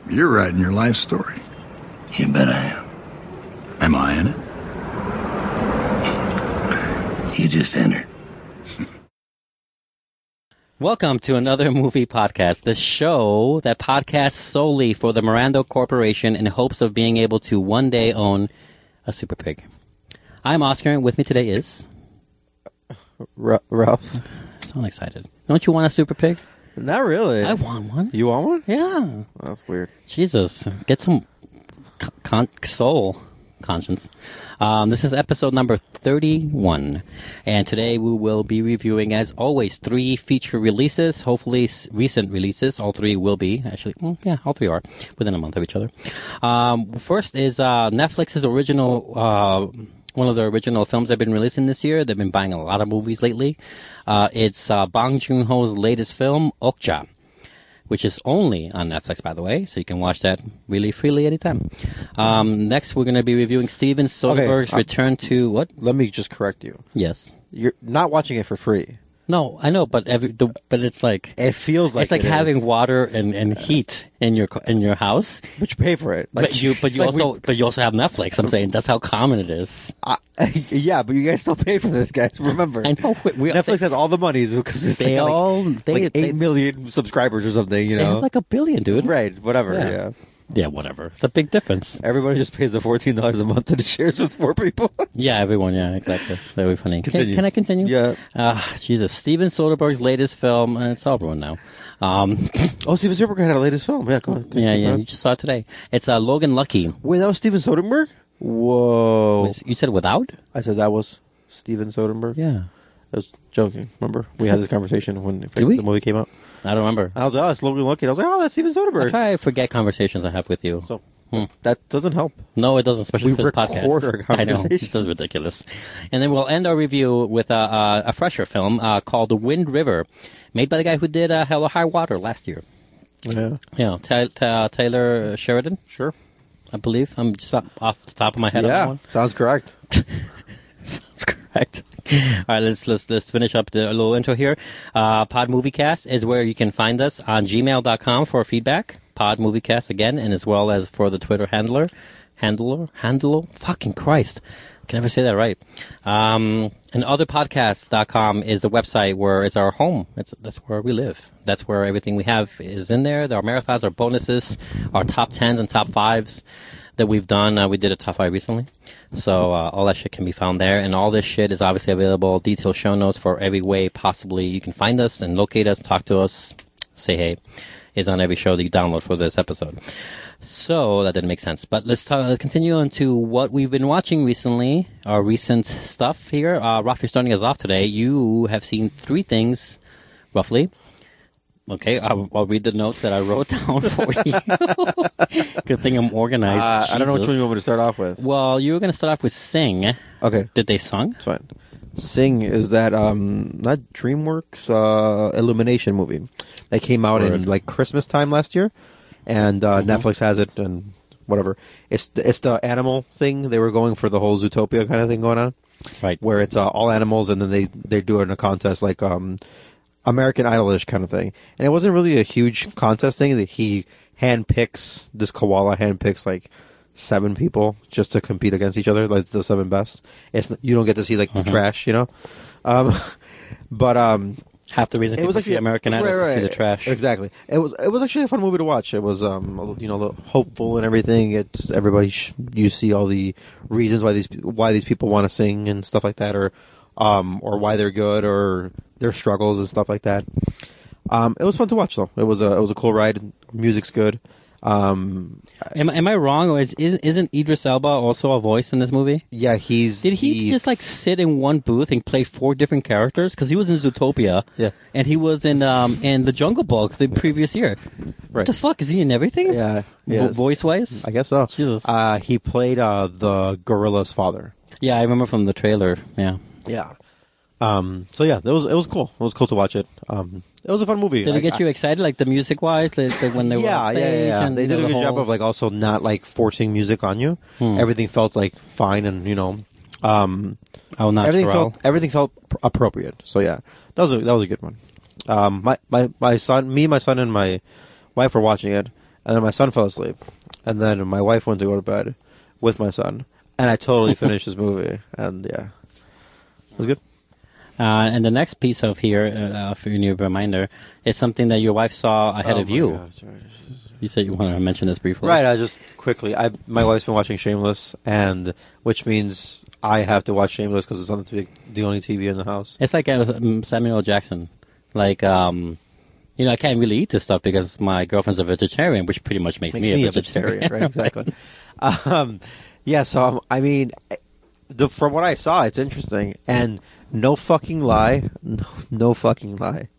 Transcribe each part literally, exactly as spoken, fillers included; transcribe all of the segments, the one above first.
You're writing your life story. You bet I am. Am I in it? You just entered. Welcome to another movie podcast, the show that podcasts solely for the Miranda Corporation in hopes of being able to one day own a Super Pig. I'm Oscar, and with me today is... R- Ralph. I sound excited. Don't you want a Super Pig? Not really. I want one. You want one? Yeah. That's weird. Jesus. Get some con- soul conscience. Um, this is episode number thirty-one. And today we will be reviewing, as always, three feature releases, hopefully s- recent releases. All three will be. Actually, mm, yeah, all three are within a month of each other. Um, first is uh, Netflix's original... Uh, one of the original films they've been releasing this year. They've been buying a lot of movies lately. Uh, it's uh, Bong Joon-ho's latest film, Okja, which is only on Netflix, by the way, so you can watch that really freely anytime. Um, next, we're going to be reviewing Steven Soderbergh's Okay, uh, return to... What? Let me just correct you. Yes. You're not watching it for free. No, I know, but every, the, but it's like... It feels like it's like it having is. water and, and heat in your co- in your house. But you pay for it. Like, But you but you like also we- but you also have Netflix. I'm saying that's how common it is. I- yeah, but you guys still pay for this, guys. Remember, I know. We, we- Netflix has all the monies because it's They like, all- like, they- like they- eight million subscribers or something. You They know, have like a billion, dude. right? Whatever. Yeah. Yeah. Yeah, whatever. It's a big difference. Everybody just pays the fourteen dollars a month and it shares with four people. Yeah, everyone. Yeah, exactly. That would be funny. Can, Continue. can I continue? Yeah. Ah, Jesus. Steven Soderbergh's latest film. Uh, it's all everyone now. Um, Oh, Steven Soderbergh had a latest film. Yeah, go ahead. yeah, yeah. You just saw it today. It's uh, Logan Lucky. Wait, that was Steven Soderbergh? Whoa! Was- You said without? I said that was Steven Soderbergh. Yeah. I was joking. Remember, we had this conversation when Did we? the movie came out. I don't remember. I was like, oh, it's Logan Lucky. I was like, oh, that's Steven I Soderbergh. try to forget conversations I have with you. So Hmm. that doesn't help. No, it doesn't, especially We for this record podcast. our I know. conversations. This is ridiculous. And then we'll end our review with a, a, a fresher film uh, called The Wind River, made by the guy who did uh, Hell or High Water last year. Yeah, Yeah, Ta- Ta- Taylor Sheridan, sure. I believe. I'm just up off the top of my head on that Yeah, one. sounds correct. That's correct. All right, let's let's let's finish up the little intro here. Uh, Pod Moviecast is where you can find us on gmail dot com for feedback. Pod Moviecast again, and as well as for the Twitter handler, handler, handler. Fucking Christ, I can never say that right. Um, and other podcast dot com is the website where it's our home. It's that's where we live. That's where everything we have is in there. Our marathons, our bonuses, our top tens and top fives that we've done. Uh, we did a top five recently. So uh, all that shit can be found there. And all this shit is obviously available, detailed show notes for every way possibly you can find us and locate us, talk to us, say hey, is on every show that you download for this episode. So that didn't make sense. But let's, talk, let's continue on to what we've been watching recently, our recent stuff here. Uh, Rafi, starting us off today, you have seen three things, roughly. Okay, I'll, I'll read the notes that I wrote down for you. Good thing I'm organized. Uh, I don't know which Jesus. one you want me to start off with. Well, you were going to start off with Sing. Okay, Did they sung? it's fine. Sing is that um not DreamWorks uh Illumination movie that came out Word. in like Christmas time last year, and uh, Mhm. Netflix has it and whatever. It's the, it's the animal thing. They were going for the whole Zootopia kind of thing going on, Right. where it's uh, all animals, and then they they do it in a contest like um American Idolish kind of thing. And it wasn't really a huge contest thing. That he handpicks this koala handpicks like seven people just to compete against each other, like the seven best. It's you don't get to see like the Mhm. trash, you know. Um, but um, Half the reason it people was see actually American Idol right, is to see right. the trash. Exactly. It was it was actually a fun movie to watch. It was um a little- you know a little hopeful and everything. It's everybody sh- you see all the reasons why these why these people want to sing and stuff like that, or um or why they're good or their struggles and stuff like that. Um, it was fun to watch though. It was a it was a cool ride. Music's good. Um, Am, am I wrong, or is, isn't isn't Idris Elba also a voice in this movie? yeah, he's Did he, just like sit in one booth and play four different characters? Because he was in Zootopia, Yeah. and he was in um in the Jungle Book the previous year. What Right. the fuck is he in everything? Yeah, Vo- yes. voice wise. I guess so. Jesus. Uh, he played uh, the gorilla's father. Yeah, I remember from the trailer. Yeah. Yeah. Um. So yeah, it was it was cool. It was cool to watch it. Um. It was a fun movie. Did I- it get you excited, like the music wise, like, like when they were yeah, on stage? yeah, yeah, yeah. And, They you did know, a the good job whole- of like also not like forcing music on you. Hmm. Everything felt like fine, and you know, um, Oh, not everything natural. felt everything felt pr- appropriate. So yeah, that was a, that was a good one. Um, my, my my son, me, my son, and my wife were watching it, and then my son fell asleep, and then my wife went to go to bed with my son, and I totally finished this movie, and yeah, it was good. Uh, and the next piece of here, uh, for your new reminder, is something that your wife saw ahead Oh of my you. God, sorry. You said you wanted to mention this briefly. Right, I just quickly. I my wife's been watching Shameless, and which means I have to watch Shameless because it's on the, the only T V in the house. It's like uh, um, Samuel L. Jackson. Like, um, you know, I can't really eat this stuff because my girlfriend's a vegetarian, which pretty much makes, Makes me, me a a vegetarian. vegetarian, right? Exactly. um, yeah, so um, I mean, the from what I saw, it's interesting, and no fucking lie, no, no fucking lie,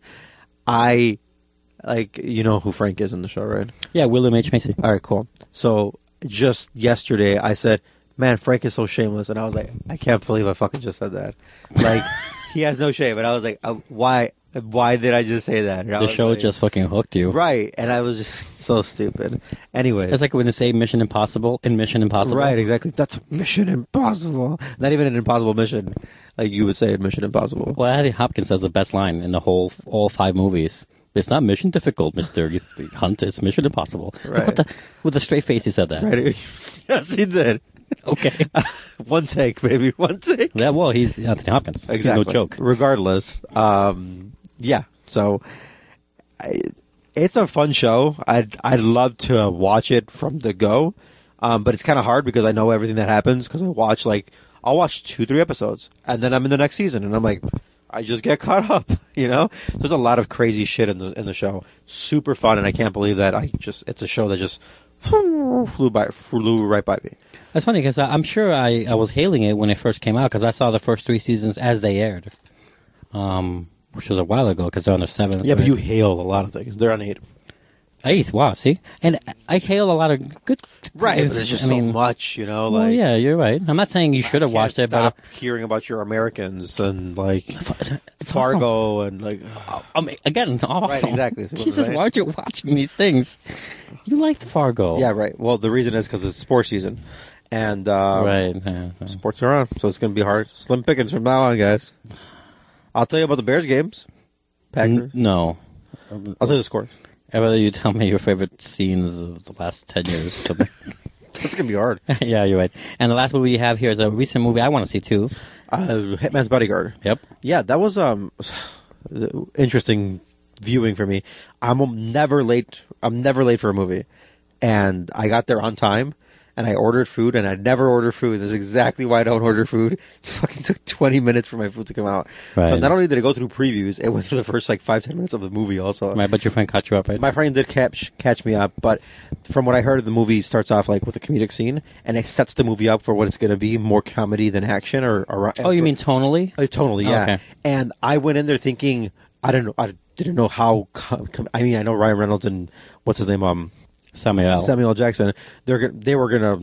I like you know who Frank is in the show, right? Yeah, William H. Macy. All right, cool. So just yesterday, I said, "Man, Frank is so shameless," and I was like, "I can't believe I fucking just said that." Like, he has no shame, and I was like, uh, "Why? Why did I just say that?" And I The was show like, just fucking hooked you. right, and I was just so stupid. Anyway, It's like when they say Mission Impossible in Mission Impossible. right, exactly. That's Mission Impossible. Not even an impossible mission, like you would say in Mission Impossible. Well, Anthony Hopkins has the best line in the whole, all five movies. It's not mission difficult, Mister Hunt. It's Mission Impossible. Right. With, the, with a straight face, he said that. Right? Yes, he did. Okay. One take, baby. One take. Yeah, well, he's Anthony Hopkins. Exactly. He's no joke. Regardless, um, yeah. So I, it's a fun show. I'd I'd love to watch it from the go, um, but it's kind of hard because I know everything that happens because I watch like I'll watch two three episodes and then I'm in the next season and I'm like I just get caught up. You know, there's a lot of crazy shit in the in the show. Super fun, and I can't believe that I just it's a show that just flew by flew right by me. That's funny because I'm sure I, I was hailing it when it first came out because I saw the first three seasons as they aired, um, which was a while ago because they're on their seventh. Yeah, but right? you hail a lot of things. They're on eight. Eighth, wow, see? And I hail a lot of good... Right, but there's just I so mean, much, you know. Well, Like, yeah, you're right. I'm not saying you should have can't watched it, stop but... hearing about your Americans and like It's Fargo and like awesome. I mean, again, awesome. Right, exactly. That's what I'm Jesus, saying. why aren't you watching these things? You liked Fargo. yeah, right. Well, the reason is because it's sports season, and um, Right. yeah, yeah. sports are on, so it's going to be hard. Slim pickings from now on, guys. I'll tell you about the Bears games. Packers. N- no. I'll tell you the scores. I'd rather you tell me your favorite scenes of the last ten years or something. That's going to be hard. Yeah, you're right. And the last movie you have here is a recent movie I want to see, too. Uh, Hitman's Bodyguard. Yep. Yeah, that was um interesting viewing for me. I'm never late. I'm never late for a movie, and I got there on time. And I ordered food, and I never order food. That's exactly why I don't order food. It fucking took twenty minutes for my food to come out. Right. So not only did it go through previews, it went through the first like five ten minutes of the movie. Also, Right, but your friend caught you up, right? my friend did catch catch me up, but from what I heard, the movie starts off like with a comedic scene, and it sets the movie up for what it's going to be, more comedy than action. Or, or Oh, you mean tonally? uh, totally, yeah. Okay. And I went in there thinking I don't know, I didn't know how. Com- com- I mean, I know Ryan Reynolds and what's his name, um. Samuel. Samuel L. Jackson. They're gonna, they were gonna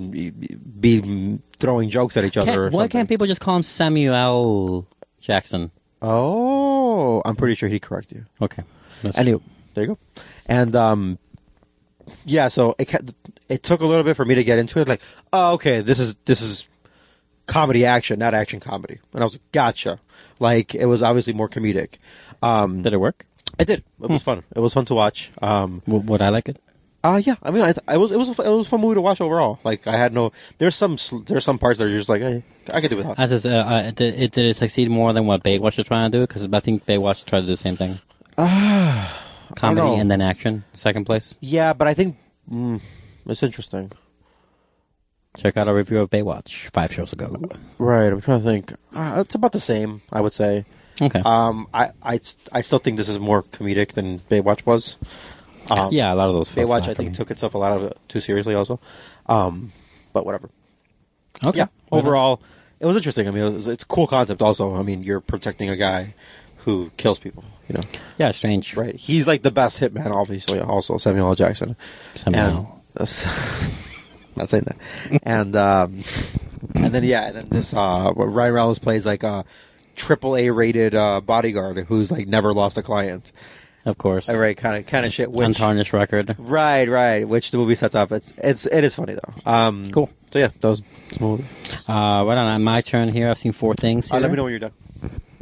be throwing jokes at each other. Can't- or why something. can't people just call him Samuel Jackson? Oh, I'm pretty sure he'd correct you. Okay. That's- Anyway, there you go. And um, yeah. So it ca- it took a little bit for me to get into it. Like, oh, okay, this is this is comedy action, not action comedy. And I was like, gotcha. Like it was obviously more comedic. Um, Did it work? it did. It was fun. It was fun to watch. Um, W- would I like it? Uh yeah, I mean, I, th- I was it was a, fu- it was a fun movie to watch overall. Like, I had no. There's some sl- there's some parts that are just like, hey, I could do without. As is, uh, uh, did, it, did it succeed more than what Baywatch was trying to do? Because I think Baywatch tried to do the same thing. Ah, Comedy know. and then action, second place. Yeah, but I think mm, it's interesting. Check out our review of Baywatch five shows ago. Right, I'm trying to think. Uh, it's about the same, I would say. Okay. Um, I, I, I still think this is more comedic than Baywatch was. Um, yeah, a lot of those. fell Baywatch, flat I for think, me. took itself a lot of it too seriously, also. Um, but whatever. Okay. Yeah. Right on. Overall, it was interesting. I mean, it was, it's a cool concept. Also, I mean, you're protecting a guy who kills people. You know, Yeah, strange. right? He's like the best hitman, obviously. Also, Samuel L. Jackson. Samuel. And, not saying that. And um, and then yeah, and then this uh, Ryan Reynolds plays like a triple A rated uh, bodyguard who's like never lost a client. Of course. Right, kind of kind of shit. Which, Untarnished record. Right, right. Which the movie sets up. It's it's it is funny though. Um, Cool. So yeah, that was the movie. Uh, right on. My turn here. I've seen four things Uh, here. let me know when you're done.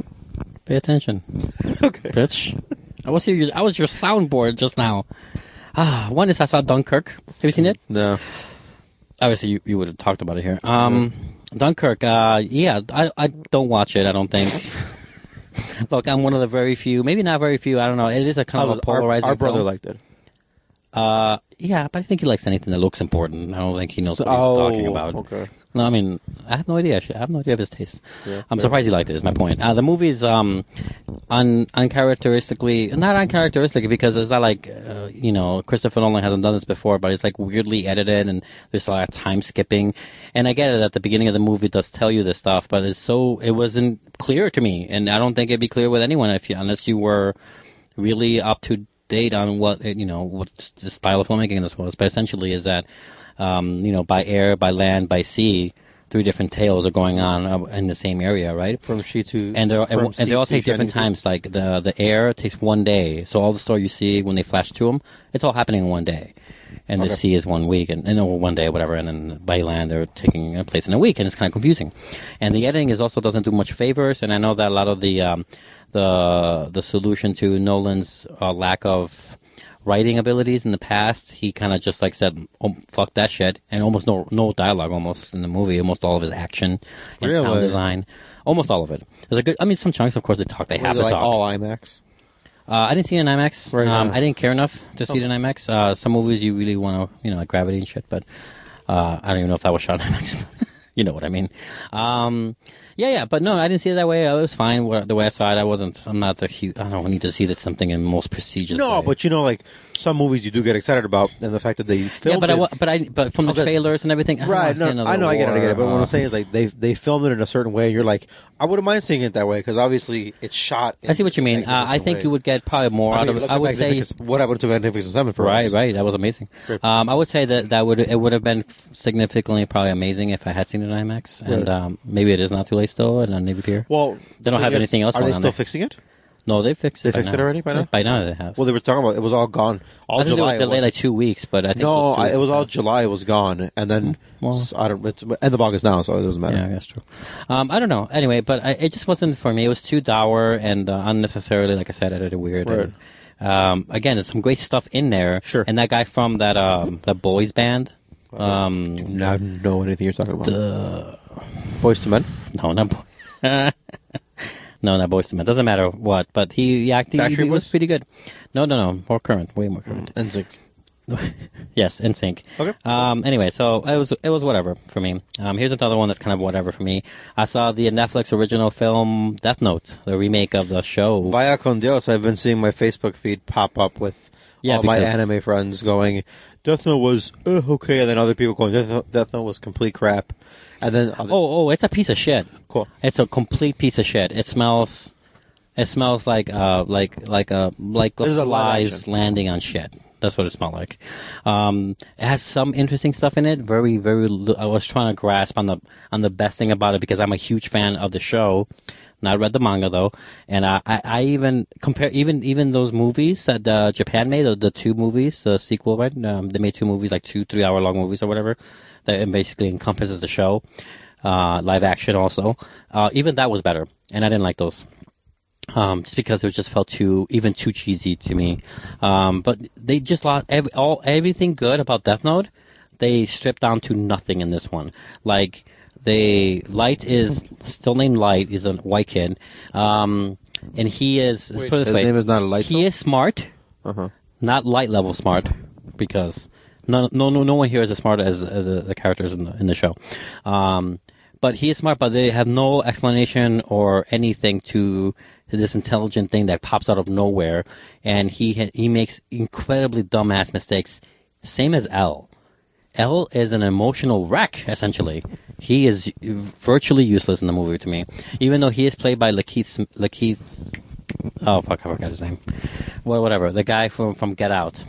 Pay attention. Okay. Bitch. I was here. I was your soundboard just now. Ah, one is I saw Dunkirk. Have you seen it? No. Obviously, you, you would have talked about it here. Um, Dunkirk. Uh, yeah, I I don't watch it. I don't think. Look, I'm one of the very few, maybe not very few. I don't know. It is a kind of a polarizing. Our, our brother film. liked it. Uh, yeah, but I think he likes anything that looks important. I don't think he knows what he's Oh, talking about. okay. No, I mean, I have no idea. Actually. I have no idea of his taste. Yeah, I'm fair. surprised he liked it. Is my point. Uh, the movie's um, un uncharacteristically not uncharacteristic because it's not like uh, you know Christopher Nolan hasn't done this before, but it's like weirdly edited and there's a lot of time skipping. And I get it at the beginning of the movie it does tell you this stuff, but it's so it wasn't clear to me, and I don't think it'd be clear with anyone if you, unless you were really up to date on what you know what the style of filmmaking this was. But essentially, is that. Um, you know, by air, by land, by sea, three different tales are going on uh, in the same area, right? From she to and they're, from and, and they all sea take to different Shining times. Like the the air takes one day, so all the story you see when they flash to them, it's all happening in one day. And Okay. the sea is one week, and, and or one day, whatever. And then by land, they're taking place in a week, and it's kind of confusing. And the editing is also doesn't do much favors. And I know that a lot of the um, the the solution to Nolan's uh, lack of writing abilities in the past, he kind of just like said, oh, "Fuck that shit," and almost no no dialogue almost in the movie. Almost all of his action and sound Really? design, almost all of it. There's a good. I mean, some chunks, of course, they talk. They Was have it to like talk. all IMAX? Uh, I didn't see it in IMAX. Right um, on. I didn't care enough to see it in IMAX. Uh, some movies you really want to, you know, like Gravity and shit, but uh, I don't even know if that was shot in IMAX. You know what I mean? Um, yeah, yeah, but no, I didn't see it that way. It was fine wha- the way I saw it. I wasn't. I'm not the huge. I don't need to see this something in most prestigious. No, way. but you know, like some movies you do get excited about, and the fact that they filmed yeah, but I, it. wa- but I, but from the Okay. trailers and everything, I don't Right, wanna see no, another I know, I get it, I get it. But war, what uh, I'm saying is, like, they they filmed it in a certain way, and you're like, I wouldn't mind seeing it that way because obviously it's shot. I see what you mean. Uh, I think you would get probably more I out mean, of it. look I at would say. Magnificent- what happened to Magnificent Seven for Right, us? right. That was amazing. Great. Um, I would say that that would it would have been significantly probably amazing if I had seen it in IMAX, and Right. um, maybe it is not too late still and on Navy Pier. Well, They don't the have thing is, anything else Are going they on still there. fixing it? No, they fixed it. They by fixed it now. already by now? By now they have. Well, they were talking about it was all gone. All I think July. they it were delayed like was. two weeks, but I think No, those two I, weeks it was all passed. July. It was gone, and then well. s- I don't. It's end of August now, so it doesn't matter. Yeah, that's true. Um, I don't know. Anyway, but I, it just wasn't for me. It was too dour and uh, unnecessarily, like I said, edited weird. Right. And, um, again, there's some great stuff in there. Sure. And that guy from that um, that boys band. Um, Do not know anything you're talking about. Boys to Men. No, not boy. no, not Boyz two Men. Doesn't matter what, but he, yeah, he, Backstreet he was Boys? pretty good. No, no, no, more current, way more current. N Sync. Yes, in sync. Okay. Um. Anyway, so it was it was whatever for me. Um. Here's another one that's kind of whatever for me. I saw the Netflix original film Death Note, the remake of the show. Vaya con Dios, I've been seeing my Facebook feed pop up with Yeah, all my because- anime friends going, Death Note was uh, okay, and then other people going, Death Note, Death Note was complete crap. And then, other, Oh, oh, it's a piece of shit. cool. It's a complete piece of shit. It smells. It smells like uh like like a like This is a live flies action. landing on shit. That's what it smelled like. Um, it has some interesting stuff in it. Very very. Li- I was trying to grasp on the on the best thing about it because I'm a huge fan of the show. Not read the manga though, and I, I, I even compare even even those movies that uh, Japan made, the, the two movies, the sequel, right? Um, they made two movies, like two three hour long movies or whatever, that basically encompasses the show, uh, live action also. Uh, even that was better, and I didn't like those. Um, just because it just felt too, even too cheesy to me. Um, but they just lost every, all, everything good about Death Note. They stripped down to nothing in this one. Like, they, Light is still named Light. He's a white kid. Um, and he is, let's Wait, put it this his way. name is not Light? He is smart, Uh-huh. not light level smart, because no, no, no, no one here is as smart as, as the, the characters in the, in the show. Um, but he is smart, but they have no explanation or anything to this intelligent thing that pops out of nowhere, and he ha- he makes incredibly dumbass mistakes, same as L. L is an emotional wreck, essentially. He is virtually useless in the movie to me, even though he is played by Lakeith. Sm- Lakeith oh fuck, I forgot his name. Well, whatever, the guy from from Get Out,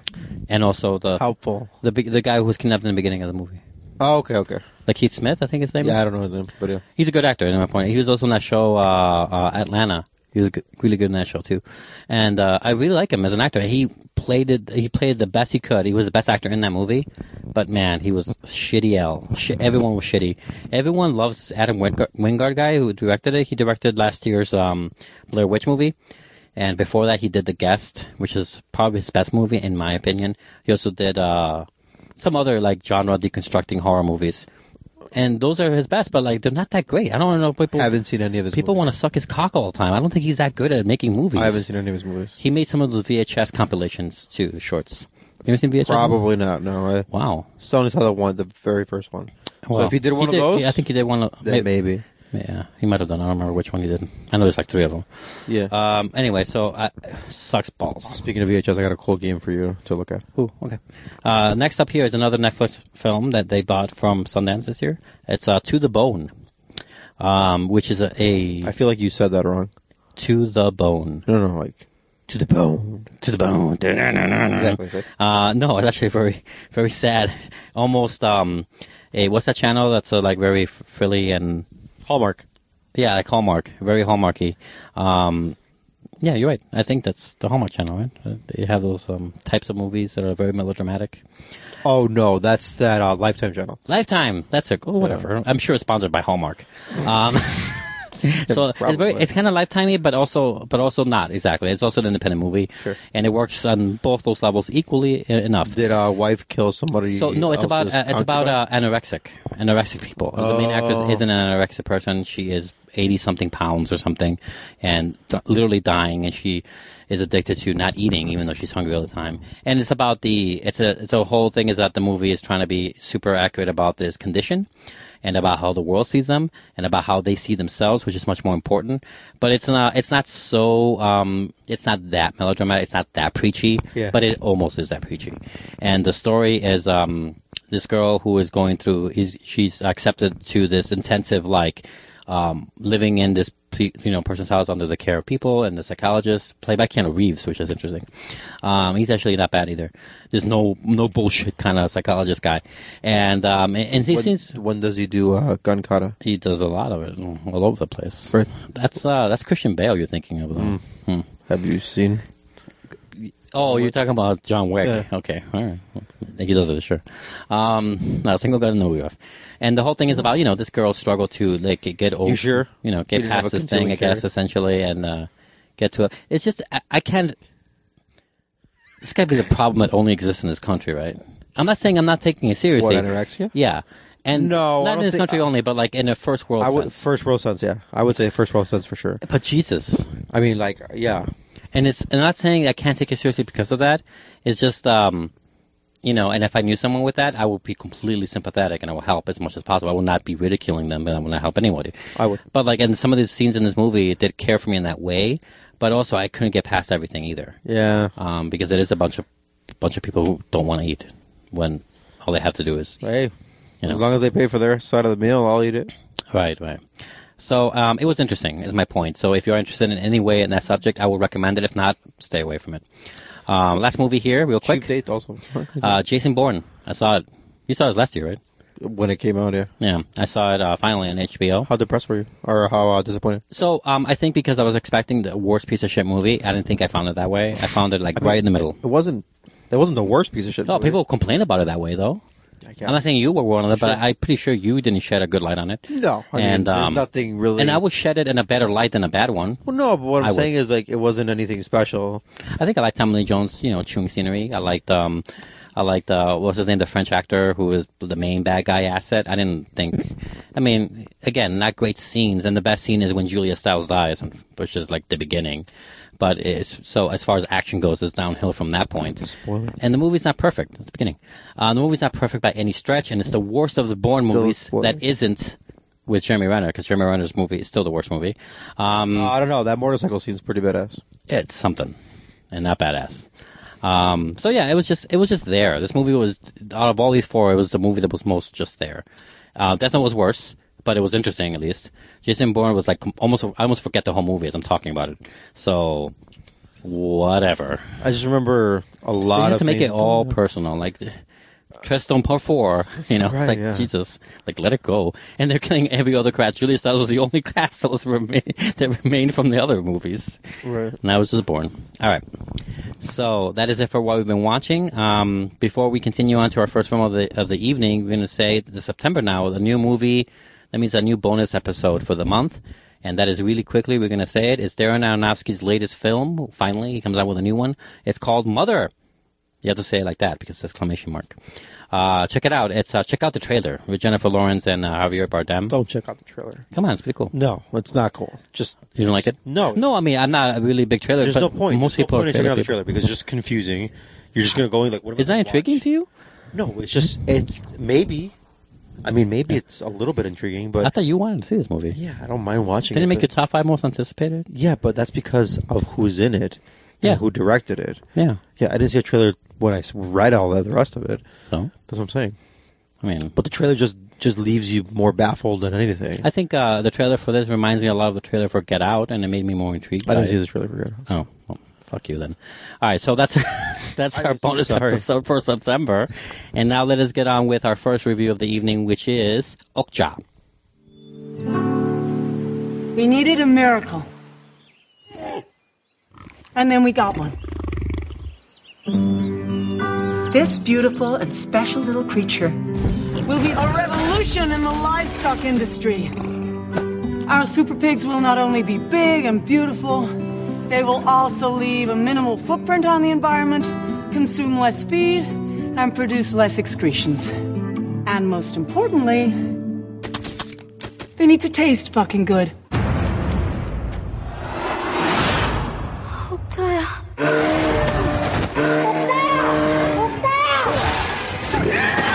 and also the Helpful. the big the guy who was kidnapped in the beginning of the movie. Oh, okay, okay. Lakeith Smith, I think his name. Yeah, is? I don't know his name, but yeah. He's a good actor, in my point. He was also in that show, uh, uh, Atlanta. He was good, really good in that show too, and uh, I really like him as an actor. He played it. He played the best he could. He was the best actor in that movie, but man, he was shitty. L. Sh- everyone was shitty. Everyone loves Adam Wingard, Wingard guy who directed it. He directed last year's um, Blair Witch movie, And before that, he did The Guest, which is probably his best movie, in my opinion. He also did uh, some other like genre deconstructing horror movies. And those are his best, but like they're not that great. I don't know if people haven't seen any of his people movies. want to suck his cock all the time. I don't think he's that good at making movies. I haven't seen any of his movies. He made some of those V H S compilations too, shorts. You ever seen V H S? Probably not. No. I Wow. still only saw the one, the very first one. Well, so if he did one he of those, yeah, I think he did one. Of, then maybe. Yeah, he might have done. I don't remember which one he did. I know there's like three of them. Yeah. Um. Anyway, so uh, sucks balls. Speaking of V H S, I got a cool game for you to look at. Ooh, okay. Uh, next up here is another Netflix film that they bought from Sundance this year. It's uh, To the Bone, um, which is a, a I feel like you said that wrong. To the Bone. No, no, like To the Bone. To the Bone. exactly. exactly. Uh, no, it's actually very, very sad. Almost um, a what's that channel that's uh, like very frilly and Hallmark. yeah, like Hallmark, very Hallmarky. Um, yeah, you're right. I think that's the Hallmark Channel, right? Uh, They have those um, types of movies that are very melodramatic. Oh no, that's that uh, Lifetime channel. Lifetime. That's it. Oh, whatever. I'm sure it's sponsored by Hallmark. Um, so it's very, Probably. it's kind of Lifetimey, but also, but also not exactly. It's also an independent movie, Sure. and it works on both those levels equally e- enough. Did a wife kill somebody? So no, it's about else's uh, it's about concubine? uh, anorexic, anorexic people. The main actress Oh. isn't an anorexic person. She is eighty something pounds or something, and d- literally dying. And she is addicted to not eating, even though she's hungry all the time. And it's about the it's a it's a whole thing is that the movie is trying to be super accurate about this condition, and about how the world sees them, and about how they see themselves, which is much more important. But it's not it's not so um, it's not that melodramatic. It's not that preachy. Yeah. But it almost is that preachy. And the story is um, this girl who is going through. Is she's accepted to this intensive like um, living in this pe- you know person's house under the care of people, and the psychologist played by Keanu Reeves, which is interesting. Um, he's actually not bad either. There's no no bullshit kind of psychologist guy, and um, and, and he When, seems. when does he do uh, gun kata? He does a lot of it mm, all over the place. Right. That's uh, that's Christian Bale you're thinking of. though. Hmm. Have you seen? Oh, you're talking about John Wick. Yeah. Okay, all right. I think he does it, sure. Um, not a single gun in the movie off. And the whole thing is about, you know, this girl struggle to, like, get over... You sure? You know, You get didn't have past a this thing, I concealing guess, carry? essentially, and uh, get to it. It's just, I, I can't... This got to be the problem that only exists in this country, right? I'm not saying I'm not taking it seriously. What, anorexia? Yeah. And No, I not in don't this think- country only, but, like, in a first world I would sense. first world sense. Yeah, I would say first world sense for sure. But Jesus... I mean, like, yeah. And it's I'm not saying I can't take it seriously because of that. It's just, um, you know, and if I knew someone with that, I would be completely sympathetic and I will help as much as possible. I will not be ridiculing them, and I will not help anybody. I would. But like in some of these scenes in this movie, it did care for me in that way. But also, I couldn't get past everything either, Yeah. um, because it is a bunch of bunch of people who don't want to eat when all they have to do is Hey, You know. as long as they pay for their side of the meal, I'll eat it. Right, right. So um, it was interesting, is my point. So if you're interested in any way in that subject, I would recommend it. If not, stay away from it. Um, last movie here, real quick. Cheap date also. Uh, Jason Bourne. I saw it. You saw it last year, right? When it came out, yeah. Yeah, I saw it uh, finally on H B O. How depressed were you, or how uh, disappointed? So um, I think because I was expecting the worst piece of shit movie, I didn't think I found it that way. I found it like right in the middle. It wasn't. It wasn't the worst piece of shit. Oh, movie. people complain about it that way, though. I I'm not saying you were one of them, but Sure. I'm pretty sure you didn't shed a good light on it. No, I and mean, there's um, nothing really. And I would shed it in a better light than a bad one. Well, no, but what I'm I would. saying is like it wasn't anything special. I think I liked Tommy Lee Jones, you know, chewing scenery. I liked, um, I liked, uh, what's his name, the French actor who was the main bad guy asset. I didn't think, I mean, again, not great scenes, and the best scene is when Julia Stiles dies, which is like the beginning. But it's, so as far as action goes, it's downhill from that point. Spoiler. And the movie's not perfect. It's the beginning. Uh, the movie's not perfect by any stretch, and it's the worst of the Bourne movies spoiler. that isn't with Jeremy Renner, because Jeremy Renner's movie is still the worst movie. Um, Uh, I don't know. That motorcycle scene's pretty badass. it's something, and not badass. Um, so yeah, it was just it was just there. This movie was, out of all these four, it was the movie that was most just there. Uh, Death Note was worse, but it was interesting at least. Jason Bourne was like com- almost I almost forget the whole movie as I'm talking about it. So whatever. I just remember a lot They had of to make things it all going on. personal, like Treston Part Four. You know, Right, it's like yeah. Jesus, like let it go. And they're killing every other class. Julia Stiles was the only class that was remain that remained from the other movies. Right. And I was just born. All right. So that is it for what we've been watching. Um, before we continue on to our first film of the of the evening, we're going to say the September now, the new movie. That means a new bonus episode for the month. And that is really quickly, we're going to say it. It's Darren Aronofsky's latest film. Finally, he comes out with a new one. It's called Mother. You have to say it like that because it's exclamation mark. Uh, check it out. It's uh, check out the trailer with Jennifer Lawrence and uh, Javier Bardem. Don't check out the trailer. Come on, it's pretty cool. No, it's not cool. Just You don't like it? No. No, I mean, I'm not a really big trailer. There's but no point. Most There's people no point are in checking trailer out the people. trailer because it's just confusing. You're just going to go in like, what am I Is that gonna intriguing watch? to you? No, it's just, it's maybe. I mean, maybe it's a little bit intriguing, but I thought you wanted to see this movie. yeah, I don't mind watching Didn't it it. make but- your top five most anticipated? Yeah, but that's because of who's in it Yeah. and who directed it. Yeah. Yeah, I didn't see a trailer when I s- read all the rest of it. So, That's what I'm saying. I mean, But the trailer just, just leaves you more baffled than anything. I think uh, the trailer for this reminds me a lot of the trailer for Get Out, and it made me more intrigued. I by didn't see it. the trailer for Get Out. Oh, well, fuck you then. All right, so that's that's our I'm bonus sorry. episode for September. And now let us get on with our first review of the evening, which is Okja. We needed a miracle. And then we got one. This beautiful and special little creature will be a revolution in the livestock industry. Our super pigs will not only be big and beautiful, they will also leave a minimal footprint on the environment, consume less feed, and produce less excretions. And most importantly, they need to taste fucking good. 옥자야. 옥자야. 옥자야.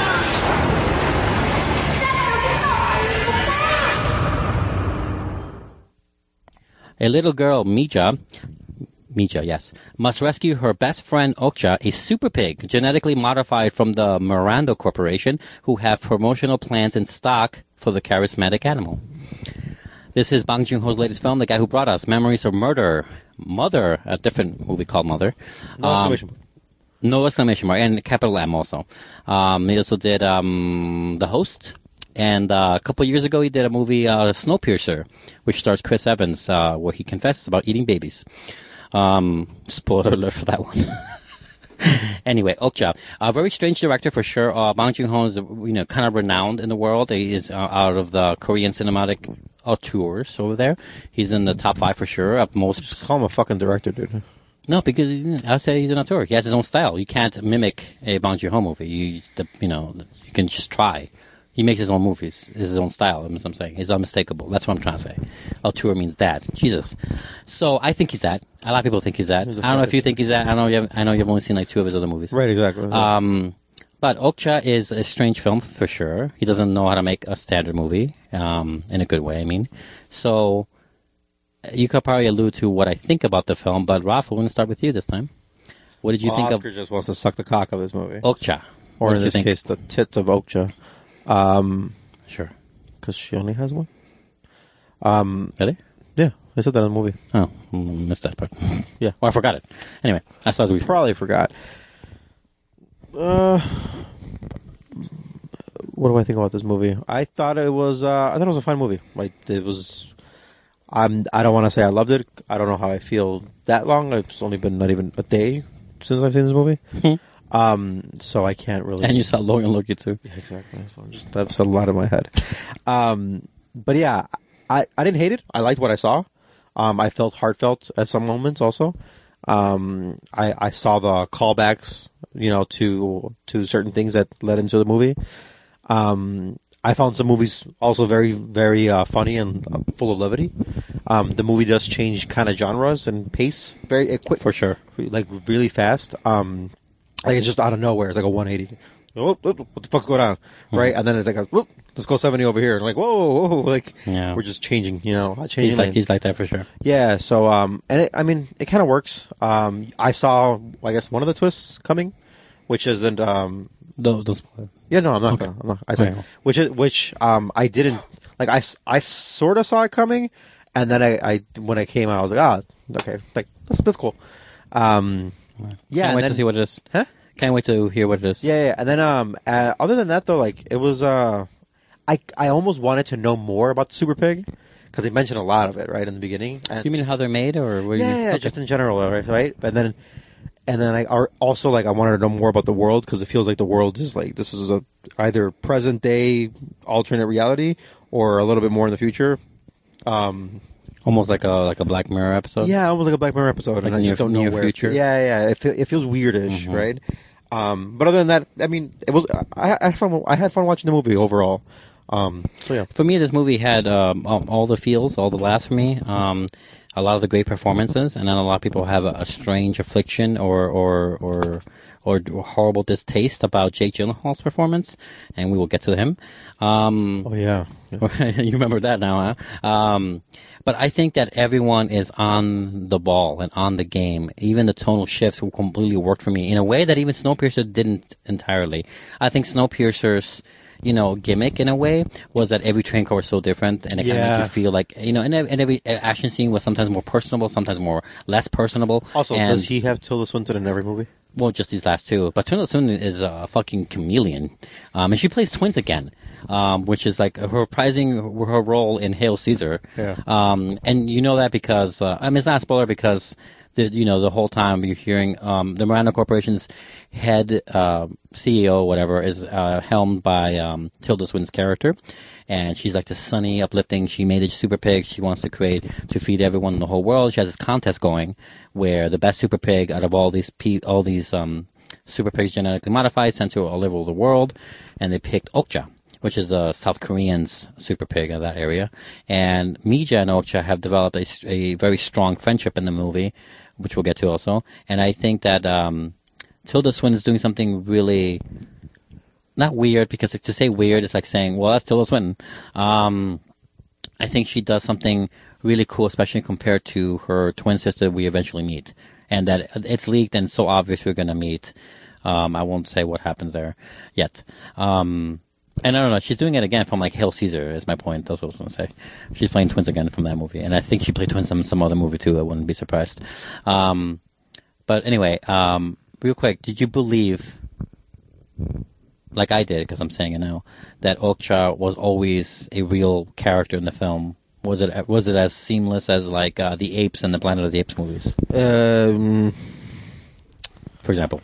A little girl, Mija, Mija, yes, must rescue her best friend Okja, a super pig genetically modified from the Miranda Corporation, who have promotional plans in stock for the charismatic animal. This is Bong Joon-ho's latest film, the guy who brought us Memories of Murder, Mother, a different movie called Mother. No Um, exclamation point. No exclamation mark, and capital M also. Um, he also did um, The Host, and uh, a couple years ago he did a movie, uh, Snowpiercer, which stars Chris Evans, uh, where he confesses about eating babies. Um, spoiler alert for that one. Anyway, Okja, a very strange director for sure. Uh, Bong Joon-ho is, you know, kind of renowned in the world. He is uh, out of the Korean cinematic auteurs over there. He's in the top five for sure of most. Just call him a fucking director, dude. No, because I say he's an auteur. He has his own style. You can't mimic a Bong Joon-ho movie. You, the, you know, you can just try. He makes his own movies, his own style. That's what I'm saying. He's unmistakable. That's what I'm trying to say. Auteur means that. Jesus. So I think he's that. A lot of people think he's that. I He's a don't know if you fucking- think he's that. I know you. Have, I know you've only seen like two of his other movies. Right, exactly. Um, but Okja is a strange film for sure. He doesn't know how to make a standard movie, um, in a good way. I mean, so you could probably allude to what I think about the film. But Ralph, we're going to start with you this time. What did you well, think Oscar just wants to suck the cock of this movie. of Okja? or What in did you this think? case, the tits of Okja. Um, Sure. because she only has one. Um, Really? yeah, I said that in the movie. Oh, mm, missed that part. Yeah. Well, I forgot it. Anyway, I saw the Probably forgot. Uh, what do I think about this movie? I thought it was. Uh, I thought it was a fine movie. Like it was. I'm. I don't want to say I loved it. I don't know how I feel that long. It's only been not even a day since I've seen this movie. um. So I can't really. And you saw Logan Loki too. Yeah, exactly. So just, that's a lot in my head. Um, but yeah, I, I didn't hate it. I liked what I saw. Um, I felt heartfelt at some moments also. Um, I, I saw the callbacks, you know, to to certain things that led into the movie. Um, I found some movies also very, very uh, funny and uh, full of levity. Um, the movie does change kind of genres and pace very uh, quick, For sure. like really fast. Um, like it's just out of nowhere. It's like a one eighty. Whoop, whoop, what the fuck's going on? Right, and then it's like, a, whoop, let's go seventy over here. And like, whoa, whoa, whoa, like Yeah. we're just changing, you know, changing He's like lanes. he's like that for sure. Yeah, so um, and it, I mean, it kind of works. Um, I saw, I guess, one of the twists coming, which isn't. Um, Don't don't spoil it. yeah, no, I'm not Okay. gonna. I'm not, I said, Okay. which is which. Um, I didn't like. I, s- I sort of saw it coming, and then I, I when I came out, I was like, ah, okay, like that's that's cool. Um, yeah, Can't and wait then, to see what it is. Huh? Can't wait to hear what it is. Yeah, yeah, and then um, uh, other than that though, like it was uh, I I almost wanted to know more about the Super Pig because they mentioned a lot of it right in the beginning. And You mean how they're made, or were yeah, you? yeah, Okay. just in general, right? Right, and then and then I are also like I wanted to know more about the world because it feels like the world is like this is a either present day alternate reality or a little bit more in the future. Um, Almost like a like a Black Mirror episode. Yeah, almost like a Black Mirror episode, Like and I near- just don't know near where. future? Yeah, yeah, it, fe- it feels weirdish, Mhm. right? Um, but other than that, I mean, it was I, I had fun. I had fun watching the movie overall. Um, so yeah, For me, this movie had um, all, all the feels, all the laughs for me. Um, a lot of the great performances, and then a lot of people have a, a strange affliction or or or or horrible distaste about Jake Gyllenhaal's performance, and we will get to him. Um, oh yeah, yeah. you remember that now, huh? Um, but I think that everyone is on the ball and on the game. Even the tonal shifts will completely work for me in a way that even Snowpiercer didn't entirely. I think Snowpiercer's, you know, gimmick in a way was that every train car was so different, and it kind of Yeah. made you feel like, you know, and, ev- and every action scene was sometimes more personable, sometimes more less personable. Also, and, does he have Tilda Swinton in every movie? well, just these last two. But Tilda Swinton is a fucking chameleon. Um, and she plays twins again, um, which is like her reprising her role in Hail Caesar. Yeah. Um, and you know that because, uh, I mean, it's not a spoiler because, the, you know, the whole time you're hearing um, the Miranda Corporation's head uh, C E O, whatever, is uh, helmed by um, Tilda Swinton's character. And she's like the sunny, uplifting. She made a super pig. She wants to create to feed everyone in the whole world. She has this contest going where the best super pig out of all these pe- all these um, super pigs genetically modified sent to all over the world, and they picked Okja, which is the South Koreans' super pig of that area. And Mija and Okja have developed a, s- a very strong friendship in the movie, which we'll get to also. And I think that um, Tilda Swinton is doing something really. Not weird, because to say weird is like saying, well, that's Tilda Swinton. Um, I think she does something really cool, especially compared to her twin sister we eventually meet. And that it's leaked and so obvious we're going to meet. Um, I won't say what happens there yet. Um, and I don't know, she's doing it again from like Hail Caesar is my point. That's what I was going to say. She's playing twins again from that movie. And I think she played twins in some other movie too. I wouldn't be surprised. Um, but anyway, um, real quick, did you believe... like I did, because I'm saying it now, that Okja was always a real character in the film? Was it was it as seamless as like uh, the Apes and the Planet of the Apes movies, Um, for example?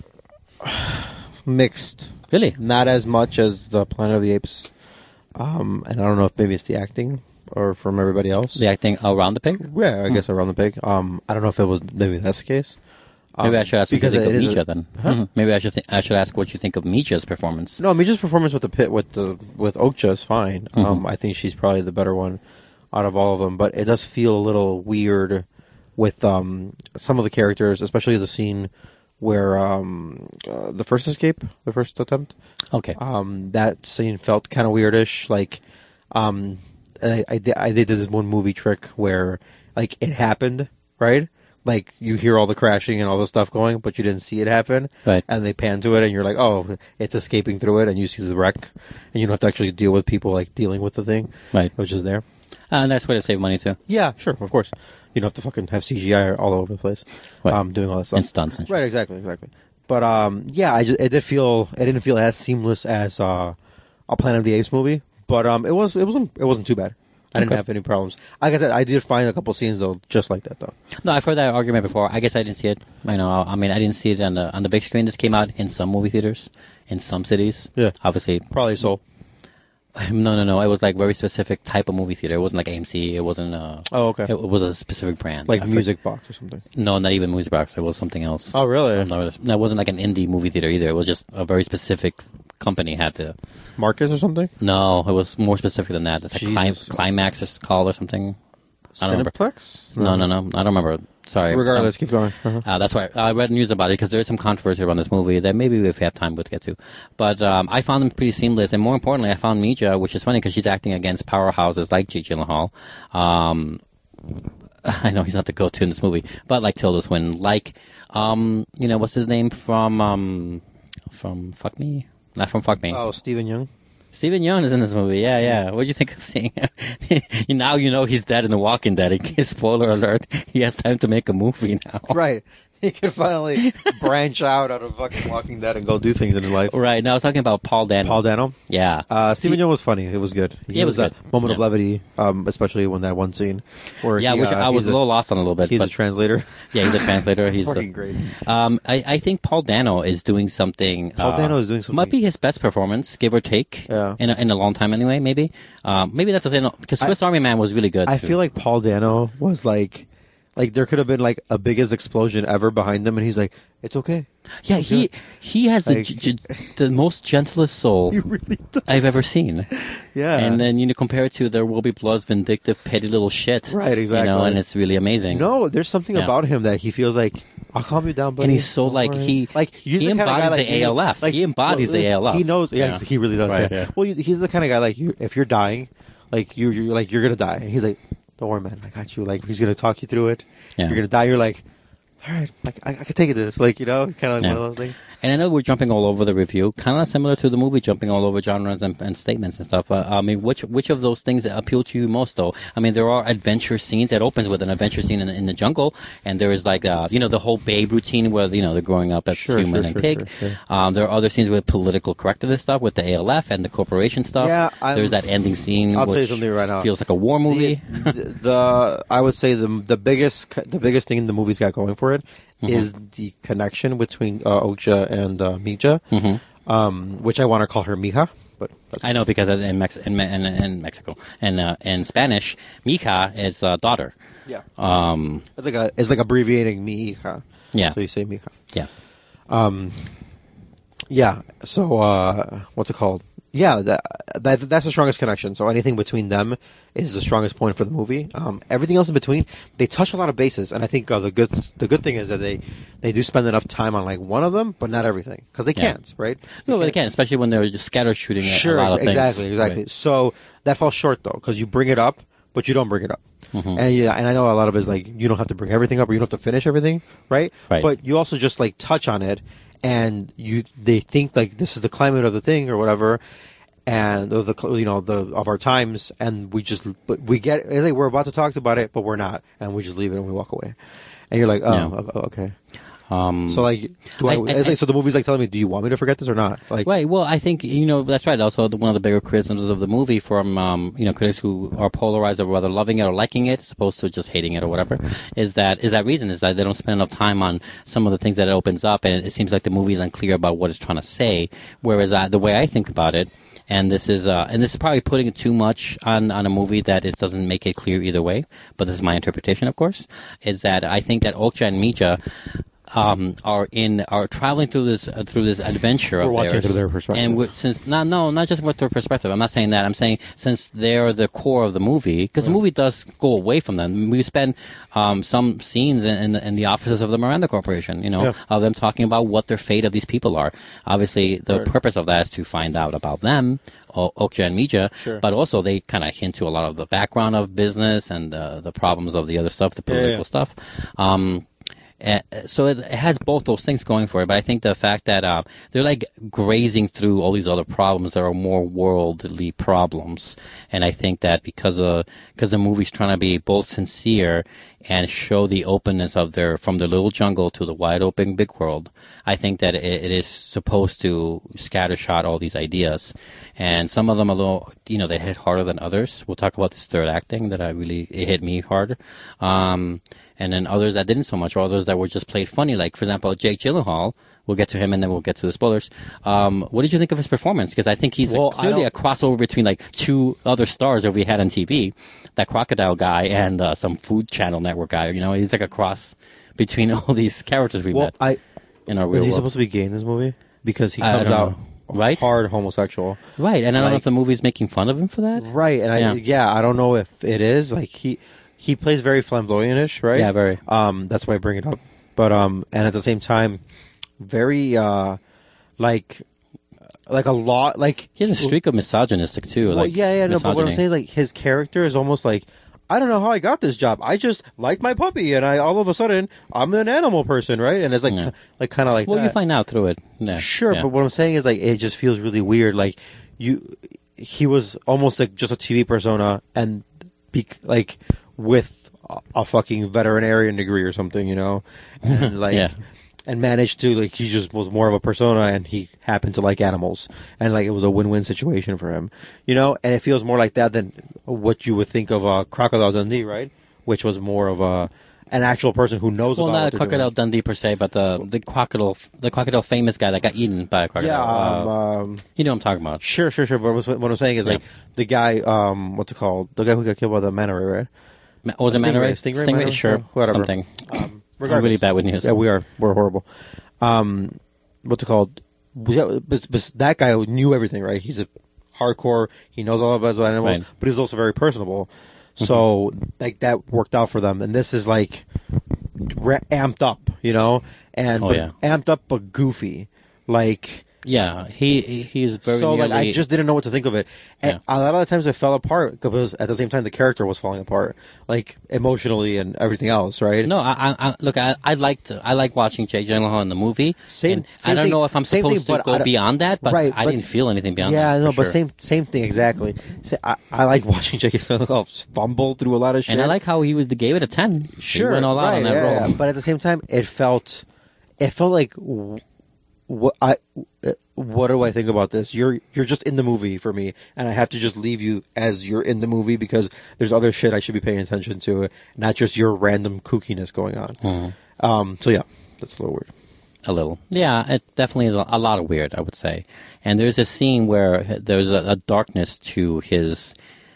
mixed. Really? Not as much as the Planet of the Apes. Um, and I don't know if maybe it's the acting or from everybody else. The acting around the pig? Yeah, I guess around the pig. Um, I don't know if it was maybe that's the case. Um, Maybe I should ask what you because think it of is a- Mija then. Mhm. Maybe I should th- I should ask what you think of Mija's performance. No, Mija's performance with the pit with the with Okja is fine. Mm-hmm. Um, I think she's probably the better one out of all of them. But it does feel a little weird with um, some of the characters, especially the scene where um, uh, the first escape, the first attempt. Okay. Um, that scene felt kind of weirdish. Like, um, I, I, did- I did this one movie trick where like it happened, right? Like you hear all the crashing and all the stuff going, but you didn't see it happen. Right. And they pan to it, and you're like, "Oh, it's escaping through it," and you see the wreck, and you don't have to actually deal with people like dealing with the thing, Right. Which is there. Uh, nice way to save money too. Yeah, sure, of course. You don't have to fucking have C G I all over the place, Right. um, doing all that stuff And stunts and shit. Right, exactly, exactly. But um, yeah, I just, it did feel it didn't feel as seamless as uh, a Planet of the Apes movie, but um, it was it wasn't it wasn't too bad. I didn't Okay. have any problems. Like I said, I did find a couple scenes though, just like that though. No, I've heard that argument before. I guess I didn't see it. I know. I mean, I didn't see it on the on the big screen. This came out in some movie theaters, in some cities. Yeah. Obviously, Probably so. no, no, no. It was like very specific type of movie theater. It wasn't like A M C. It wasn't. Uh, Oh, okay. It, it was a specific brand. Like I forget- Music Box or something. No, not even Music Box. It was something else. Oh, really? So, no, it no, it wasn't like an indie movie theater either. It was just a very specific company had to. Marcus or something. No, it was more specific than that. It's like Clim- Jesus. Climax is called or something. I don't remember. Cineplex? No, no, no. I don't remember. Sorry. Regardless, Some- keep going. Uh-huh. Uh, that's why I read news about it because there is some controversy around this movie that maybe if we have time we'll get to. But um, I found them pretty seamless, and more importantly, I found Mija, which is funny because she's acting against powerhouses like Jake Gyllenhaal. Um, I know he's not the go-to in this movie, but like Tilda Swinton, like um, you know what's his name from um, from Fuck Me, not from Fuck Me. Oh, Stephen Young. Stephen Yeun is in this movie. Yeah, yeah. What do you think of seeing him? Now you know he's dead in The Walking Dead. Spoiler alert. He has time to make a movie now. Right. he could finally branch out out of fucking Walking Dead and go do things in his life. Right. Now I was talking about Paul Dano. Paul Dano. Yeah. Uh, Stephen Yeun was funny. It was good. He Yeah, it was a good. moment of Yeah. levity, um, especially when that one scene where Yeah, he, which uh, I was he's a little lost on a little bit. He's but a translator. yeah, he's a translator. He's Fucking a, great. Um, I, I think Paul Dano is doing something. Paul uh, Dano is doing something. Might be his best performance, give or take. Yeah. In a, in a long time, anyway. Maybe. Um, maybe that's the thing. Because Swiss Army Man was really good. I too. feel like Paul Dano was like, like there could have been like a biggest explosion ever behind him, and he's like, it's okay. Yeah, he he has the Like- g- g- the most gentlest soul He really does. I've ever seen. Yeah. And then you know, compare it to There Will Be Blood's vindictive, petty little shit. Right, You know, exactly. and it's really amazing. No, there's something Yeah. about him that he feels like, I'll calm you down, buddy. And he's so Don't like worry." he like he's he the kind of guy, embodies like, the A L F. Like, he embodies well, the A L F. He knows. Yeah, Yeah. he really does. Right, yeah. yeah. Well, you, he's the kind of guy like you. If you're dying, like you, you're like you're gonna die. And he's like, don't worry, man. I got you. Like he's gonna talk you through it. Yeah. You're gonna die. You're like, all right, like I, I can take it. This, like you know, kind of like Yeah. one of those things. And I know we're jumping all over the review, kind of similar to the movie, jumping all over genres and, and statements and stuff. But I mean, which which of those things appeal to you most, though? I mean, there are adventure scenes. It opens with an adventure scene in, in the jungle, and there is like, uh, you know, the whole Babe routine where you know they're growing up as Sure, human sure, and sure, pig. sure, sure. Um, there are other scenes with political correctiveness stuff, with the A L F and the corporation stuff. Yeah, I'm- there's that ending scene. I'll which tell you something right now. Feels like a war movie. The, the, the I would say the the biggest the biggest thing the movie's got going for it is Mm-hmm. the connection between uh, Okja and uh, Mija, Mm-hmm. um, which I want to call her Mija, but that's I know because in, Mex- in, Me- in, in Mexico and uh, in Spanish, Mija is uh, daughter. yeah. Um, It's like a it's like abbreviating Mija. Yeah. So you say Mija. yeah. Yeah. So uh, what's it called? Yeah, that, that that's the strongest connection. So anything between them is the strongest point for the movie. Um, everything else in between, they touch a lot of bases, and I think uh, the good the good thing is that they they do spend enough time on like one of them, but not everything because they Yeah. can't, right? No, they can, especially when they're just scatter shooting at Sure, a lot ex- of things. exactly, exactly. Right. So that falls short though, because you bring it up, but you don't bring it up. Mm-hmm. And yeah, and I know a lot of it is like you don't have to bring everything up, or you don't have to finish everything, right? Right. But you also just like touch on it, and you they think like this is the climate of the thing or whatever, and or the cl- you know the of our times, and we just but we get it's like we're about to talk about it, but we're not, and we just leave it and we walk away, and you're like, oh, Yeah. o- o- okay. Um, So like, do I? I- I- it's like, so the movie's like telling me, do you want me to forget this or not? Like, Right. Well, I think you know that's right. Also, the, one of the bigger criticisms of the movie from um, you know critics who are polarized of whether loving it or liking it, as opposed to just hating it or whatever, is that is that reason is that they don't spend enough time on some of the things that it opens up, and it, it seems like the movie is unclear about what it's trying to say. Whereas uh, the way I think about it. And this is uh, and this is probably putting too much on, on a movie that it doesn't make it clear either way. But this is my interpretation, of course, is that I think that Okja and Mija um, are in are traveling through this uh, through this adventure We're of watching theirs. through their perspective. And we're, since no, no, not just with their perspective. I'm not saying that. I'm saying since they're the core of the movie, because the movie does go away from them. We spend um, some scenes in, in, in the offices of the Miranda Corporation, you know, Yeah. of them talking about what their fate of these people are. Obviously, the Right. purpose of that is to find out about them, o- Okja and Mija, Sure. but also they kind of hint to a lot of the background of business and uh, the problems of the other stuff, the Yeah, yeah. political stuff. Um, Uh, so it, it has both those things going for it, but I think the fact that uh, they're like grazing through all these other problems that are more worldly problems, and I think that because of because the movie's trying to be both sincere and show the openness of their from the little jungle to the wide open big world, I think that it, it is supposed to scattershot all these ideas, and some of them a little, you know, they hit harder than others. We'll talk about this third act thing that I really it hit me hard. Um, And then others that didn't so much, or others that were just played funny. Like, for example, Jake Gyllenhaal. We'll get to him, and then we'll get to the spoilers. Um, what did you think of his performance? Because I think he's Well, a, I clearly a don't- crossover between like two other stars that we had on T V, that Crocodile guy and uh, some Food Channel Network guy. You know, he's like a cross between all these characters we well, met I in our is real he world. supposed to be gay in this movie? Because he I comes don't out know. Right? hard homosexual. Right, and I don't know like- if the movie's making fun of him for that. Right, and I Yeah. yeah, I don't know if it is like he he plays very flamboyantish, right? Yeah, very. Um, that's why I bring it up. But um, and at the same time, very uh, like like a lot like He has a streak of misogynistic too. Well, like yeah, yeah, no. But what I'm misogyny. saying, like his character is almost like I don't know how I got this job. I just like my puppy, and I all of a sudden I'm an animal person, right? And it's like Yeah. like kind of like Well, that. you find out through it. Yeah. Sure, Yeah. but what I'm saying is like it just feels really weird. Like you, he was almost like just a T V persona, and be, like with a, a fucking veterinarian degree or something, you know, and like. Yeah. And managed to, like, he just was more of a persona, and he happened to like animals, and like it was a win-win situation for him, you know. And it feels more like that than what you would think of a uh, Crocodile Dundee, right? Which was more of a an actual person who knows Well, about. not what they're Crocodile doing. Dundee per se, but the the crocodile, the crocodile famous guy that got eaten by a crocodile. Yeah, um, Uh, um, you know what I'm talking about. sure, sure, sure. But what what I'm saying is Yeah. like the guy, um, what's it called? The guy who got killed by the manta ray, right? Ma- Was it Stingray, Manta Ray? Stingray, Stingray, Manta Ray? sure, Oh, whatever. something. Um, We're really bad with news. Yeah, we are. We're horrible. Um, what's it called? Yeah, but, but that guy knew everything, right? He's a hardcore. He knows all about animals, Right. but he's also very personable. So, like, that worked out for them. And this is like ra- amped up, you know, and Oh, but yeah. amped up but goofy, like. Yeah, he he's very. So like nearly, I just didn't know what to think of it. And a lot of the times it fell apart because at the same time the character was falling apart, like emotionally and everything else, right? No, I, I, I look. I, I liked. I like watching Jake Gyllenhaal in the movie. Same- and same I don't thing- know if I'm same supposed thing, to but go I don't- beyond that, but right, I but- didn't feel anything beyond yeah, that. no, for but sure. same same thing exactly. Say, I, I like watching Jake Gyllenhaal fumble through a lot of shit. And I like how he was gave it a ten. sure, he went all out right, on that yeah, role. yeah. But at the same time, it felt it felt like w- what I uh, what do I think about this? You're you're just in the movie for me, and I have to just leave you as you're in the movie because there's other shit I should be paying attention to, not just your random kookiness going on. Mm-hmm. Um, so yeah, that's a little weird. A little. Yeah, it definitely is a, a lot of weird, I would say. And there's a scene where there's a, a darkness to his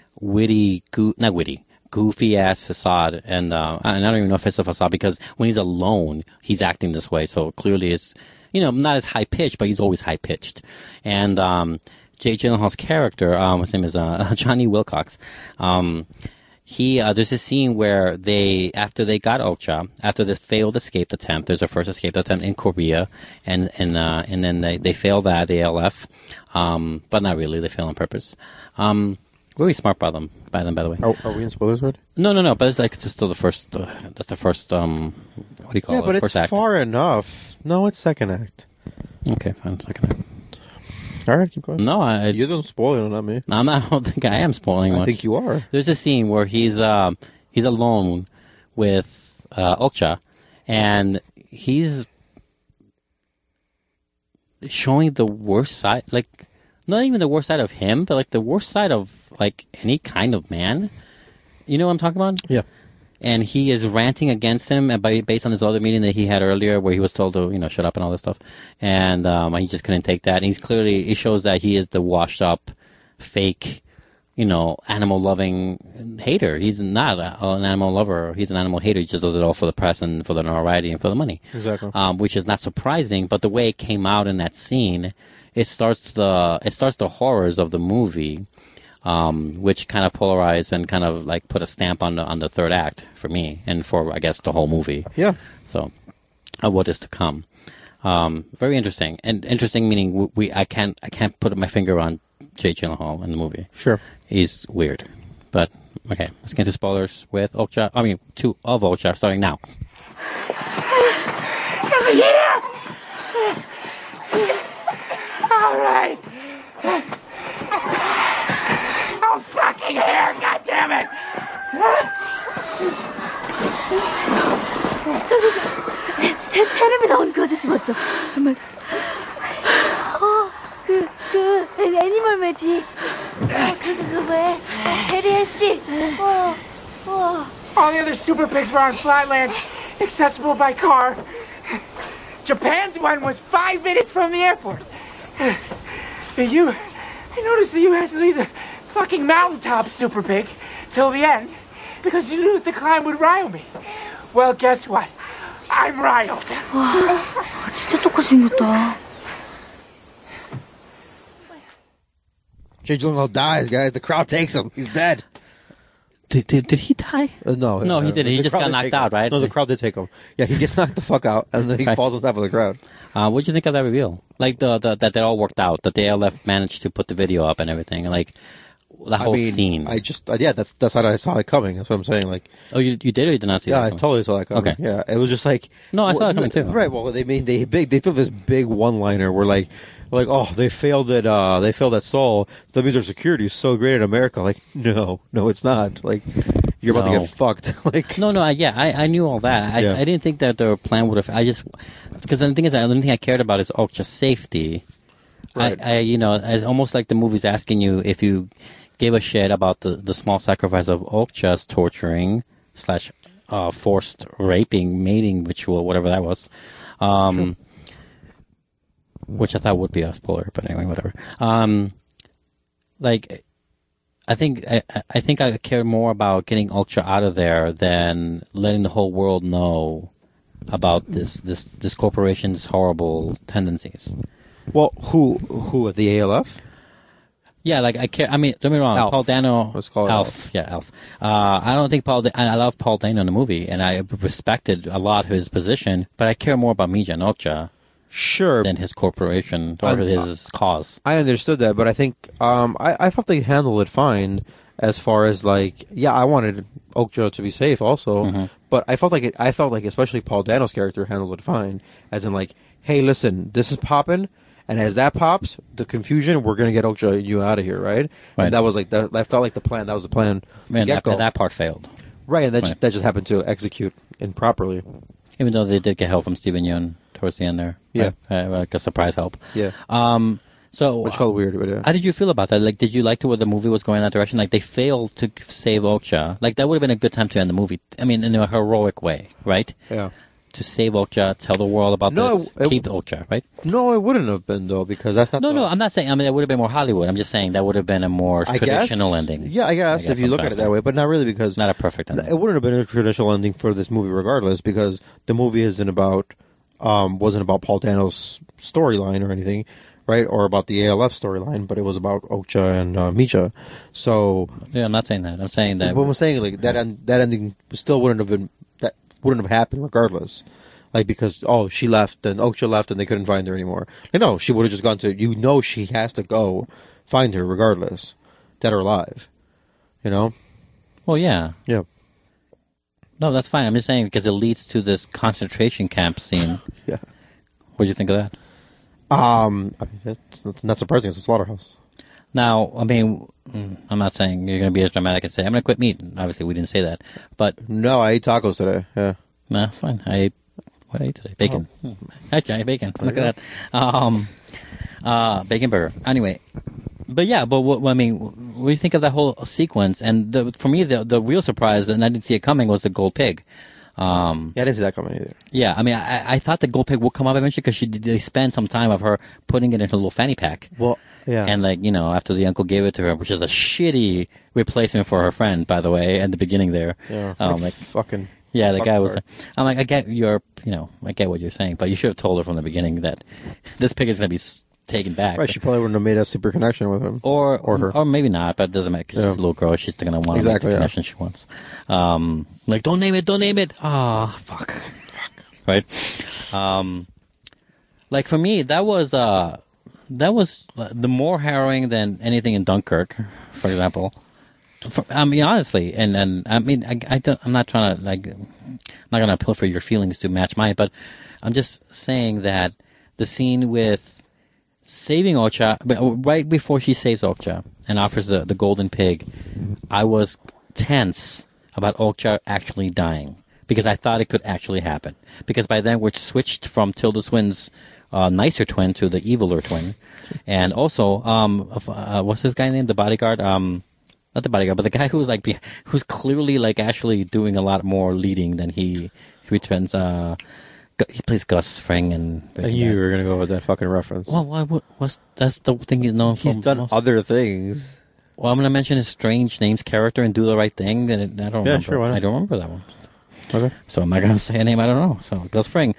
witty, goo- not witty, goofy ass facade. And, uh, and I don't even know if it's a facade because when he's alone, he's acting this way. So clearly it's, you know, not as high pitched, but he's always high pitched. And, um, Jake Gyllenhaal's character, um, his name is, uh, Johnny Wilcox, um, He uh, there's a scene where they after they got Okja, after this failed escape attempt, there's a first escape attempt in Korea, and and uh, and then they, they fail that the A L F, um, but not really, they fail on purpose. Um, really smart by them, by them by the way. Are, are we in spoilers mode? No, no, no, but it's like it's still the first. Uh, that's the first. Um, what do you call Yeah, it? but first it's act. far enough. No, it's second act. Okay, fine, second act. All right, keep going. No, I, You don't spoil it, not me. I'm not, I don't think I am spoiling much. I think you are. There's a scene where he's um he's alone with uh, Okja, and he's showing the worst side, like not even the worst side of him, but like the worst side of like any kind of man. You know what I'm talking about? Yeah. And he is ranting against him and by, based on this other meeting that he had earlier where he was told to, you know, shut up and all this stuff. And um, he just couldn't take that. And he's clearly, it shows that he is the washed up, fake, you know, animal loving hater. He's not a, an animal lover. He's an animal hater. He just does it all for the press and for the notoriety and for the money. Exactly. Um, which is not surprising, but the way it came out in that scene, it starts the, it starts the horrors of the movie. Um, which kind of polarized and kind of like put a stamp on the on the third act for me and for I guess the whole movie. Yeah. So, uh, what is to come? Um, very interesting and interesting meaning we, we I can't I can't put my finger on Jake Gyllenhaal in the movie. Sure. He's weird, but okay. Let's get into spoilers with Okja. I mean, two of Okja starting now. Over here! All right. Oh, fucking hair, goddammit! ちょちょちょテテテレビの方に가져왔죠. 어, 그, 그, 애니멀 매직. 어, 그, 그, 그, 왜? 에리엘 씨. 어, 어. All the other super pigs were on Flatland, accessible by car. Japan's one was five minutes from the airport. You, I noticed that you had to leave the fucking mountaintop, super pig, till the end, because you knew that the climb would rile me. Well, guess what? I'm riled. 와, 진짜 똑같이 생겼다. Jake Gyllenhaal dies, guys. The crowd takes him. He's dead. Did did, did he die? Uh, no, No, he uh, didn't. He the just crowd got did knocked take him. out, right? No, the crowd did take him. Yeah, he gets knocked the fuck out, and then he Right. falls on top of the crowd. Uh, what did you think of that reveal? Like the, the that that all worked out. That the A L F managed to put the video up and everything. Like the whole I mean, scene. I just, uh, yeah, that's that's how I saw it coming. That's what I'm saying. Like, oh, you you did or you did not see yeah, that? I coming? totally saw that coming. Okay. Yeah, it was just like, No, I saw well, it coming too. Right. Well, they made they big. They threw this big one-liner where like, like, oh, they failed at uh, they failed at Seoul. That means our security is so great in America. Like, no, no, it's not. Like, you're about No. to get fucked. Like, No, no, I, yeah, I, I knew all that. I, Yeah. I didn't think that their plan would have. I just because the thing is, the only thing I cared about is Okja's safety. Right. I, I, you know, it's almost like the movie's asking you if you gave a shit about the, the small sacrifice of Okja's torturing slash uh, forced raping, mating ritual, whatever that was. Um, which I thought would be a spoiler, but anyway, whatever. Um, like, I think I, I think I care more about getting Okja out of there than letting the whole world know about this this this corporation's horrible tendencies. well, who who at the A L F? Yeah, like I care. I mean, don't get me wrong. Alf. Paul Dano, Let's call it Alf. Alf. Yeah, Alf. Uh, I don't think Paul. Da- I love Paul Dano in the movie, and I respected a lot his position. But I care more about Mija and Okja Sure, than his corporation or I'm- his cause. I understood that, but I think um, I, I felt they handled it fine as far as like, yeah, I wanted Okja to be safe also, Mm-hmm. but I felt like it, I felt like especially Paul Dano's character handled it fine, as in like, hey, listen, this is popping, and as that pops, the confusion, we're gonna get Okja and you out of here, right? Right. And that was like that, that felt like the plan. That was the plan. from Man, that, get-go. that part failed. right, and that Right. just, that just happened to execute improperly. Even though they did get help from Stephen Yeun towards the end there. Yeah. Uh, like a surprise help. Yeah, Um. So. which felt weird, but yeah. How did you feel about that? Like, did you like the way the movie was going in that direction? Like, they failed to save Okja. Like, that would have been a good time to end the movie. I mean, in a heroic way, right? yeah. To save Okja, tell the world about No, this, it- keep Okja, right? No, it wouldn't have been though, because that's not. No, the, no, I'm not saying. I mean, that would have been more Hollywood. I'm just saying that would have been a more I traditional guess, ending. Yeah, I guess, if you I'm look trying at it to that say. way, but not really because Not a perfect ending. it wouldn't have been a traditional ending for this movie, regardless, because the movie isn't about um, wasn't about Paul Dano's storyline or anything, right? Or about the A L F storyline, but it was about Okja and uh, Mija. So, Yeah, I'm not saying that. I'm saying that. what I'm saying, like that, end, that ending still wouldn't have been that wouldn't have happened regardless. Like, because, oh, she left, and Okja left, and they couldn't find her anymore. Like, no, she would have just gone to, you know she has to go find her regardless, dead or alive. You know? Well, yeah. Yeah. No, that's fine. I'm just saying because it leads to this concentration camp scene. Yeah. What do you think of that? Um, I mean, that's not, not surprising, it's a slaughterhouse. Now, I mean, mm, I'm not saying you're going to be as dramatic and say, I'm going to quit meat. Obviously, we didn't say that. But, No, I ate tacos today, yeah. no, that's fine. I ate, what did I eat today? Bacon. Hmm. Actually, I ate bacon. Look at that. Um, uh, bacon burger. Anyway. But yeah, but what, I mean, what do you think of that whole sequence? And the, for me, the the real surprise, and I didn't see it coming, was the gold pig. Um, Yeah, I didn't see that coming either. yeah, I mean, I, I thought the gold pig would come up eventually because she did, they spent some time of her putting it in her little fanny pack. Well, yeah. And like, you know, after the uncle gave it to her, which is a shitty replacement for her friend, by the way, at the beginning there. yeah, Um, what a like, fucking... yeah, the fuck guy was. her. I'm like, I get your, you know, I get what you're saying, but you should have told her from the beginning that this pig is going to be s- taken back. Right, she probably wouldn't have made a super connection with him. Or, Or her. or maybe not, but it doesn't matter. 'Cause Yeah. she's a little girl. She's still going to want to Exactly, make the yeah. connection she wants. Um, like, don't name it, don't name it. Ah, fuck. Fuck. Right? Um, like, for me, that was, uh, that was uh, the more harrowing than anything in Dunkirk, for example. For, I mean, honestly, and, and I mean, I, I don't, I'm not trying to, like, I'm not going to pilfer your feelings to match mine, but I'm just saying that the scene with saving Okja, but right before she saves Okja and offers the, the golden pig, I was tense about Okja actually dying because I thought it could actually happen. Because by then we're switched from Tilda Swinton's uh, nicer twin to the eviler twin. And also, um, uh, what's this guy named? The bodyguard? Um, not the bodyguard, but the guy who's like, be- who's clearly like actually doing a lot more leading than he, he returns, uh, Gu- he plays Gus Fring and. I knew you were going to go with that fucking reference. Well, why, what, what's, that's the thing he's known for. He's done most. other things. Well, I'm going to mention his Strange Names character and Do the Right Thing. That it, I don't Yeah, remember. sure, why not? I don't remember that one. Okay. So I'm not going to say a name I don't know. So Gus Fring.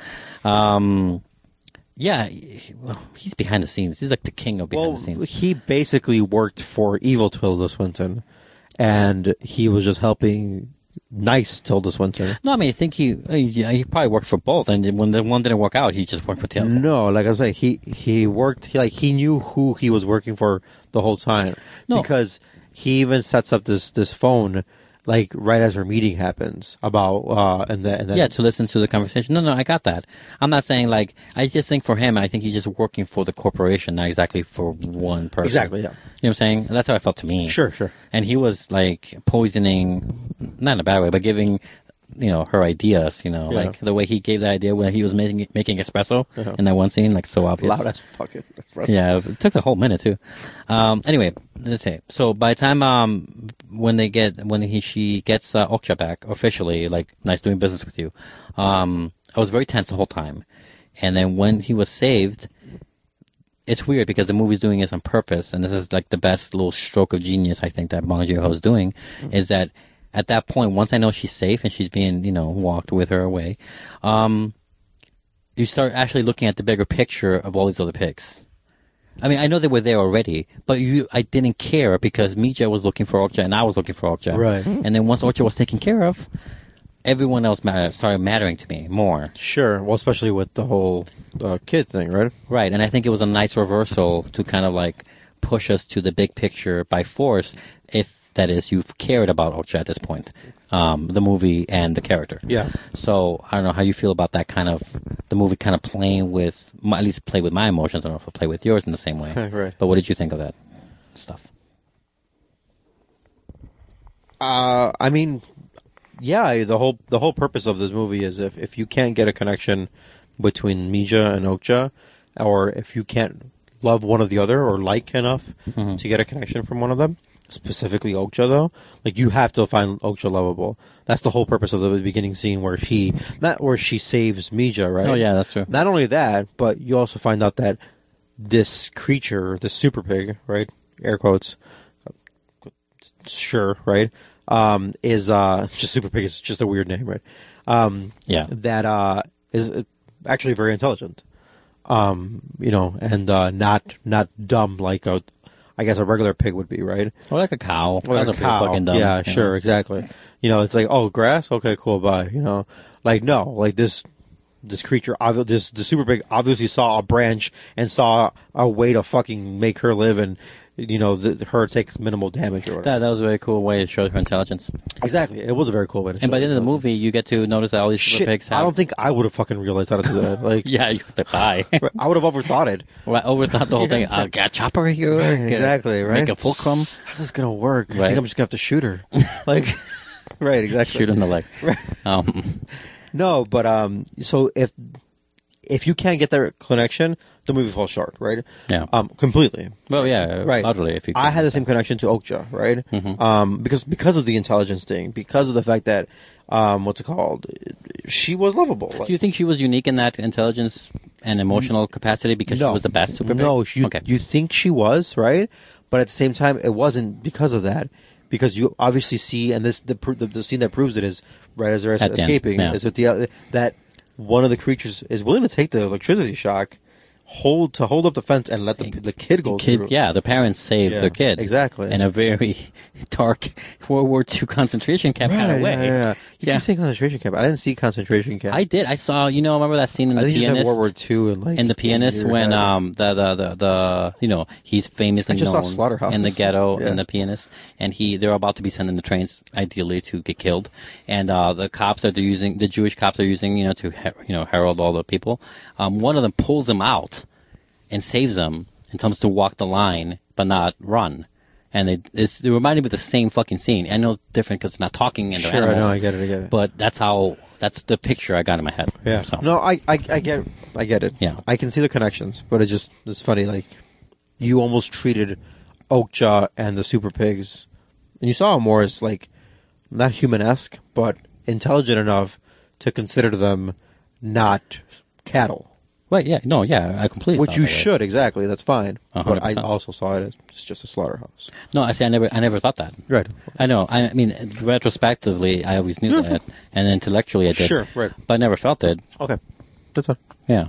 Um, yeah, he- well, he's behind the scenes. He's like the king of behind Well, the scenes. he basically worked for evil Tilda Swinton, and he was just helping nice Tilda Swinton. No, I mean, I think he uh, yeah, he probably worked for both, and when the one didn't work out, he just worked for Tilda. No, like I was saying, he he worked. He, like he knew who he was working for the whole time. No. Because he even sets up this this phone like right as her meeting happens about uh and then and then Yeah, to listen to the conversation. No, no, I got that. I'm not saying like I just think for him, I think he's just working for the corporation, not exactly for one person. Exactly, yeah. You know what I'm saying? That's how I felt to me. Sure, sure. And he was like poisoning not in a bad way, but giving, you know, her ideas, you know, Yeah. like the way he gave the idea when he was making making espresso Yeah. in that one scene, like so obvious. Loud as fucking. Yeah, it took a whole minute too. Um, anyway, let's say so. By the time um when they get when he she gets uh, Okja back officially, like nice doing business with you. Um, I was very tense the whole time, and then when he was saved, it's weird because the movie's doing this on purpose, and this is like the best little stroke of genius I think that Bong Joon-ho is doing, mm-hmm. is that at that point, once I know she's safe and she's being, you know, walked with her away, um, you start actually looking at the bigger picture of all these other pigs. I mean, I know they were there already, but you, I didn't care because Mija was looking for Okja and I was looking for Okja. Right. And then once Okja was taken care of, everyone else matter, started mattering to me more. Sure. Well, especially with the whole uh, kid thing, right? Right. And I think it was a nice reversal to kind of like push us to the big picture by force, if that is, you've cared about Okja at this point, um, the movie and the character. Yeah. So I don't know how you feel about that kind of, the movie kind of playing with, at least play with my emotions. I don't know if it'll play with yours in the same way. Right. But what did you think of that stuff? Uh, I mean, yeah, the whole the whole purpose of this movie is if, if you can't get a connection between Mija and Okja, or if you can't love one or the other or like enough mm-hmm. to get a connection from one of them, specifically Okja though, like you have to find Okja lovable. That's the whole purpose of the beginning scene where she, not where she saves Mija, right? Oh yeah, that's true. Not only that, but you also find out that this creature, this super pig, right? Air quotes. Sure, right? Um, is uh, just super pig is just a weird name, right? Um, yeah. That uh, is actually very intelligent. Um, you know, and uh, not not dumb like a, I guess a regular pig would be, right? Or like a cow. Or like Cows a are cow. pretty fucking dumb. Yeah, sure, know? Exactly. You know, it's like, oh, grass? Okay, cool, bye. You know, like, no, like this this creature, obvi- this the super pig obviously saw a branch and saw a way to fucking make her live and, you know, the, her take minimal damage or whatever. That, that was a very cool way to show her intelligence. Exactly. It was a very cool way to show And by the end of the intelligence. movie, you get to notice that all these Shit, super pigs have... I don't think I would have fucking realized how to do that. Like, yeah, you have to buy. I would have overthought it. Well, I overthought the whole thing. I'll get a chopper here. Right, get- exactly, right? Make a fulcrum. How's this going to work? I Right. think I'm just going to have to shoot her. Like, right, exactly. Shoot in the leg. Right. Um, No, but um, so if if you can't get that connection, the movie falls short, right? Yeah. Um, completely. well, yeah, Right. utterly. If you I can- had the same connection to Okja, right? Mhm. Um, because because of the intelligence thing, because of the fact that um, what's it called? She was lovable. Like, Do you think she was unique in that intelligence and emotional capacity because no, she was the best super pig? No, you okay. you think she was, right? But at the same time, it wasn't because of that. Because you obviously see, and this the pr- the, the scene that proves it is right as they're At the end, escaping yeah. is with the uh, that one of the creatures is willing to take the electricity shock, hold to hold up the fence and let the the kid go Kid, through. yeah, the parents saved Yeah, their kid exactly. in a very dark World War Two concentration camp Right, kind of way. yeah, yeah. You Yeah. keep saying concentration camp. I didn't see concentration camp. I did. I saw. You know, remember that scene in I the think you just pianist? have World War Two and like in the pianist your when head. um the, the the the you know he's famously I just saw known Slaughterhouse. in the ghetto Yeah. in the pianist, and he they're about to be sent in the trains ideally to get killed, and uh the cops that they're using, the Jewish cops are using, you know, to her, you know herald all the people. Um, one of them pulls them out and saves them and tells them to walk the line but not run. And they it's, it reminded me of the same fucking scene. I know it's different because they're not talking and they're Sure, I animals. know, I get it, I get it. But that's how that's the picture I got in my head. Yeah. So. No, I, I, I get, I get it. Yeah. I can see the connections, but it just it's funny. Like, you almost treated Okja and the super pigs, and you saw them more as like not human-esque, but intelligent enough to consider them not cattle. Right, yeah, no, yeah, I completely Which saw you it that way. should exactly. That's fine. A But hundred I percent. also saw it as it's just a slaughterhouse. No, I see. I never, I never thought that. Right. I know. I, I mean, retrospectively, I always knew that, and intellectually, I did. Sure, right. But I never felt it. Okay. That's fine. Yeah.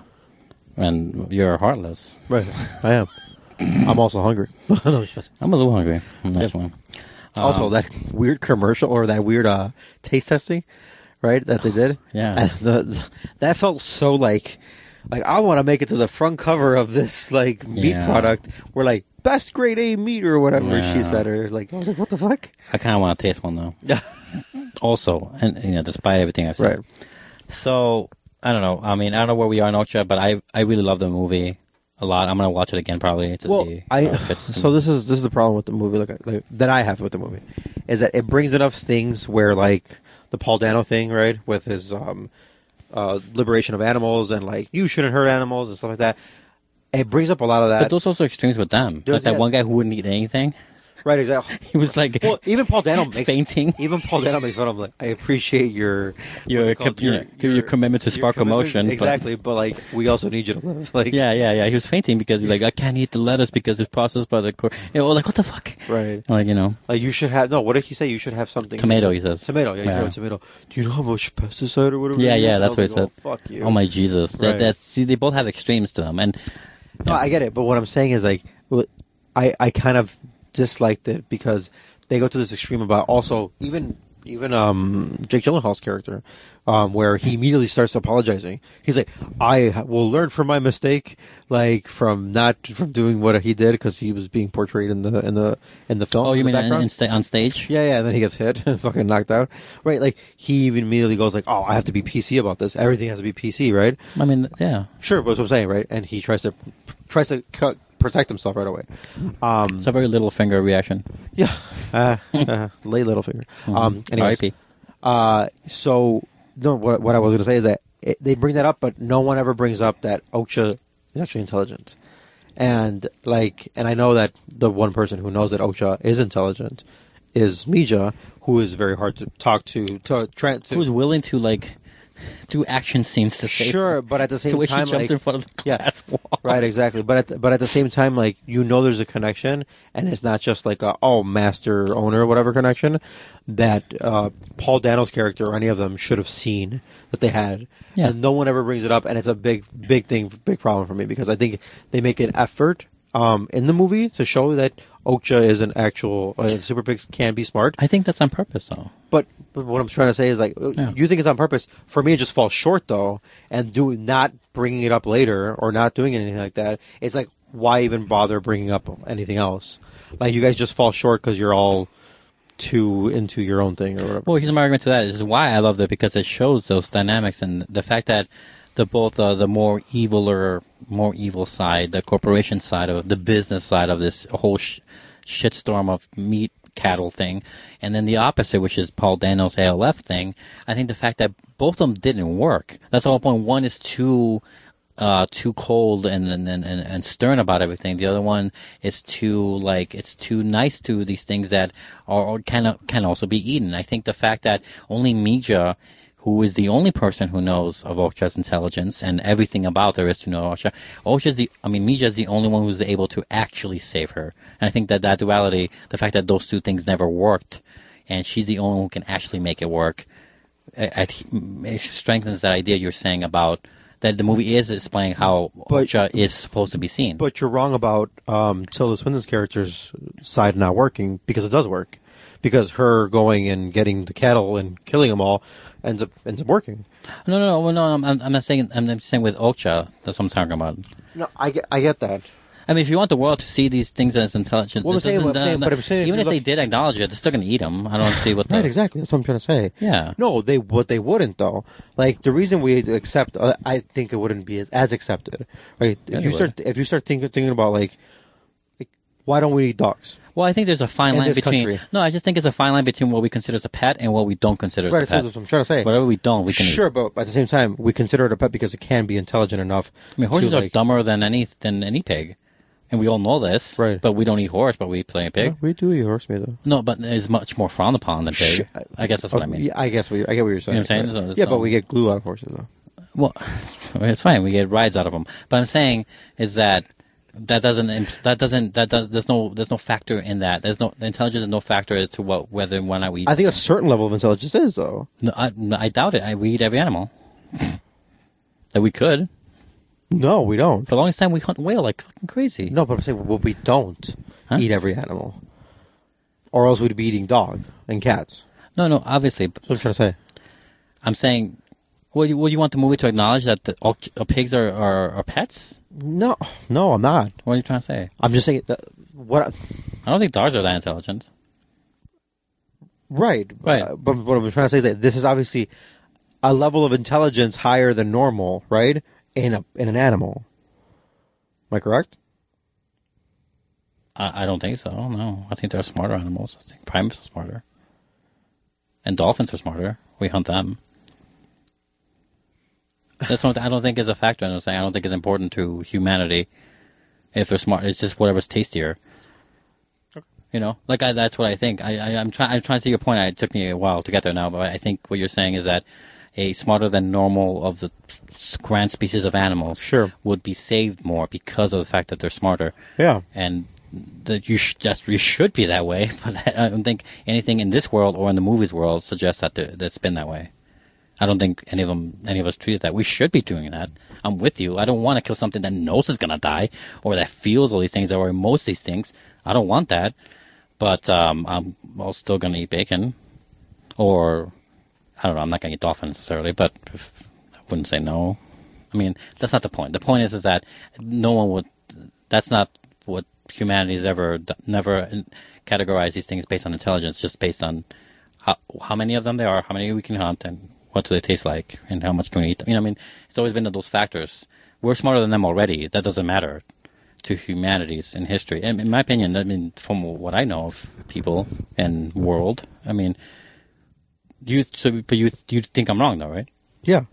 And you're heartless. Right. I am. I'm also hungry. I'm a little hungry. That's one. Also, that weird commercial or that weird uh, taste testing, right? That they did. Yeah. And the, the- that felt so like, like I want to make it to the front cover of this like meat Yeah. product. We're like best grade A meat or whatever Yeah. she said. Or like I was like, what the fuck? I kind of want to taste one though. Yeah. Also, and you know, despite everything I've said. Right. So I don't know. I mean, I don't know where we are in Ocha, but I I really love the movie a lot. I'm gonna watch it again probably to Well, see I how it fits. so this is this is the problem with the movie like, like that I have with the movie is that it brings enough things where, like, the Paul Dano thing, right, with his um, uh, liberation of animals and, like, you shouldn't hurt animals and stuff like that. It brings up a lot of that. But those also extremes with them. There's- Like that yeah. one guy who wouldn't eat anything. Right, exactly. He was like Well, even Paul Dano makes fainting. Even Paul Dano makes fun of him. Like, I appreciate your Your what's it called? com- your- your commitment to your spark commitment- emotion, but- Exactly, but, like, we also need you to live. Like, Yeah, yeah, yeah. He was fainting because he's like, I can't eat the lettuce because it's processed by the core. You know, like, what the fuck? right. Like, you know, Like, you should have no. What did he say? You should have something. tomato, he says. Tomato. Yeah, you Yeah. should have tomato. Do you know how much pesticide or whatever? Yeah, it is? yeah, And that's I what he was like, said. Oh, fuck you. Oh my Jesus. That, Right. that's, see, they both have extremes to them. And No, I get it, but what I'm saying is like, well, I I kind of disliked it because they go to this extreme about also even even um Jake Gyllenhaal's character, um where he immediately starts apologizing. He's like, I ha- will learn from my mistake, like from not from doing what he did because he was being portrayed in the in the in the film. oh, you in the mean in, background. in sta- on stage? Yeah, yeah, and then he gets hit and fucking knocked out. Right, like he even immediately goes like, "Oh, I have to be P C about this. Everything has to be P C, right?" I mean, yeah. Sure, but that's what I'm saying, right? And he tries to tries to cut, protect himself right away. Um, It's a very little finger reaction. yeah, uh, uh, lay little finger. Um, anyways, R I P. uh, so no, what what I was going to say is that it, they bring that up, but no one ever brings up that Ocha is actually intelligent. And like, and I know that the one person who knows that Ocha is intelligent is Mija, who is very hard to talk to. To, tra- to Who's willing to, like, do action scenes to save Sure, her? but at the same to which time, she jumps like, in front of the yeah, glass wall. right, exactly. But at the, but at the same time, like you know, there's a connection, and it's not just like a oh master owner whatever connection that uh, Paul Dano's character or any of them should have seen that they had, Yeah. and no one ever brings it up, and it's a big big thing, big problem for me because I think they make an effort um, in the movie to show that Okja is an actual uh, Super Pigs can be smart. I think that's on purpose, though. But, but what I'm trying to say is like Yeah. you think it's on purpose. For me, it just falls short though, and do not bringing it up later or not doing anything like that. It's like why even bother bringing up anything else? Like you guys just fall short because you're all too into your own thing or whatever. Well, here's my argument to that. This is why I love it, because it shows those dynamics and the fact that the both uh, the more evil or more evil side, the corporation side of the business side of this whole sh- shitstorm of meat cattle thing, and then the opposite, which is Paul Dano's A L F thing. I think the fact that both of them didn't work. That's the whole point. One is too uh, too cold and, and, and, and stern about everything. The other one is too like it's too nice to these things that are or can can also be eaten. I think the fact that only Mija, who is the only person who knows of Okja's intelligence and everything about there is to know Okja. Okja's the, I mean, Mija is the only one who's able to actually save her. And I think that that duality, the fact that those two things never worked, and she's the only one who can actually make it work, it, it strengthens that idea you're saying about that the movie is explaining how But- Okja is supposed to be seen. But you're wrong about um, Tilda Swinton's character's side not working because it does work. Because her going and getting the cattle and killing them all ends up ends up working. no, no, no, well, no. I'm, I'm not saying. I'm saying with Okja. That's what I'm talking about. No, I get I get that. I mean, if you want the world to see these things as intelligent, Well, I'm this saying- doesn't- I'm saying- uh, but I'm saying if even you if they look- did acknowledge it, they're still going to eat them. I don't see what the Right, exactly. That's what I'm trying to say. Yeah. No, they what they wouldn't though. Like the reason we accept, uh, I think it wouldn't be as, as accepted. Right? Yeah, if they you start, if you start thinking thinking about like, like, why don't we eat dogs? Well, I think there's a fine In line this between. country. No, I just think it's a fine line between what we consider as a pet and what we don't consider Right, as a that's pet. what I'm trying to say. Whatever we don't, we can Sure, eat. but at the same time, we consider it a pet because it can be intelligent enough. I mean, horses to, are like, dumber than any than any pig, and we all know this. Right. But we don't eat horse, but we eat playing pig. Yeah, we do eat horse meat though. No, but it's much more frowned upon than pig. Sh- I guess that's what I mean. Yeah, I guess we, I get what you're saying. You know what I'm saying? right. So it's yeah, not- but we get glue out of horses though. Well, it's fine. We get rides out of them. But I'm saying is that that doesn't imp- that doesn't that does there's no there's no factor in that. There's no the intelligence is no factor as to what whether and when I eat. I think a certain level of intelligence is though. No, I, no, I doubt it. I, we eat every animal that we could. No, we don't. For the longest time, we hunt whale like fucking crazy. No, but I'm saying well, we don't Huh? eat every animal, or else we'd be eating dog and cats. no, no. Obviously, but That's what I'm trying to say. I'm saying. Well, you, well, you want the movie to acknowledge that the, all, uh, pigs are, are, are pets? No, no, I'm not. What are you trying to say? I'm just saying that what. I, I don't think dogs are that intelligent. right, Right. uh, but what I'm trying to say is that this is obviously a level of intelligence higher than normal, right? In a in an animal. Am I correct? I, I don't think so. No, I think there are smarter animals. I think primates are smarter. And dolphins are smarter. We hunt them. That's what I don't think is a factor. I'm saying I don't think it's important to humanity if they're smart. It's just whatever's tastier. Okay. You know, like I, that's what I think. I, I, I'm trying. I'm trying to see your point. It took me a while to get there now, but I think what you're saying is that a smarter than normal of the grand species of animals sure. would be saved more because of the fact that they're smarter. Yeah, and that you sh- just you should be that way. But I don't think anything in this world or in the movies world suggests that that's been that way. I don't think any of them, any of us treat it that. We should be doing that. I'm with you. I don't want to kill something that knows it's going to die or that feels all these things or emotes these things. I don't want that. But um, I'm well, still going to eat bacon. Or, I don't know, I'm not going to eat dolphin necessarily, but if, I wouldn't say no. I mean, that's not the point. The point is, is that no one would, that's not what humanity has ever, never categorized these things based on intelligence, just based on how, how many of them there are, how many we can hunt, and what do they taste like, and how much can we eat them? You know, I mean, it's always been those factors. We're smarter than them already. That doesn't matter to humanities in history. And in my opinion, I mean, from what I know of people and world, I mean, you so but you you think I'm wrong though, right? Yeah.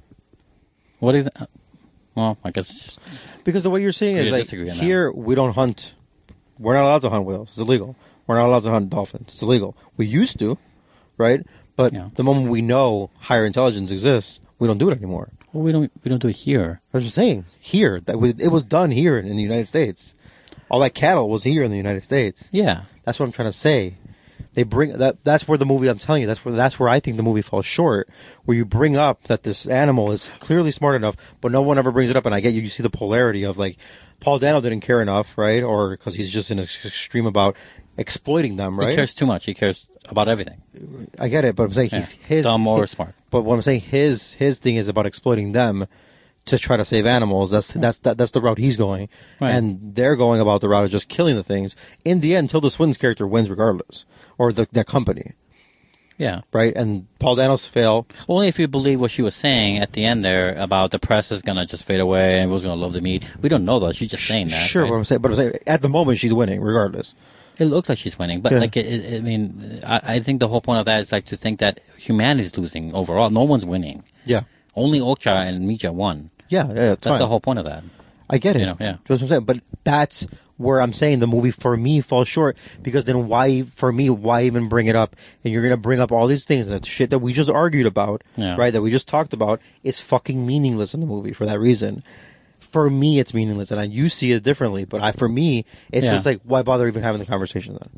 What is it? Well, I guess it's just because the way you're saying is like here we don't hunt. We're not allowed to hunt whales. It's illegal. We're not allowed to hunt dolphins. It's illegal. We used to, right? But yeah. the moment we know higher intelligence exists, we don't do it anymore. Well, we don't. We don't do it here. I was just saying here that we, it was done here in, in the United States. All that cattle was here in the United States. Yeah, that's what I'm trying to say. They bring that. That's where the movie. I'm telling you. That's where. That's where I think the movie falls short. Where you bring up that this animal is clearly smart enough, but no one ever brings it up. And I get you. You see the polarity of like Paul Dano didn't care enough, right? Or because he's just in an extreme about exploiting them, right? He cares too much. He cares about everything. I get it, but I'm saying he's yeah. his dumb or his, smart. But what I'm saying, his his thing is about exploiting them to try to save animals. That's that's that, that's the route he's going, right. and they're going about the route of just killing the things. In the end, Tilda Swinton's character wins regardless, or the that company. Yeah. Right, and Paul Dano's fail. Only if you believe what she was saying at the end there about the press is gonna just fade away and everyone's gonna love the meat. We don't know though. She's just saying that. Sure, right? what I'm saying, but I'm saying at the moment she's winning regardless. It looks like she's winning, but yeah. like, it, it, I mean, I, I think the whole point of that is like to think that humanity's losing overall. No one's winning. Yeah. Only Okja and Mija won. Yeah, yeah, that's fine. the whole point of that. I get it. You know, yeah. That's what I'm saying. But that's where I'm saying the movie for me falls short, because then why, for me, why even bring it up? And you're gonna bring up all these things and that shit that we just argued about, yeah. right? That we just talked about is fucking meaningless in the movie for that reason. For me, it's meaningless, and I, you see it differently. But I, for me, it's yeah. just like, why bother even having the conversation then?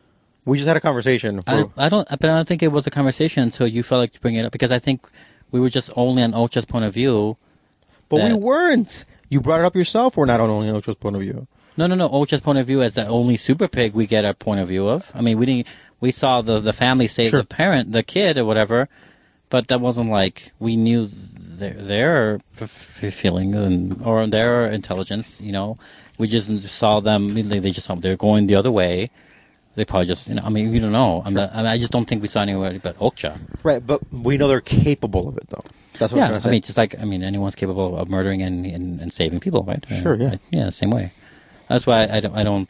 We just had a conversation. I, I don't, but I don't think it was a conversation until you felt like to bring it up, because I think we were just only on Ocha's point of view. But that, we weren't. You brought it up yourself. We're not on only Ocha's point of view. No, no, no. Ocha's point of view as the only Super Pig we get our point of view of. I mean, we didn't. We saw the the family save sure. the parent, the kid, or whatever. But that wasn't like we knew their their feeling and or their intelligence. You know, we just saw them. They just they're going the other way. They probably just, you know, I mean, we don't know. I'm not, I, mean, I just don't think we saw anybody but Okja. Right, but we know they're capable of it, though. That's what yeah, I'm trying to say. I mean, just like, I mean, anyone's capable of murdering and, and, and saving people, right? Sure, yeah. I, yeah, same way. That's why I don't, I don't,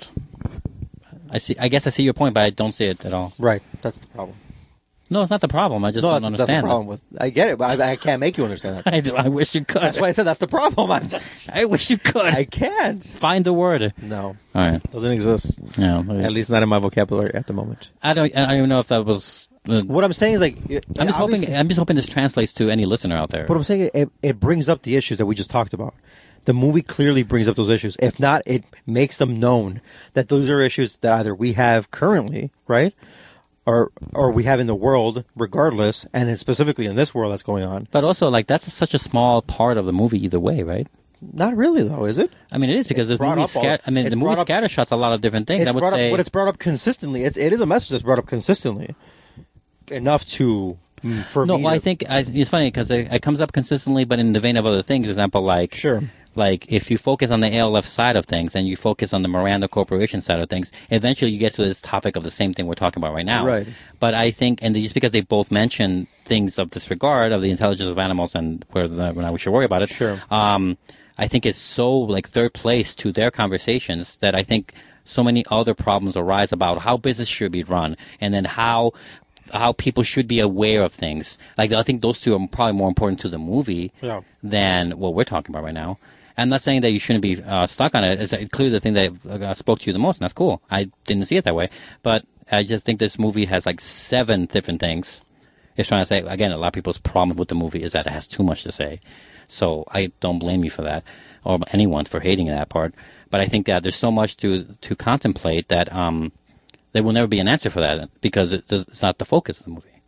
I see, I guess I see your point, but I don't see it at all. Right, that's the problem. No, it's not the problem. I just no, don't that's, understand. That's the problem with. I get it, but I, I can't make you understand that. I, do, I wish you could. That's why I said that's the problem. I, I wish you could. I can't find the word. No, all right, doesn't exist. No, at least not in my vocabulary at the moment. I don't. I don't even know if that was. Uh, what I'm saying is like. I'm just hoping. I'm just hoping this translates to any listener out there. What I'm saying, it, it brings up the issues that we just talked about. The movie clearly brings up those issues. If not, it makes them known that those are issues that either we have currently, right? Or, or we have in the world, regardless, and specifically in this world that's going on. But also, like, that's a, such a small part of the movie either way, right? Not really, though, is it? I mean, it is, because it's the movie scat- I mean, the movie up, scattershots a lot of different things. I would say, up, but it's brought up consistently. It's, it is a message that's brought up consistently enough to for no, me. No, well, to, I think I, it's funny because it, it comes up consistently, but in the vein of other things. For example, like sure. Like, if you focus on the A L F side of things and you focus on the Miranda Corporation side of things, eventually you get to this topic of the same thing we're talking about right now. Right. But I think, and just because they both mention things of this regard, of the intelligence of animals and whether or not we should worry about it, sure. um, I think it's so, like, third place to their conversations that I think so many other problems arise about how business should be run and then how how people should be aware of things. Like I think those two are probably more important to the movie Yeah. than what we're talking about right now. I'm not saying that you shouldn't be uh, stuck on it. It's clearly the thing that uh, spoke to you the most, and that's cool. I didn't see it that way, but I just think this movie has like seven different things. It's trying to say, again, a lot of people's problem with the movie is that it has too much to say. So I don't blame you for that, or anyone for hating that part. But I think that there's so much to to contemplate that um, there will never be an answer for that because it, it's not the focus of the movie.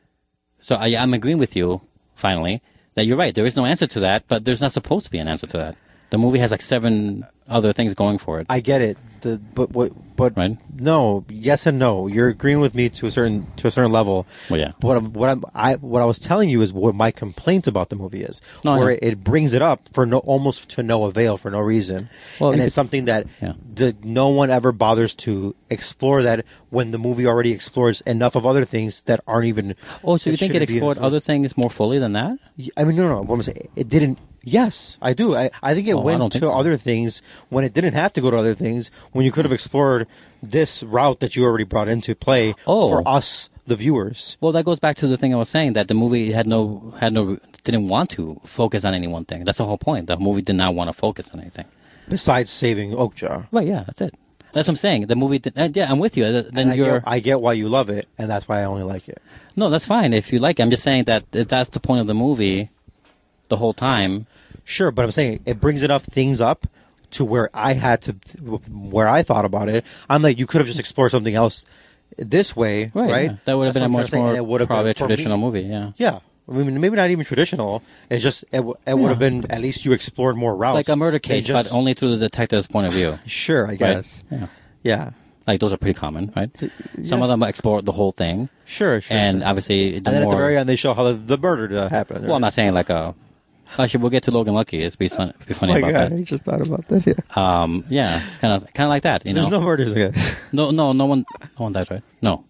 So I, I'm agreeing with you, finally, that you're right. There is no answer to that, but there's not supposed to be an answer to that. The movie has like seven other things going for it. I get it, the, but what? But Right. no, yes and no. You're agreeing with me to a certain to a certain level. Well, yeah. But what I'm, what I'm, I what I was telling you is what my complaint about the movie is, No, I where know. it, it brings it up for no almost to no avail for no reason, Well, and you it's could- something that Yeah. the, no one ever bothers to explore that when the movie already explores enough of other things that aren't even. Oh, so you that think it shouldn't be explored explored. other things more fully than that? I mean, no, no. What I'm saying, it didn't. Yes, I do. I, I think it Oh, I went don't to think so. other things when it didn't have to go to other things. When you could have explored this route that you already brought into play Oh. for us, the viewers. Well, that goes back to the thing I was saying that the movie had no had no didn't want to focus on any one thing. That's the whole point. The movie did not want to focus on anything. Besides saving Oakjaw. Right? Yeah, that's it. That's what I'm saying. The movie. Did, uh, yeah, I'm with you. Uh, Then And I you're get, I get why you love it, and that's why I only like it. no. That's fine if you like it. I'm just saying that if that's the point of the movie. The whole time. Sure, but I'm saying it brings enough things up to where I had to, where I thought about it. I'm like, you could have just explored something else this way, right? Right. yeah. That would have That's been a what I'm much trying to say, and it more would have probably a been, for me- traditional movie. Yeah. Yeah. I mean, maybe not even traditional. It's just, it, w- it would have been, at least you explored more routes. Like a murder than case, just- but only through the detective's point of view. Sure, I guess. Yeah. Yeah. Like those are pretty common, right? Some yeah. of them explore the whole thing, Sure, sure. and sure. obviously, the and then more, at the very end, they show how the, the murder uh, happened. Well, I'm not saying like a. Actually, we'll get to Logan Lucky. It's be, fun, be funny Oh my about God, that. I just thought about that. Yeah. Um, yeah, it's kind of kind of like that. You There's know, no murders, I guess. no, no, no one, no one dies, right? No,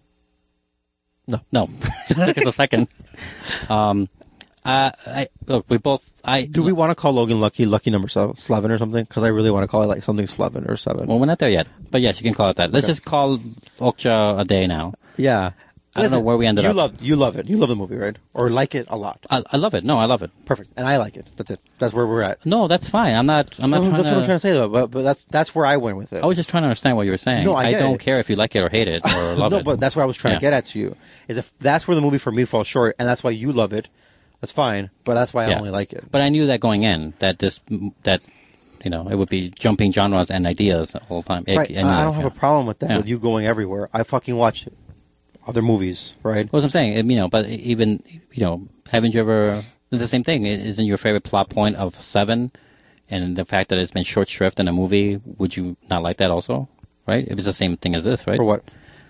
No. no. It took us a second. Um, uh, I look, we both. I Do we want to call Logan Lucky Lucky Number seven, Slevin or something? Because I really want to call it like something Slevin or seven. Well, we're not there yet, but yes, you can call it that. Let's Okay. just call Okja a day now. yeah. I don't know where we ended you up. Love, you love it. You love the movie, right? Or like it a lot. I, I love it. No, I love it. Perfect. And I like it. That's it. That's where we're at. No, that's fine. I'm not. I'm not No, trying that's to. what I'm trying to say, though. But, but that's that's where I went with it. I was just trying to understand what you were saying. No, I get don't it. care if you like it or hate it or love no, it. but that's what I was trying Yeah. to get at to you. Is if that's where the movie for me falls short, and that's why you love it, that's fine. But that's why I Yeah. only like it. But I knew that going in that this that you know it would be jumping genres and ideas the whole time. It- Right. I knew I that, don't have yeah. a problem with that. Yeah. With you going everywhere, I fucking watch other movies, right? What I'm saying, you know, but even you know, haven't you ever? It's the same thing. Isn't your favorite plot point of Seven, and the fact that it's been short shrift in a movie? Would you not like that also? Right? It was the same thing as this, right? For what?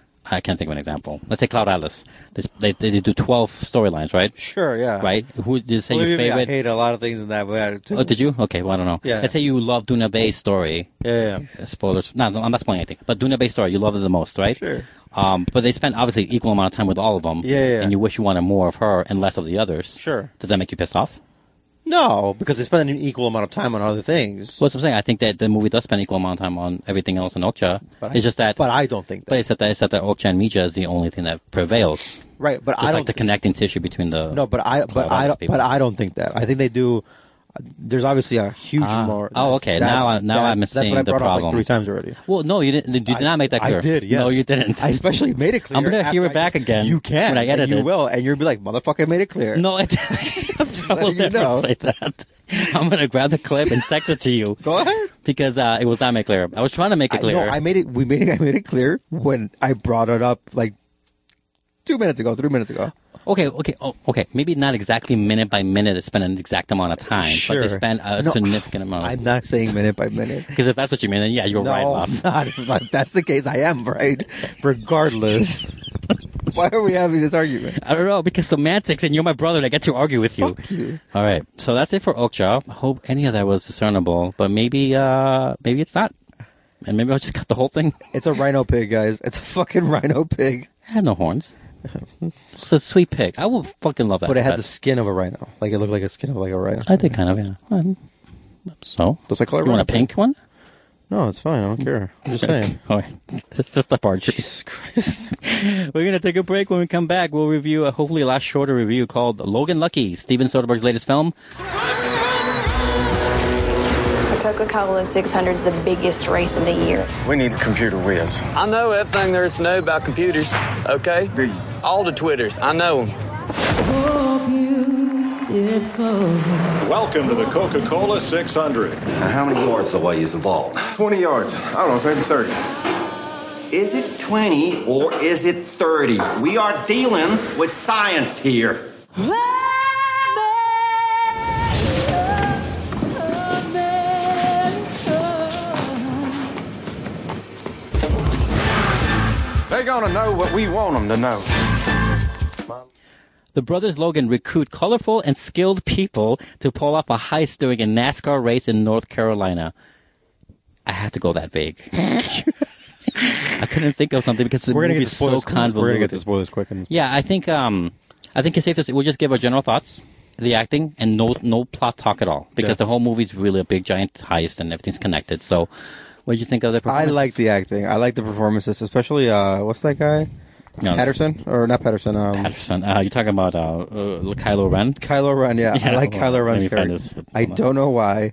I can't think of an example. Let's say Cloud Atlas. They they, they do twelve storylines, right? Sure, yeah. Right? Who did you say Believe your me, I favorite? hate a lot of things in that, but I do too. Oh, did you? Okay, well I don't know. Yeah. Let's say you love Duna Bay's story. Yeah, yeah. Uh, Spoilers. No, no, I'm not spoiling anything. But Duna Bay's story, you love it the most, right? Sure. Um, but they spent obviously equal amount of time with all of them. Yeah, yeah. And you wish you wanted more of her and less of the others. Sure. Does that make you pissed off? No, because they spend an equal amount of time on other things. Well, that's what I'm saying. I think that the movie does spend equal amount of time on everything else in Okja. But It's I, just that. But I don't think that. But it's that it's that the Okja and Mija is the only thing that prevails. right, but Just I like don't the thi- connecting tissue between the. No, but I, Cloud but I, Atlas don't, people. but I don't think that. I think they do. There's obviously a huge Ah. more. Oh, okay. that's- Now I- now I'm that's what seeing I the brought up problem. like three times already. Well, no, you didn't. You did not make that clear. I did. Yes. No, you didn't. I especially made it clear. I'm gonna hear after it back I- again You can when I edit and you it. will, and you'll be like, "Motherfucker, I made it clear." No, I didn't. I will letting you never know. say that. I'm gonna grab the clip and text it to you. Go ahead. Because uh, it was not made clear. I was trying to make it I, clear. no, I made it. We made it. I made it clear when I brought it up like two minutes ago, three minutes ago. Okay, okay, oh, okay. Maybe not exactly minute by minute. They spend an exact amount of time, but they Sure. spend a No, significant amount. I'm not saying minute by minute. Because if that's what you mean, then yeah, you're no, right, I'm Bob. not. If that's the case, I am right. Regardless. Why are we having this argument? I don't know, because semantics, and you're my brother, and I get to argue with you. Fuck you. All right, so that's it for Okja. I hope any of that was discernible, but maybe, uh, maybe it's not, and maybe I'll just cut the whole thing. It's a rhino pig, guys. It's a fucking rhino pig. It had no horns. It's a sweet pig. I will fucking love that. But it had pet. the skin of a rhino. Like, it looked like a skin of like a rhino. I did kind of, yeah. Well, So, Does I call it you want rhino a pink one? No, it's fine. I don't care. I'm just saying. Oh, it's just a part. Jesus Christ. We're going to take a break. When we come back, we'll review a hopefully a lot shorter review called Logan Lucky, Steven Soderbergh's latest film. The Coca-Cola six hundred is the biggest race of the year. We need a computer whiz. I know everything there is to know about computers, okay? Do you? All the Twitters, I know them. Welcome to the Coca-Cola six hundred. Now, how many yards away is the vault? twenty yards. I don't know, maybe thirty. Is it twenty or is it thirty? We are dealing with science here. They're gonna know what we want them to know. The brothers Logan recruit colorful and skilled people to pull off a heist during a NASCAR race in North Carolina. I had to go that vague. I couldn't think of something because the We're gonna movie get is to spoilers. so convoluted. We're gonna get to spoilers quick. And Yeah, I think um, I think it's safe to say we'll just give our general thoughts, the acting, and no no plot talk at all because Yeah. the whole movie's really a big giant heist and everything's connected. So, what did you think of the I performance? like the acting. I like the performances, especially uh, what's that guy? No, Patterson or not Patterson? Um, Patterson. Uh, you're talking about uh, uh, Kylo Ren. Kylo Ren. Yeah, Yeah, I like hold on. Kylo Let Ren's me find character. this. I don't know why.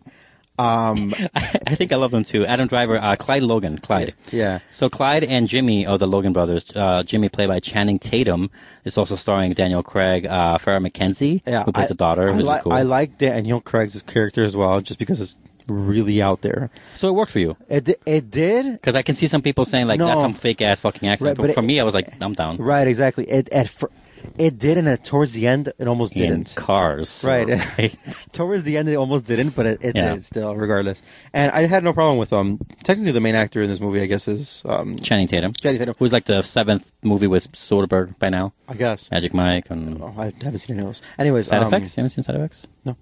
Um, I think I love them too. Adam Driver, uh, Clyde Logan, Clyde. Yeah. So Clyde and Jimmy are the Logan brothers. Uh, Jimmy, played by Channing Tatum, is also starring Daniel Craig, uh, Farrah McKenzie, Yeah, who plays I, the daughter. I, Really li- cool. I like Daniel Craig's character as well, just because it's really out there. So it worked for you. It di- it did. Because I can see some people saying like No. that's some fake ass fucking accent. Right, but but for it- me, I was like, I'm down. Right, exactly. It at fir- it did, and at, towards the end, it almost In didn't. cars, Right. right? Towards the end, it almost didn't, but it, it Yeah. did still, regardless. And I had no problem with um. Technically, the main actor in this movie, I guess, is um. Channing Tatum. Channing Tatum. Who's like the seventh movie with Soderbergh by now. I guess. Magic Mike and Oh, I haven't seen any of those. Anyways, Side um, Effects. You haven't seen Side Effects? No.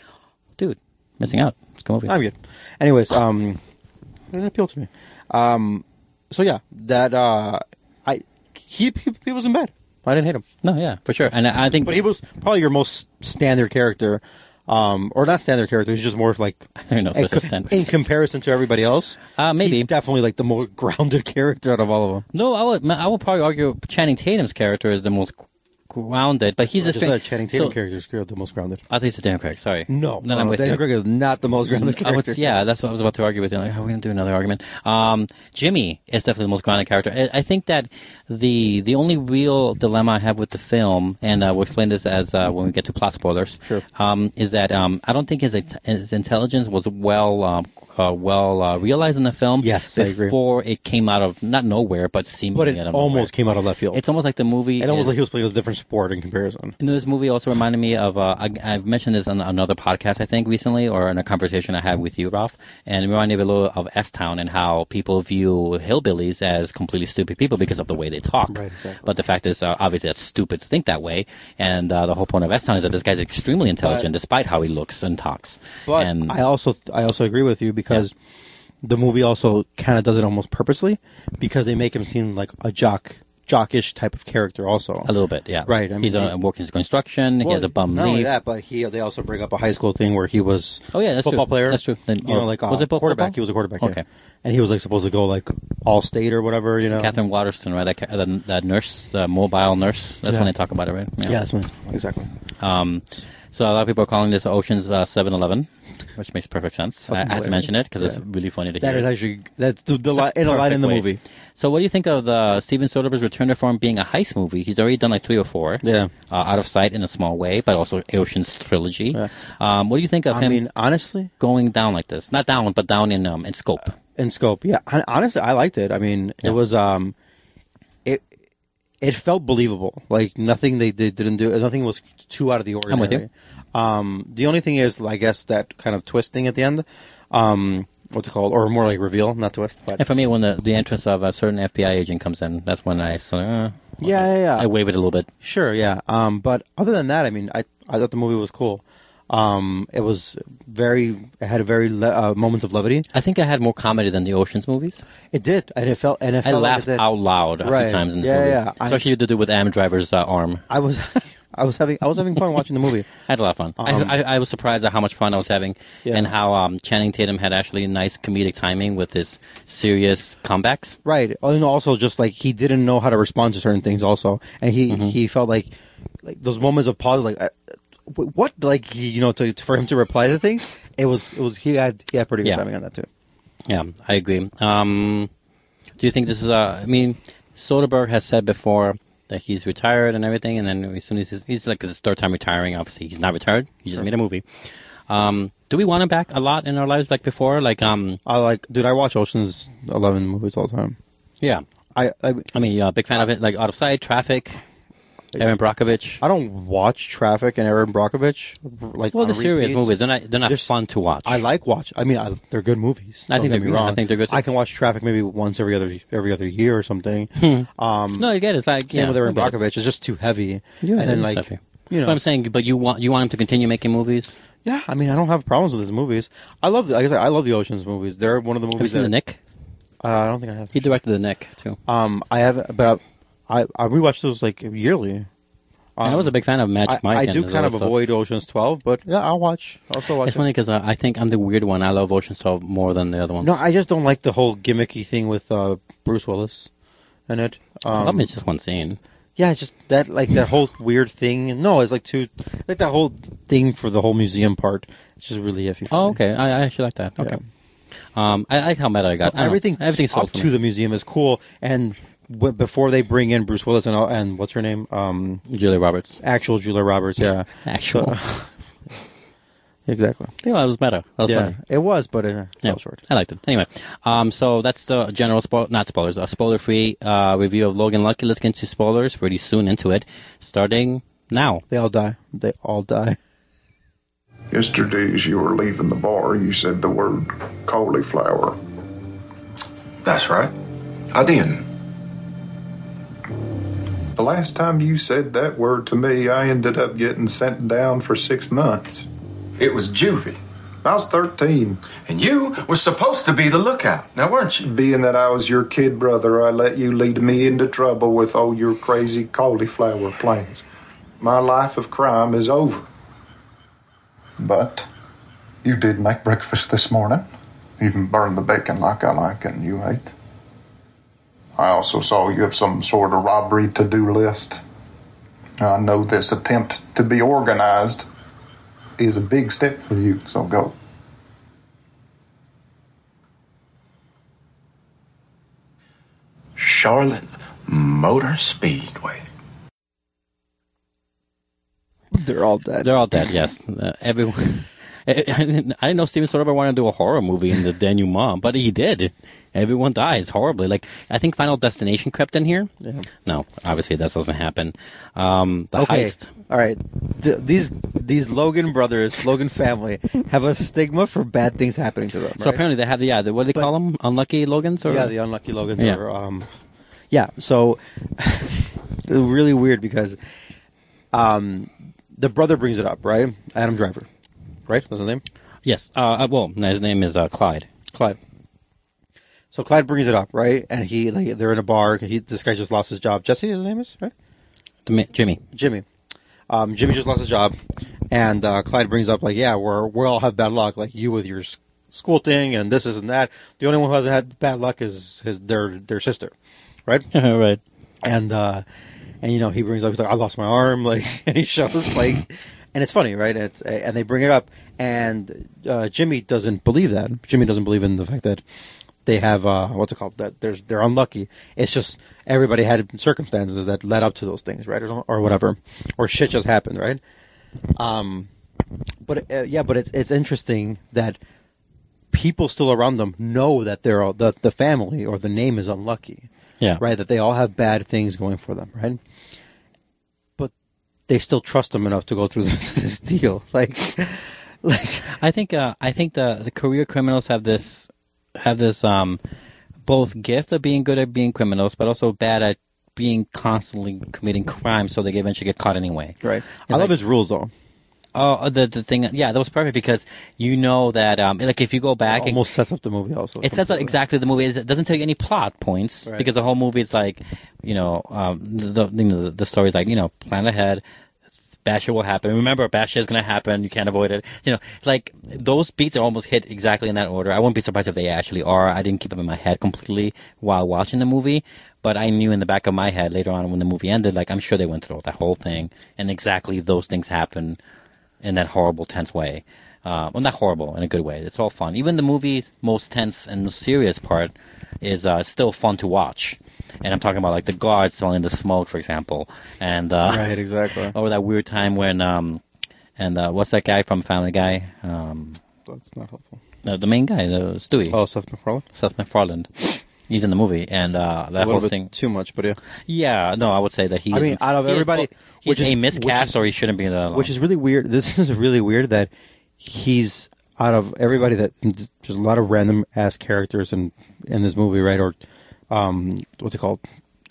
Dude, missing out. It's a good movie. I'm good. Anyways, um, it didn't appeal to me. Um, so yeah, that uh, I he, he he wasn't bad. I didn't hate him. No, yeah, for sure. And I I think, But he was probably your most standard character, um, or not standard character. He's just more like I don't know if in, this is standard. in comparison to everybody else. Uh, maybe. he's definitely like the more grounded character out of all of them. No, I would. I would probably argue Channing Tatum's character is the most grounded, but he's I a just strange. said Channing Tatum so, character is the most grounded. I think it's Daniel Craig. Sorry. No, no, no, I'm with Daniel you. Craig is not the most grounded I would, character. yeah, that's what I was about to argue with you. Like, are we going to do another argument? Um, Jimmy is definitely the most grounded character. I, I think that the the only real dilemma I have with the film, and uh, we'll explain this as uh, when we get to plot spoilers, Sure. um, is that um, I don't think his his intelligence was well um, uh, well uh, realized in the film. Yes, I agree. before it came out of not nowhere, but seemingly But it out of almost nowhere. came out of left field. It's almost like the movie. It almost is, like he was playing a different sport in comparison. you know, this movie also reminded me of, uh, I, I've mentioned this on another podcast, I think, recently, or in a conversation I had with you, Ralph, and it reminded me a little of S-Town and how people view hillbillies as completely stupid people because of the way they talk. Right, exactly. But the fact is, uh, obviously, that's stupid to think that way, and uh, the whole point of S-Town is that this guy's extremely intelligent But- despite how he looks and talks. But and, I also I also agree with you because the movie also kind of does it almost purposely because they make him seem like a jock jockish type of character also. a little bit, yeah. Right, I mean, He's uh, he- working his construction, he has a bum not only leave. that, but he they also bring up a high school thing where he was Oh, yeah, that's football true. player. That's true. Then- you know, or- like a was it both quarterback. football? He was a quarterback. Yeah. Okay. And he was like supposed to go like all state or whatever. You know, Catherine Waterston, right? That, ca- that, that nurse, the mobile nurse. That's Yeah. when they talk about it, right? Yeah, that's what, exactly. Um, so a lot of people are calling this Ocean's uh, seven eleven, which makes perfect sense. I, I had to hilarious. mention it because Yeah. it's really funny to That hear. is actually that's the, the li- in a line Perfect in the way. movie. So what do you think of the Steven Soderbergh's return to form being a heist movie? He's already done like three or four. Yeah. Uh, Out of Sight in a small way, but also Ocean's trilogy. Yeah. Um, what do you think of I him mean, honestly, going down like this? Not down, but down in um in scope. in scope, yeah. Hon- Honestly, I liked it. I mean, Yeah. it was um, it it felt believable. Like nothing they did didn't do. Nothing was too out of the ordinary. I'm with you. Um, the only thing is, I guess, that kind of twisting at the end. Um, what's it called? Or more like reveal, not twist. But And for me, when the the entrance of a certain F B I agent comes in, that's when I sort of, uh, yeah, yeah, yeah. I wave it a little bit. Sure, yeah. Um, but other than that, I mean, I I thought the movie was cool. Um, it was very, it had a very le- uh, moments of levity. I think I had more comedy than the Ocean's movies. It did, and it felt, and it I felt like laughed it did. out loud a Right. few times in this Yeah, movie. yeah. I- Especially to do with Am Driver's uh, arm. I was, I was having I was having fun watching the movie. I had a lot of fun. Um, I, I, I was surprised at how much fun I was having, Yeah. and how um, Channing Tatum had actually nice comedic timing with his serious comebacks. Right, and also just like he didn't know how to respond to certain things, also, and he Mhm. he felt like like those moments of pause, like uh, what, like he, you know, to, to for him to reply to things, it was it was he had he had pretty good Yeah. timing on that too. Yeah, I agree. Um, do you think this is a? I mean, Soderbergh has said before that he's retired and everything, and then as soon as he's, he's like his third time retiring, obviously he's not retired. He just Sure. made a movie. Um, do we want him back a lot in our lives, like before? Like, um, I like, dude, I watch Ocean's Eleven movies all the time. yeah. I I, I mean, yeah, big fan of it. Like Out of Sight, Traffic, Erin Brockovich. I don't watch Traffic and Erin Brockovich like Well, on the serious repeats. movies, they're not they're not They're- fun to watch. I like watch. I mean, I, they're good movies. I Don't think get they're me good. wrong. I think they're good. I can watch Traffic maybe once every other every other year or something. um, no, you get it. It's like same yeah, with Erin I get it. Brockovich. It's just too heavy. Yeah, and then it is like heavy. you know, But I'm saying, but you want you want him to continue making movies. yeah. I mean, I don't have problems with his movies. I love the, like I said, I love the Ocean's movies. They're one of the Have you movies seen that The Nick? Uh, I don't think I have. He directed The Nick too. Um, I have, but I I rewatch those like yearly. And I was a big fan of Magic I, Mike. I and do his kind other of stuff. avoid Ocean's twelve, but yeah, I'll watch. I'll still watch It's it. funny because uh, I think I'm the weird one. I love Ocean's twelve more than the other ones. No, I just don't like the whole gimmicky thing with uh, Bruce Willis in it. I Um, love it's just one scene. Yeah, it's just that like that whole weird thing. No, it's like too like that whole thing for the whole museum part. It's just really iffy. For Oh, me. okay. I, I actually like that. Okay. Um, I like how meta I got. I don't know. Everything everything's sold up for to me. the museum is cool, and w- before they bring in Bruce Willis and all- and what's her name, um, Julia Roberts. actual Julia Roberts, yeah, Actual. So- exactly. Yeah, that was meta. That was yeah, funny. it was, but it uh, Yeah, fell short. I liked it. Anyway, um, so that's the general spoil, not spoilers, a spoiler-free uh, review of Logan Lucky. Let's get into spoilers pretty soon into it, starting now. They all die. They all die. Yesterday, as you were leaving the bar, you said the word cauliflower. That's right. I didn't. The last time you said that word to me, I ended up getting sent down for six months. It was juvie. I was thirteen. And you were supposed to be the lookout, now weren't you? Being that I was your kid brother, I let you lead me into trouble with all your crazy cauliflower plans. My life of crime is over. But you did make breakfast this morning. Even burned the bacon like I like and you ate. I also saw you have some sort of robbery to-do list. I know this attempt to be organized is a big step for you, so go. Charlotte Motor Speedway. They're all dead. They're all dead, yes. Uh, everyone. I didn't I didn't know Steven Soderbergh wanted to do a horror movie in the denouement, but he did. Everyone dies horribly. Like, I think Final Destination crept in here. Yeah. No, obviously that doesn't happen. Um, the Okay. heist. All right. Th- these these Logan brothers, Logan family, have a stigma for bad things happening to them. So right? apparently they have the, yeah, the, what do they But- call them? Unlucky Logans? Or? yeah, the unlucky Logans. Yeah. Or, um, yeah. So it's really weird because um, the brother brings it up, right? Adam Driver, right? What's his name? Yes. Uh, well, no, his name is uh, Clyde. Clyde. So Clyde brings it up, right? And he, like, they're in a bar. He, this guy just lost his job. Jesse, his name is right. Jimmy. Jimmy. Jimmy. Um, Jimmy just lost his job, and uh, Clyde brings up like, yeah, we're we all have bad luck, like you with your s- school thing and this, this, and that. The only one who hasn't had bad luck is his their their sister, right? Right. And uh, and you know he brings up, he's like, I lost my arm, like, and he shows like, and it's funny, right? It's, and they bring it up, and uh, Jimmy doesn't believe that. Jimmy doesn't believe in the fact that they have uh, what's it called? That there's they're unlucky. It's just everybody had circumstances that led up to those things, right, or, or whatever, or shit just happened, right? Um, but uh, yeah, but it's it's interesting that people still around them know that they're all, the the family or the name is unlucky, Yeah. right? That they all have bad things going for them, right? But they still trust them enough to go through this deal, like, like I think uh, I think the the career criminals have this have this um both gift of being good at being criminals, but also bad at being constantly committing crimes, so they eventually get caught anyway. right. It's I love like- his rules though. Oh, the the thing, yeah, that was perfect because you know that um like if you go back, It almost sets up the movie also. it says exactly the movie is. It doesn't tell you any plot points Right. because the whole movie is like, you know, um, the the, you know, the, the story is like, you know, plan ahead, bad shit will happen. Remember, bad shit is going to happen. You can't avoid it. You know, like, those beats are almost hit exactly in that order. I wouldn't be surprised if they actually are. I didn't keep them in my head completely while watching the movie, but I knew in the back of my head later on when the movie ended, like, I'm sure they went through that whole thing, and exactly those things happen in that horrible, tense way. Uh, well, not horrible, in a good way. It's all fun. Even the movie's most tense and serious part is uh, still fun to watch. And I'm talking about, like, the guards smelling the smoke, for example. And uh, right, exactly. Or that weird time when, um, and uh, what's that guy from Family Guy? Um, That's not helpful. Uh, the main guy, the Stewie. Oh, Seth MacFarlane? Seth MacFarlane. He's in the movie, and uh, that a whole bit thing. Too much, but yeah. Yeah, no, I would say that he. I mean, out of he is everybody, both- he's which is a miscast, which is- or he shouldn't be in the. Which is really weird. This is really weird that he's out of everybody that there's a lot of random ass characters in in this movie, right? Or um, what's it called?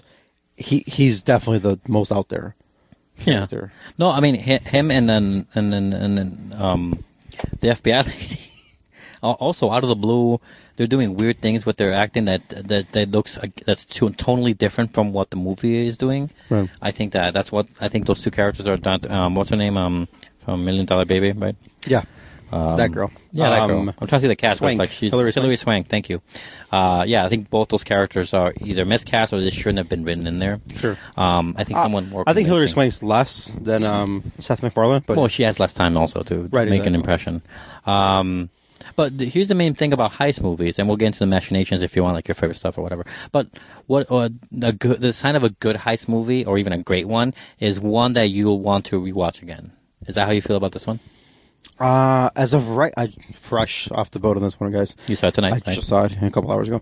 He he's definitely the most out there. Yeah. Character. No, I mean hi- him and then and then and then um, the F B I lady. Al- Also, out of the blue, they're doing weird things with their acting that that that looks like- that's too, totally different from what the movie is doing. Right. I think that that's what I think those two characters are done. Um, what's her name? Um, from Million Dollar Baby, right? Yeah. Um, That girl. Yeah, that Um, girl. I'm trying to see the cast. But it's Swank. like she's Hilary Hilary, Swank. Swank. Thank you. Uh, yeah, I think both those characters are either miscast or they shouldn't have been written in there. Sure. Um, I think Uh, someone more. I think Hilary convincing- Swank's less than um, Seth MacFarlane, but well, she has less time also to Right, make an exactly. impression. Um, but th- here's the main thing about heist movies, and we'll get into the machinations if you want, like your favorite stuff or whatever. But what uh, the good, the sign of a good heist movie, or even a great one, is one that you'll want to rewatch again. Is that how you feel about this one? Uh, as of right, I fresh off the boat on this one, guys. You saw it tonight, I right? just saw it a couple hours ago.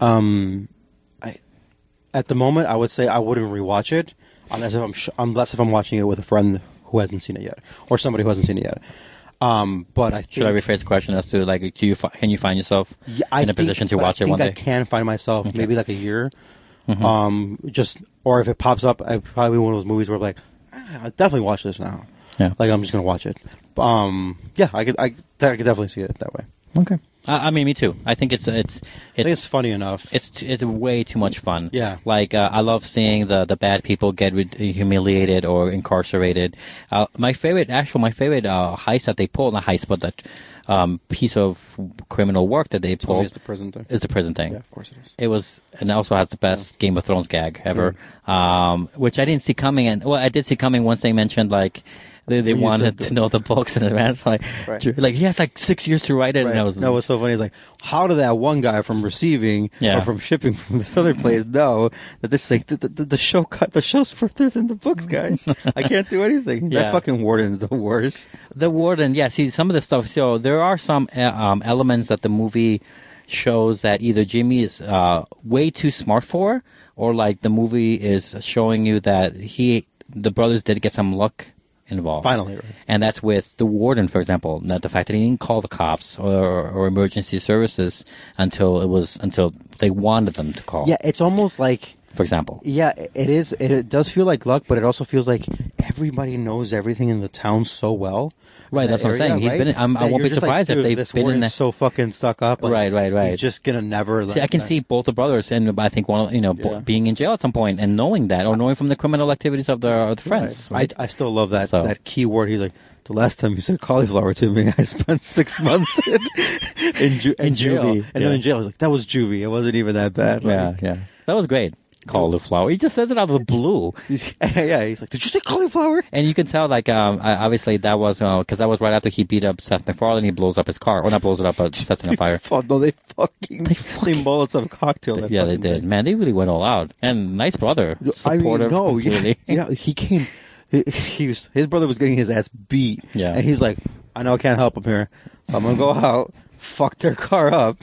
Um, I at the moment, I would say I wouldn't rewatch it unless if I'm sh- unless if I'm watching it with a friend who hasn't seen it yet or somebody who hasn't seen it yet. Um, but I think, Should I rephrase the question as to like, do you fi- can you find yourself yeah, I in a think- position to but watch I it think one I day? can find myself Okay. maybe like a year. Mhm. Um, just or if it pops up, I probably one of those movies where I'm like, ah, I'll definitely watch this now. Yeah. Like I'm just gonna watch it. Um, yeah, I could, I, I could definitely see it that way. Okay. I, I mean, me too. I think it's it's it's I think it's funny enough. It's t- it's way too much fun. Yeah. Like uh, I love seeing the, the bad people get rid- humiliated or incarcerated. Uh, my favorite, actual, my favorite uh, heist that they pulled, not heist, but that um, piece of criminal work that they Tell me pulled it's the prison thing. is the prison thing. Yeah, of course it is. It was, and it also has the best Game of Thrones gag ever, um, which I didn't see coming. And well, I did see coming once they mentioned like. They, they When you wanted said to that. know the books in advance. Like, Right. like he has like six years to write it, Right. and I was no, what's so funny is like, how did that one guy from receiving Yeah. or from shipping from this other place know that this like the, the, the show cut the show's further than the books, guys? I can't do anything. Yeah. That fucking warden is the worst. The warden, yeah. See, some of the stuff. So there are some uh, um, elements that the movie shows that either Jimmy is uh, way too smart for, or like the movie is showing you that he, the brothers, did get some luck involved. Finally, right. And that's with the warden, for example. Not the fact that he didn't call the cops or, or emergency services until it was until they wanted them to call. Yeah, it's almost like. For example. Yeah, it is. It, it does feel like luck, but it also feels like everybody knows everything in the town so well. Right, in that's that what I'm saying. area, He's right? been in- I'm- I That won't you're be just like, surprised if dude, they've this been in warden's the- so fucking stuck up. Like, Right, right, right. He's just gonna never. See, I can see both the brothers, and I think one, of- you know, bo- Yeah. being in jail at some point and knowing that, or knowing from the criminal activities of their, of the friends. Right. I, I still love that So- that key word. He's like, the last time you said cauliflower to me, I spent six months in in, ju- in, In jail. juvie, And yeah. then in jail, I was like, that was juvie. It wasn't even that bad. Yeah, Like, yeah. That was great. Cauliflower. He just says it out of the blue. yeah, he's like, did you say cauliflower? And you can tell, like, um, I, obviously that was, because that was right after he beat up Seth MacFarlane. He blows up his car. Well, not blows it up, but sets it on fire. Fuck, no, they fucking they, fucking Molotov cocktail. That Yeah, they fucking did. thing. Man, they really went all out. And nice brother. I mean, Supportive. no, yeah, completely. yeah, he came. He, he was his brother was getting his ass beat. Yeah. and he's like, I know I can't help him here. I'm gonna go out, fuck their car up.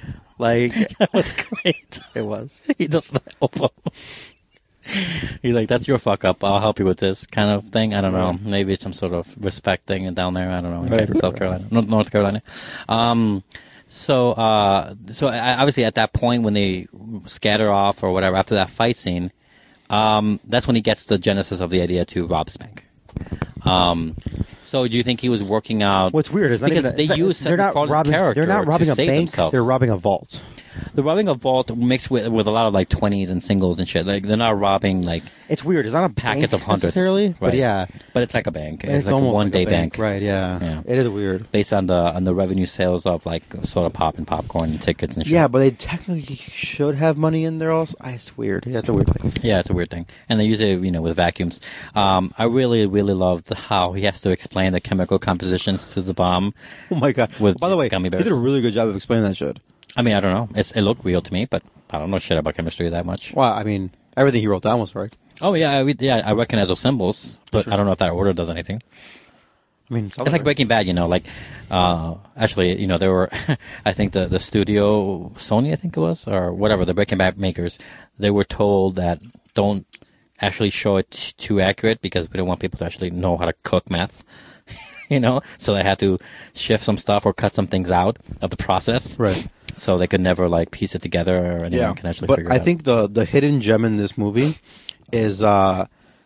Like That was great. it was. He doesn't help him. He's like, that's your fuck up. I'll help you with this kind of thing. I don't know. Maybe it's some sort of respect thing down there. I don't know. In Right, South right, Carolina, North, North Carolina. Um, so, uh, so I, obviously at that point when they scatter off or whatever after that fight scene, um, that's when he gets the genesis of the idea to rob this bank. Um, so do you think he was working out? What's weird is not because even, they that- use they're not MacFarlane's robbing. character They're not robbing to a save bank. themselves. They're robbing a vault. the robbing a vault mixed with with a lot of like twenties and singles and shit. Like they're not robbing like it's weird. It's not a packets bank of hundreds necessarily, right. but yeah, but it's like a bank. It's, it's like a almost one like day a bank. bank. right? Yeah. yeah, it is weird based on the on the revenue sales of like soda pop and popcorn and tickets and shit. Yeah, but they technically should have money in there. Also, ah, it's weird. Yeah, it's a weird thing. Yeah, it's a weird thing, and they use it, you know, with vacuums. Um, I really, really loved how he has to explain the chemical compositions to the bomb. Oh my god! With By the way, gummy bears. he did a really good job of explaining that shit. I mean, I don't know. It's, it looked real to me, but I don't know shit about chemistry that much. Well, I mean, everything he wrote down was right. Oh yeah, I, yeah, I recognize those symbols, but sure. I don't know if that order does anything. I mean, it's like Breaking Bad, you know. Like, uh, actually, you know, there were, I think the the studio, Sony, I think it was, or whatever, the Breaking Bad makers, they were told that don't actually show it t- too accurate because we don't want people to actually know how to cook meth. You know, so they had to shift some stuff or cut some things out of the process, right? So they could never like piece it together or anyone Yeah, can actually but figure it I out. think the the hidden gem in this movie is uh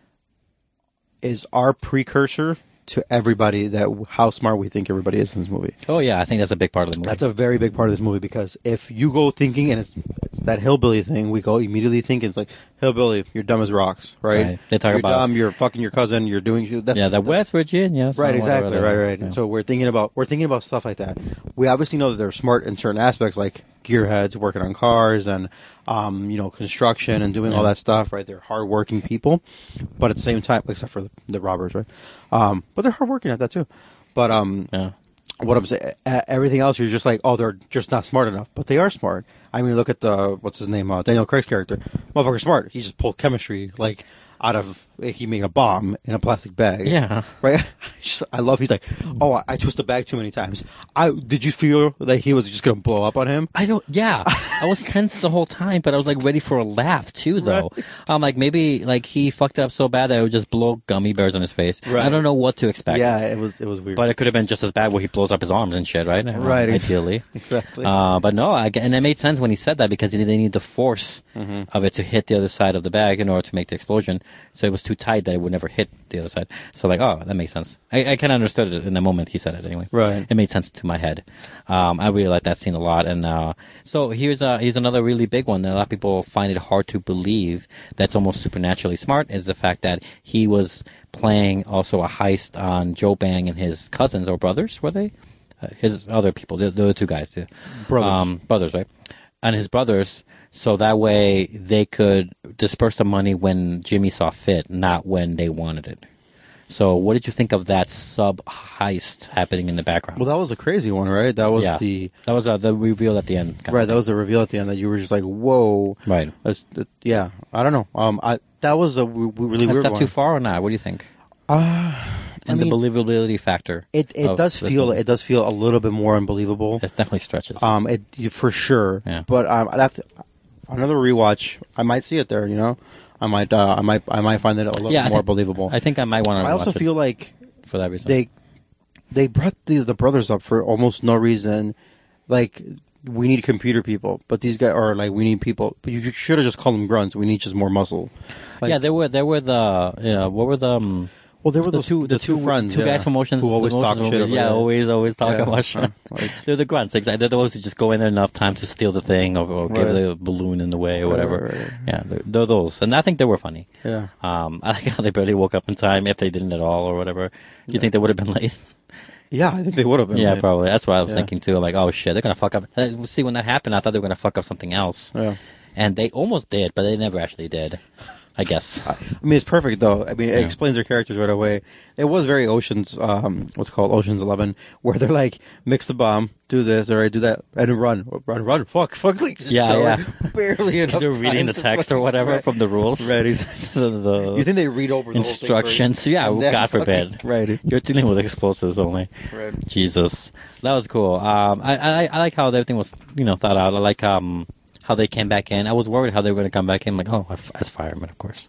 is our precursor to everybody that how smart we think everybody is in this movie. Oh yeah, I think that's a big part of the movie. That's a very big part of this movie because if you go thinking and it's, it's that hillbilly thing, we go immediately thinking it's like hillbilly, you're dumb as rocks, right? Right. They talk you're about- dumb, you're fucking your cousin, you're doing that's yeah, the West Virginia, so right, whatever exactly, they- right, right. yeah. So we're thinking about we're thinking about stuff like that. We obviously know that they're smart in certain aspects, like gearheads, working on cars, and um, you know, construction and doing all Yeah. that stuff. Right, they're hardworking people, but at the same time, except for the, the robbers, right? Um, but they're hardworking at that too. But um, yeah. what I'm saying, everything else, you're just like, oh, they're just not smart enough, but they are smart. I mean, look at the what's his name, uh, Daniel Craig's character, motherfucker, smart. He just pulled chemistry like out of he made a bomb in a plastic bag. Yeah. Right. Just, I love. He's like, oh, I, I twisted the bag too many times. I did you feel like he was just gonna blow up on him? I don't. Yeah, I was tense the whole time, but I was like ready for a laugh too. Though I'm like maybe like he fucked it up so bad that it would just blow gummy bears on his face. Right. I don't know what to expect. Yeah, it was it was weird. But it could have been just as bad where he blows up his arms and shit, right? Right, ex- Ideally. exactly. Uh, but no, I, and it made sense when he said that because they need the force Mhm. of it to hit the other side of the bag in order to make the explosion. So it was too tight that it would never hit the other side. So like, oh, that makes sense. I, I kind of understood it in the moment he said it anyway. Right. It made sense to my head. Um, I really like that scene a lot. And uh, so here's uh, here's another really big one that a lot of people find it hard to believe that's almost supernaturally smart is the fact that he was playing also a heist on Joe Bang and his cousins or brothers, were they? Uh, his other people, the, the other two guys. The, Brothers. Um, brothers, right? And his brothers, so that way they could disperse the money when Jimmy saw fit, not when they wanted it. So what did you think of that sub heist happening in the background? Well, that was a crazy one, right? That was Yeah. the That was uh, the reveal at the end. kind of right. thing. That was the reveal at the end that you were just like, whoa, Right. That's, that, yeah, I don't know. Um, I that was a w- w- really a weird step one. too far or not? What do you think? Uh, And I the mean, believability factor. It it of does this feel movie. it does feel a little bit more unbelievable. It definitely stretches. Um, it you- for sure. Yeah. But um, I'd have to another rewatch. I might see it there. You know, I might uh, I might I might find it a little Yeah, I more think- believable. I think I might want to. I also watch it feel like for that reason. they they brought the the brothers up for almost no reason. Like we need computer people, but these guys are like we need people. But you should have just called them grunts. We need just more muscle. Like, yeah, there were there were the yeah, what were the um, well, there were the those, two the, the two two friends, two yeah, guys from Ocean's who always the talk Ocean's shit movies. over Yeah, there. always always talk Yeah, about huh, like- They're the grunts. Exactly. They're the ones who just go in there enough time to steal the thing or, or give Right. the balloon in the way or Right, whatever. right, right. Yeah, they're, they're those, and I think they were funny. Yeah. Um, I like how they barely woke up in time if they didn't at all or whatever. Do you think they would have been late? Yeah, I think they would have been. Yeah, late. probably. That's what I was Yeah. thinking too. Like, oh shit, they're gonna fuck up. Uh, See, when that happened, I thought they were gonna fuck up something else. Yeah. And they almost did, but they never actually did. I guess. I mean, it's perfect though. I mean, it Yeah. explains their characters right away. It was very Ocean's, um, what's it called Ocean's Eleven, where they're like, mix the bomb, do this, all right, do that, and then run, run, run, fuck, fuck, like, just Yeah, they're, yeah. like, barely enough. They're reading time the to text or fucking- whatever right. from the rules. Right. the, the You think they read over the whole thing instructions? first, Yeah, and then God fucking- forbid. Right. You're dealing with explosives only. Right. Jesus, that was cool. Um, I, I I like how everything was you know thought out. I like um how they came back in. I was worried how they were going to come back in. Like, oh, as firemen, of course.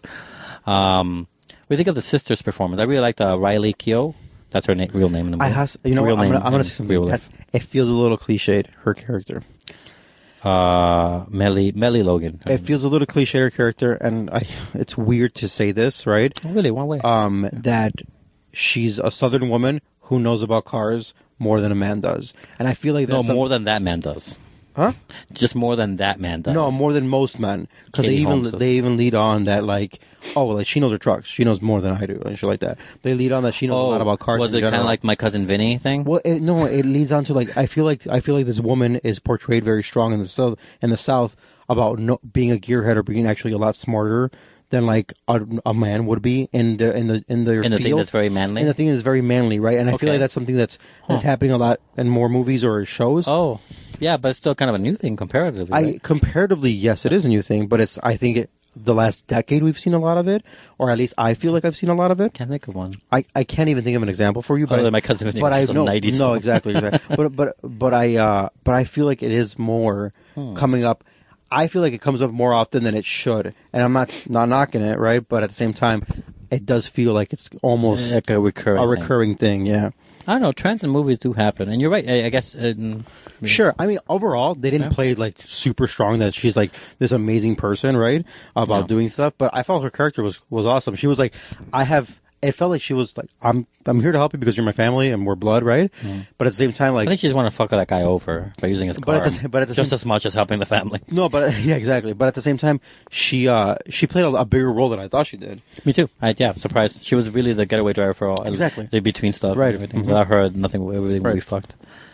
Um, we think of the sisters' performance. I really liked uh, Riley Keough. That's her na- real name in the movie. I has, you know, real what, I'm name gonna, I'm gonna in say something. real life. That's, it feels a little cliched. Her character. Uh, Melly Melly Logan. It feels a little cliched. Her character, and I, it's weird to say this, right? Oh, really? One way. Um, that she's a Southern woman who knows about cars more than a man does, and I feel like no, that's some- more than that man does. Huh? Just more than that man does. No, more than most men, because they Katie even Holmes does. they even lead on that like, oh, like she knows her trucks, she knows more than I do, and shit like that. They lead on that she knows Oh, a lot about cars. was in it kind of general. like My Cousin Vinny thing? Well, it, no, it leads on to like I feel like I feel like this woman is portrayed very strong in the south in the South about no, being a gearhead or being actually a lot smarter than like a, a man would be in the in the in their And the field. thing that's very manly? And the thing is very manly, right? And I feel Okay. like that's something that's that's happening a lot in more movies or shows. Oh, yeah, but it's still kind of a new thing comparatively. I right? comparatively, yes, it is a new thing, but it's I think it, the last decade we've seen a lot of it, or at least I feel like I've seen a lot of it. Can't think of one. I, I can't even think of an example for you, but Other I, than My Cousin Vinny, but which I is a no, nineties no, song. exactly, exactly. but but but I uh, but I feel like it is more Hmm. coming up. I feel like it comes up more often than it should, and I'm not not knocking it, right? But at the same time, it does feel like it's almost Like a recurring a thing. recurring thing. Yeah. I don't know. Trends in movies do happen, and you're right. I, I guess. Uh, Sure. I mean, overall, they didn't Yeah. play like super strong that she's like this amazing person, right? About Yeah. doing stuff. But I felt her character was was awesome. She was like, I have. It felt like she was like, I'm I'm here to help you because you're my family and we're blood, right? But at the same time, I like, think she just want to fuck that guy over by using his car. But at the- but at the just same- as much as helping the family. no, but yeah, exactly. But at the same time, she uh she played a, a bigger role than I thought she did. Me too. I, yeah, surprised. She was really the getaway driver for all. Exactly. The between stuff. Right. And everything. Mhm. Without her, nothing. Everything would be Right. fucked.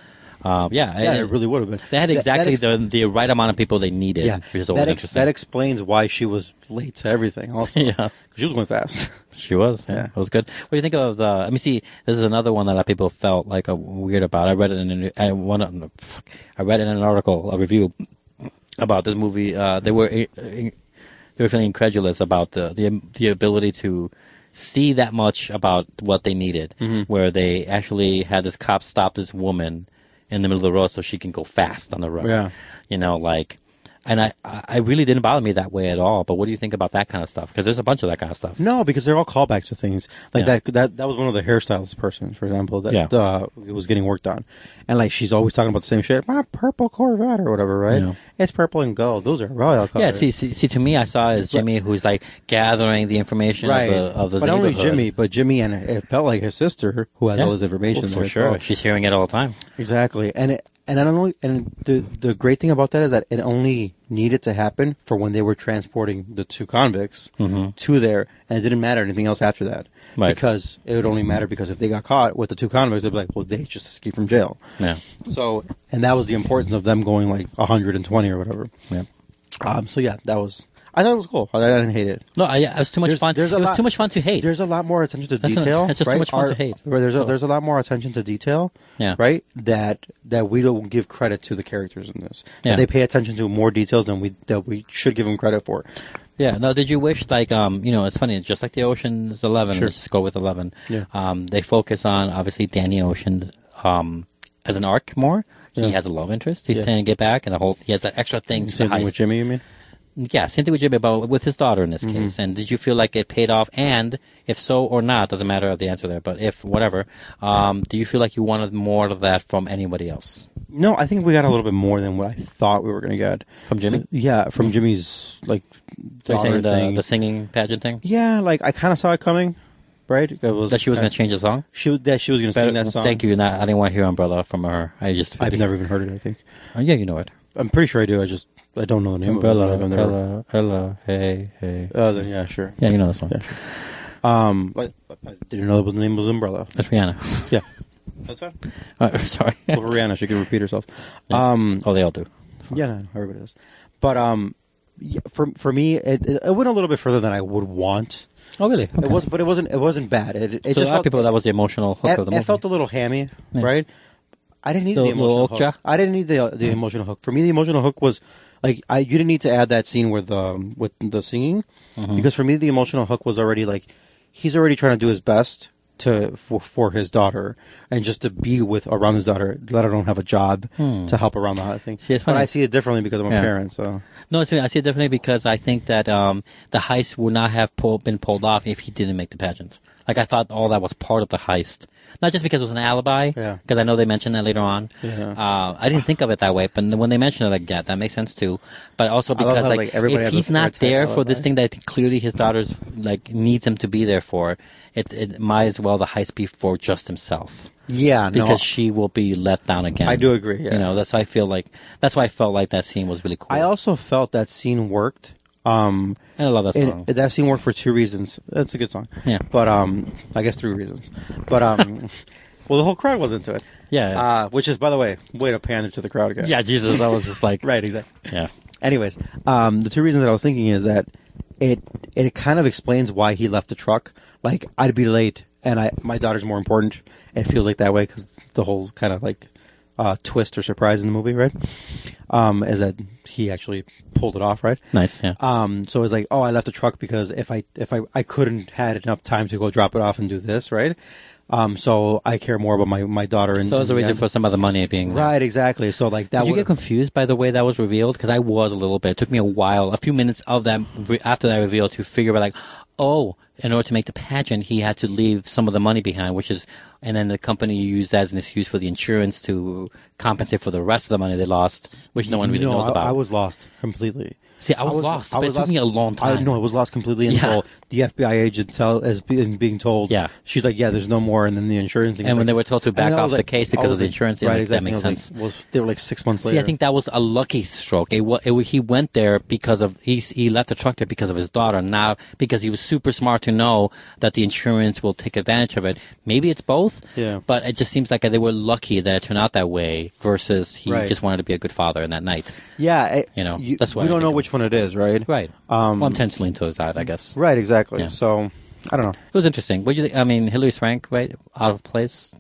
Um, yeah. Yeah, I- it really would have been. They had That- exactly that ex- the the right amount of people they needed. Yeah, Which is always that ex- interesting. that explains why she was late to everything. Also, Yeah. 'Cause she was going fast. She was. Yeah. Yeah. It was good. What do you think of the? Let me see. This is another one that a lot of people felt like a weird about. I read it in an, I, one, of- fuck, I read it in an article, a review about this movie. Uh, they were uh, they were feeling incredulous about the the the ability to see that much about what they needed, Mhm. where they actually had this cop stop this woman in the middle of the road so she can go fast on the road. Yeah. You know, like, and I, I really didn't bother me that way at all. But what do you think about that kind of stuff? Because there's a bunch of that kind of stuff. No, because they're all callbacks to things like Yeah. that. That that was one of the hairstylist persons, for example, that Yeah. uh, was getting worked on, and like she's always talking about the same shit. My purple Corvette or whatever, right? Yeah. It's purple and gold. Those are royal colors. Yeah, see, see, see, to me, I saw it as Jimmy, who's like gathering the information right. of the of the but not only neighborhood. Jimmy, but Jimmy and it felt like his sister who has Yeah. all this information Well, for there as sure. well. She's hearing it all the time. Exactly, and it, and I don't know. And the the great thing about that is that it only needed to happen for when they were transporting the two convicts Mhm. to there, and it didn't matter anything else after that. Right. Because it would only matter because if they got caught with the two convicts, they'd be like, well, they just escaped from jail. Yeah. So, and that was the importance of them going like one hundred twenty or whatever. Yeah. Um. So yeah, that was. I thought it was cool. I, I didn't hate it. No, I, it was too much There's- fun. there's a it was lot- too much fun to hate. There's a lot more attention to That's not- detail. it's just too right? much fun to Our- hate. Where there's So- a, there's a lot more attention to detail. Yeah. Right. That that we don't give credit to the characters in this. That Yeah. they pay attention to more details than we that we should give them credit for. Yeah. No, did you wish, like, um, you know, it's funny, just like the Ocean's Eleven, Sure. let's just go with Eleven. Yeah. Um, they focus on, obviously, Danny Ocean, um, as an arc more. He Yeah. has a love interest. He's Yeah. trying to get back, and the whole, he has that extra thing. Same the thing with heist. Jimmy. You mean? Yeah, same thing with Jimmy, but with his daughter in this Mhm. case. And did you feel like it paid off? And if so or not, doesn't matter the answer there, but if, whatever, um, do you feel like you wanted more of that from anybody else? No, I think we got a little bit more than what I thought we were going to get From Jimmy? Yeah, from Jimmy's like So you're daughter saying the, thing. the singing pageant thing? Yeah, like I kind of saw it coming. Right? It was That she was going to change the song? She was that she was going to sing that song. Thank you. Not, I didn't want to hear Umbrella from her. I just I've never even heard it. I think. Oh, yeah, you know it. I'm pretty sure I do. I just I don't know the name Umbrella, of it. I've never- Ella, Ella, hey, hey. Oh, then yeah, sure. Yeah, you know the song. Yeah, sure. Um, but I didn't know the name was Umbrella. That's Rihanna. Yeah, that's fine. Uh, sorry. Well, for Rihanna, she can repeat herself. Um, oh, they all do. Yeah, no, everybody does. But um, yeah, for for me, it, it went a little bit further than I would want. Oh, really? It was, but it wasn't. It wasn't bad. It, it So a just lot of felt, people, that was the emotional hook it, of the it movie. felt a little hammy, Yeah. right? I didn't need The the, little emotional okja? hook. I didn't need the the emotional hook. For me, the emotional hook was like I. You didn't need to add that scene with um with the singing Mhm. because for me, the emotional hook was already like he's already trying to do his best to for, for his daughter and just to be with around his daughter, let alone have a job Hmm. to help around the whole thing. See, it's but funny. I see it differently because I'm a Yeah. parent. So No, it's, I see it definitely because I think that um, the heist would not have pull, been pulled off if he didn't make the pageant. Like, I thought all that was part of the heist Not just because it was an alibi, Yeah. because I know they mentioned that later on. Yeah. Uh, I didn't think of it that way, but when they mentioned it like that, that makes sense too. But also I love because how, like, like, everybody if has he's a not airtight there for this alibi. thing that clearly his daughter's like needs him to be there for, it it might as well the heist be for just himself. Yeah, no. Because she will be let down again. I do agree, yeah. You know, that's why I feel like that's why I felt like that scene was really cool. I also felt that scene worked. Um, and I love that song. and that scene worked for two reasons. That's a good song. Yeah. But um, I guess three reasons. But um, well, the whole crowd was into it. Yeah. Uh, which is, by the way, way to pander to the crowd again. Yeah, Jesus, I was just like, right, exactly. Yeah. Anyways, um, the two reasons that I was thinking is that it it kind of explains why he left the truck. Like, I'd be late, and I my daughter's more important. It feels like that way because the whole kind of like uh, twist or surprise in the movie, right? Um, is that he actually pulled it off, right? Nice, yeah. Um, so it's like, oh, I left the truck because if I if I I couldn't had enough time to go drop it off and do this, right? Um, so I care more about my, my daughter. And so there's a reason and, for some of the money being right, exactly. So like that. Did you would- get confused by the way that was revealed? Because I was a little bit. It took me a while, a few minutes of that re- after that reveal to figure out like, oh, in order to make the pageant, he had to leave some of the money behind, which is, and then the company used that as an excuse for the insurance to compensate for the rest of the money they lost, which no one really no, knows I, about. I was lost completely. See, I was, lost, I but was it took lost. me a long time. I, no, I was lost completely until Yeah. the F B I agent tell, as being, being told. Yeah. She's like, yeah, there's no more, and then the insurance thing. And is when like- they were told to and back then I off was the like- case I because was of the like- insurance, yeah, right, that exactly. makes I was like, sense. was they were like six months See, later. I think that was a lucky stroke. It, wa- it, wa- he went there because of he he left the truck there because of his daughter, not because he was super smart to know that the insurance will take advantage of it. Maybe it's both. Yeah. But it just seems like they were lucky that it turned out that way versus he Right. just wanted to be a good father in that night. yeah, it, You know, you, that's why we I don't think know of- which one it is, right? Right. Um, well, I'm tend to lean towards that, I guess. right, exactly. Yeah. So I don't know. It was interesting. What do you think? I mean, Hilary Swank, right? Out of place.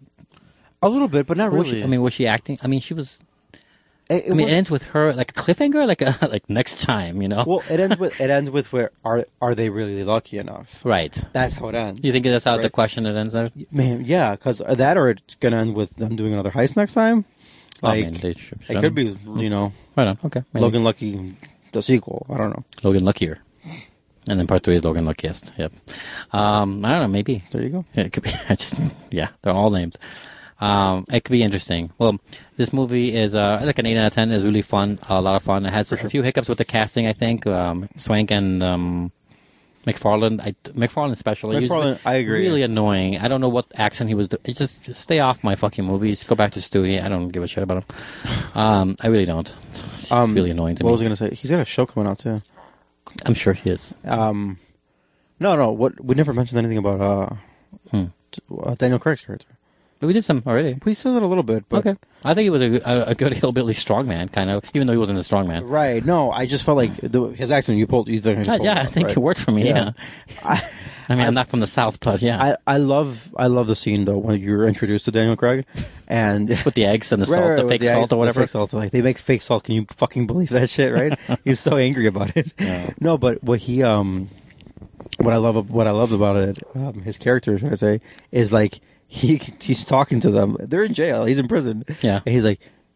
A little bit, but not Was really. she- I mean, was she acting? I mean, she was. It- it I mean, was- it ends with her like a cliffhanger, like a, like next time, you know. well, it ends with it ends with where are are they really lucky enough? Right. That's how it ends. You think that's how the Right. question it ends there? Man, yeah, because that or it's gonna end with them doing another heist next time. Oh, Like man, they should- it could be, you know, Right on. Okay. Maybe. Logan Lucky, the sequel. I don't know. Logan Luckier. And then part three is Logan Luckiest. Yep. Um, I don't know. Maybe. There you go. Yeah, it could be. I just, yeah, they're all named. Um, it could be interesting. Well, this movie is uh, like an eight out of ten. It's really fun. A lot of fun. It has a few hiccups with the casting, I think. Um, Swank and um, McFarlane. I, McFarlane especially. He was McFarlane, I agree. Really annoying. I don't know what accent he was doing. Just, just stay off my fucking movies. Go back to Stewie. I don't give a shit about him. Um, I really don't. It's Um, really annoying to what me. was I gonna say? He's got a show coming out too. I'm sure he is. Um, no, no. What we never mentioned anything about uh, Hmm. t- uh Daniel Craig's character. But we did some already. We said it a little bit, but Okay. I think he was a, a, a good hillbilly strongman, kind of, even though he wasn't a strongman. right. No, I just felt like the, his accent. You pulled. You think Uh, yeah, I think it worked for me, yeah. I, I mean, I, am not from the South, but yeah. I, I love I love the scene though when you're introduced to Daniel Craig, and with the eggs and the Right, salt, right, the with fake the salt ice, or the whatever. fake salt. Like they make fake salt. Can you fucking believe that shit? Right? He's so angry about it. Yeah. No, but what he um, what I love what I loved about it, um, his character, should I say, is like he he's talking to them. They're in jail. He's in prison. Yeah. And he's like,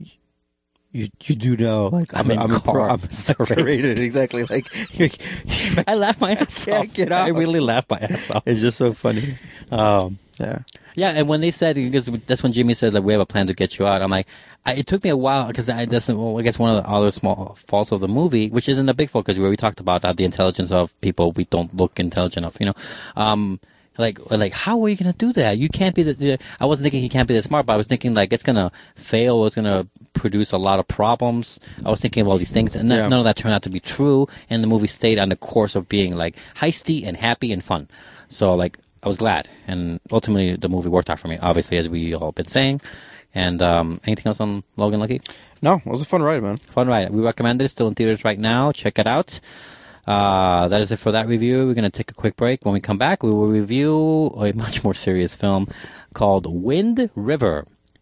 you you do know, like I'm in I'm car. pro- I'm Sorry. rated exactly. Like I laughed my ass can't off. get I out. really laughed my ass off. It's just so funny. Um, Yeah. yeah, and when they said, because that's when Jimmy said, like, we have a plan to get you out, I'm like, I, it took me a while, because I, that's, well, I guess one of the other small faults of the movie, which isn't a big fault, because we already talked about uh, the intelligence of people we don't look intelligent enough, you know. Um, like, like, how are you going to do that? You can't be the, the, I wasn't thinking he can't be that smart, but I was thinking, like, it's going to fail, it's going to produce a lot of problems. I was thinking of all these things, and Yeah. none of that turned out to be true, and the movie stayed on the course of being, like, heisty and happy and fun. So, like, I was glad, and ultimately the movie worked out for me, obviously, as we all been saying. And um, anything else on Logan Lucky? No, it was a fun ride, man. Fun ride. We recommend it. Still in theaters right now. Check it out. Uh, that is it for that review. We're going to take a quick break. When we come back, we will review a much more serious film called Wind River.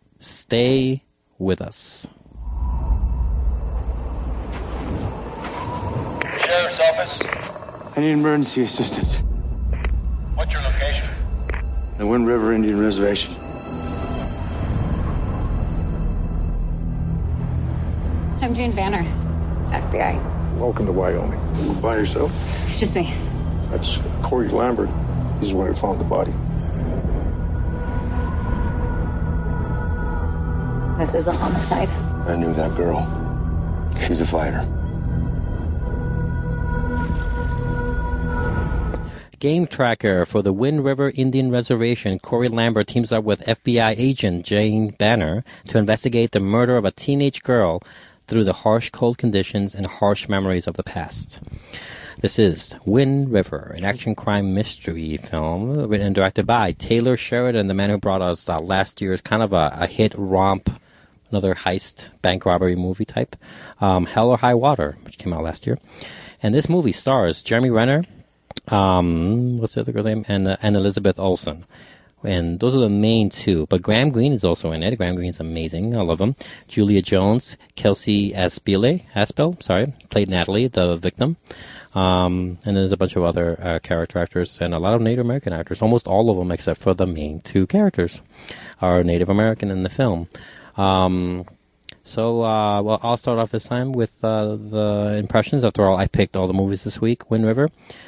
Stay with us. Sheriff's Office. I need emergency assistance. What's your location? The Wind River Indian Reservation. I'm Jane Banner, F B I. Welcome to Wyoming. By yourself? It's just me. That's Corey Lambert. He's the one who found the body. This is a homicide. I knew that girl. She's a fighter. Game tracker for the Wind River Indian Reservation. Corey Lambert teams up with F B I agent Jane Banner to investigate the murder of a teenage girl through the harsh cold conditions and harsh memories of the past. This is Wind River, an action crime mystery film written and directed by Taylor Sheridan, the man who brought us uh, last year's kind of a, a hit romp, another heist bank robbery movie type, um, Hell or High Water, which came out last year. And this movie stars Jeremy Renner, um, what's the other girl's name, and uh, and Elizabeth Olsen. And those are the main two. But Graham Greene is also in it. Graham Greene's amazing. I love him. Julia Jones, Kelsey Aspile, Aspel, sorry, played Natalie, the victim. Um, and there's a bunch of other uh, character actors and a lot of Native American actors. Almost all of them, except for the main two characters, are Native American in the film. Um, so, uh, well, I'll start off this time with uh, the impressions. After all, I picked all the movies this week. Wind River.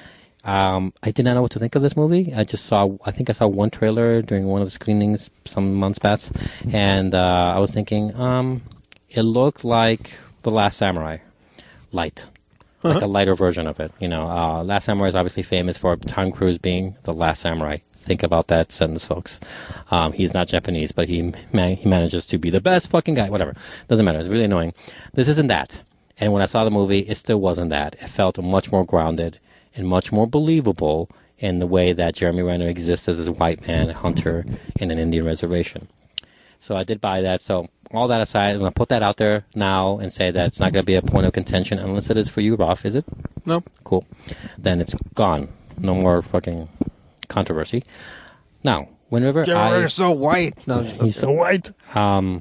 Um, I did not know what to think of this movie. I just saw, I think I saw one trailer during one of the screenings some months back, and uh, I was thinking, um, it looked like The Last Samurai, light, uh-huh. like a lighter version of it. You know, uh, Last Samurai is obviously famous for Tom Cruise being the last samurai. Think about that sentence, folks. Um, he's not Japanese, but he man- he manages to be the best fucking guy. Whatever, doesn't matter. It's really annoying. This isn't that. And when I saw the movie, it still wasn't that. It felt much more grounded and much more believable in the way that Jeremy Renner exists as a white man hunter in an Indian reservation. So I did buy that. So all that aside, I'm going to put that out there now and say that it's not going to be a point of contention unless it is for you, Rolf, is it? No. Cool. Then it's gone. No more fucking controversy. Now, Wind River, Jeremy I... Renner's so white. No, he's so white. Um,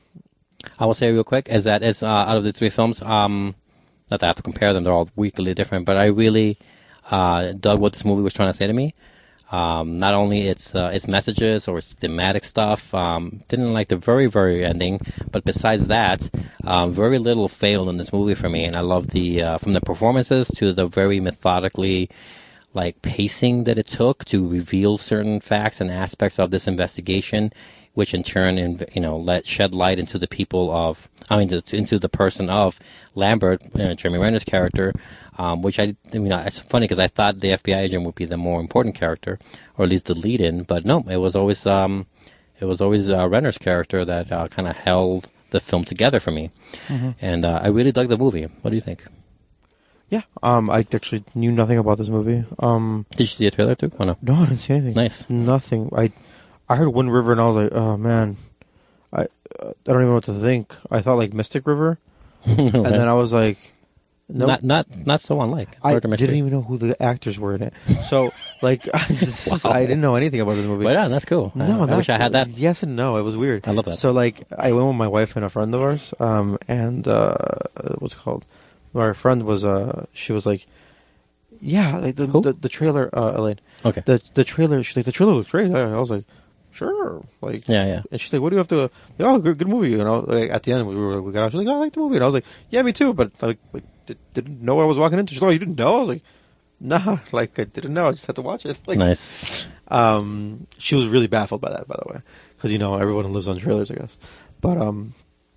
I will say real quick is that it's, uh, out of the three films, um, not that I have to compare them, they're all weekly different, but I really... Uh, dug what this movie was trying to say to me. Um, not only its uh, its messages or its thematic stuff, um, didn't like the very, very ending, but besides that, um, very little failed in this movie for me. And I love the, uh, from the performances to the very methodically, like, pacing that it took to reveal certain facts and aspects of this investigation, which in turn, you know, let shed light into the people of, I mean, into the person of Lambert, uh, Jeremy Renner's character, um, which I, I mean, it's funny because I thought the F B I agent would be the more important character, or at least the lead-in, but no, it was always, um, it was always uh, Renner's character that uh, kind of held the film together for me, mm-hmm. and uh, I really dug the movie. What do you think? Yeah, um, I actually knew nothing about this movie. Um, Did you see a trailer too? Oh no, no, I didn't see anything. Nice, nothing. I, I heard Wind River and I was like, oh man, I, uh, I don't even know what to think. I thought like Mystic River, okay. And then I was like, no, nope. not not not so unlike. I didn't even know who the actors were in it. So like, I, just, wow. I didn't know anything about this movie. Right on, that's cool. No, I, I wish I had that. Yes and no, it was weird. I love that. So like, I went with my wife and a friend of ours, um, and uh, what's it called? Our friend was uh, she was like, yeah, like the, the the trailer, uh, Elaine. Okay. The the trailer, she's like, the trailer looks great. I was like, sure. Like, yeah, yeah. And she's like, what do you have to? Like, oh, good, good movie. You know, like, at the end we were we got out. She's like, oh, I like the movie, and I was like, yeah, me too. But like, like did, didn't know what I was walking into. She's like, oh, you didn't know? I was like, nah, like I didn't know. I just had to watch it. Like, nice. Um, she was really baffled by that, by the way, because you know everyone lives on trailers, I guess. But um.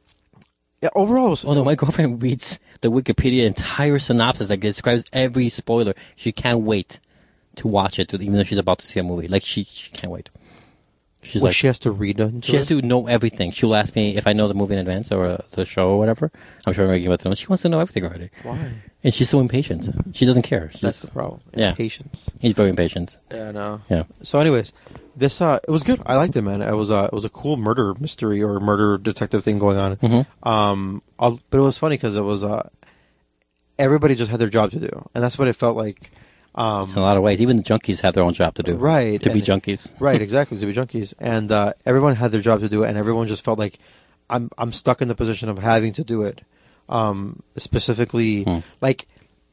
Yeah, overall, it was, oh no, my girlfriend reads the Wikipedia entire synopsis, like it describes every spoiler. She can't wait to watch it, even though she's about to see a movie. Like she, she can't wait. She's well, like, she has to read it. She has to know everything. She'll ask me if I know the movie in advance or uh, the show or whatever. I'm sure I'm making about the She wants to know everything already. Why? And she's so impatient. She doesn't care. She's, That's the problem. Yeah. Impatience. He's very impatient. Yeah, I know. Yeah. So, anyways, this uh, it was good. I liked it, man. It was uh, it was a cool murder mystery or murder detective thing going on. Mm-hmm. Um, I'll, but it was funny because it was uh, everybody just had their job to do, and that's what it felt like. Um, in a lot of ways, even the junkies have their own job to do. Right. To and, be junkies. Right, exactly, to be junkies. And uh, everyone had their job to do it, and everyone just felt like, I'm I'm stuck in the position of having to do it. Um, specifically, hmm. like,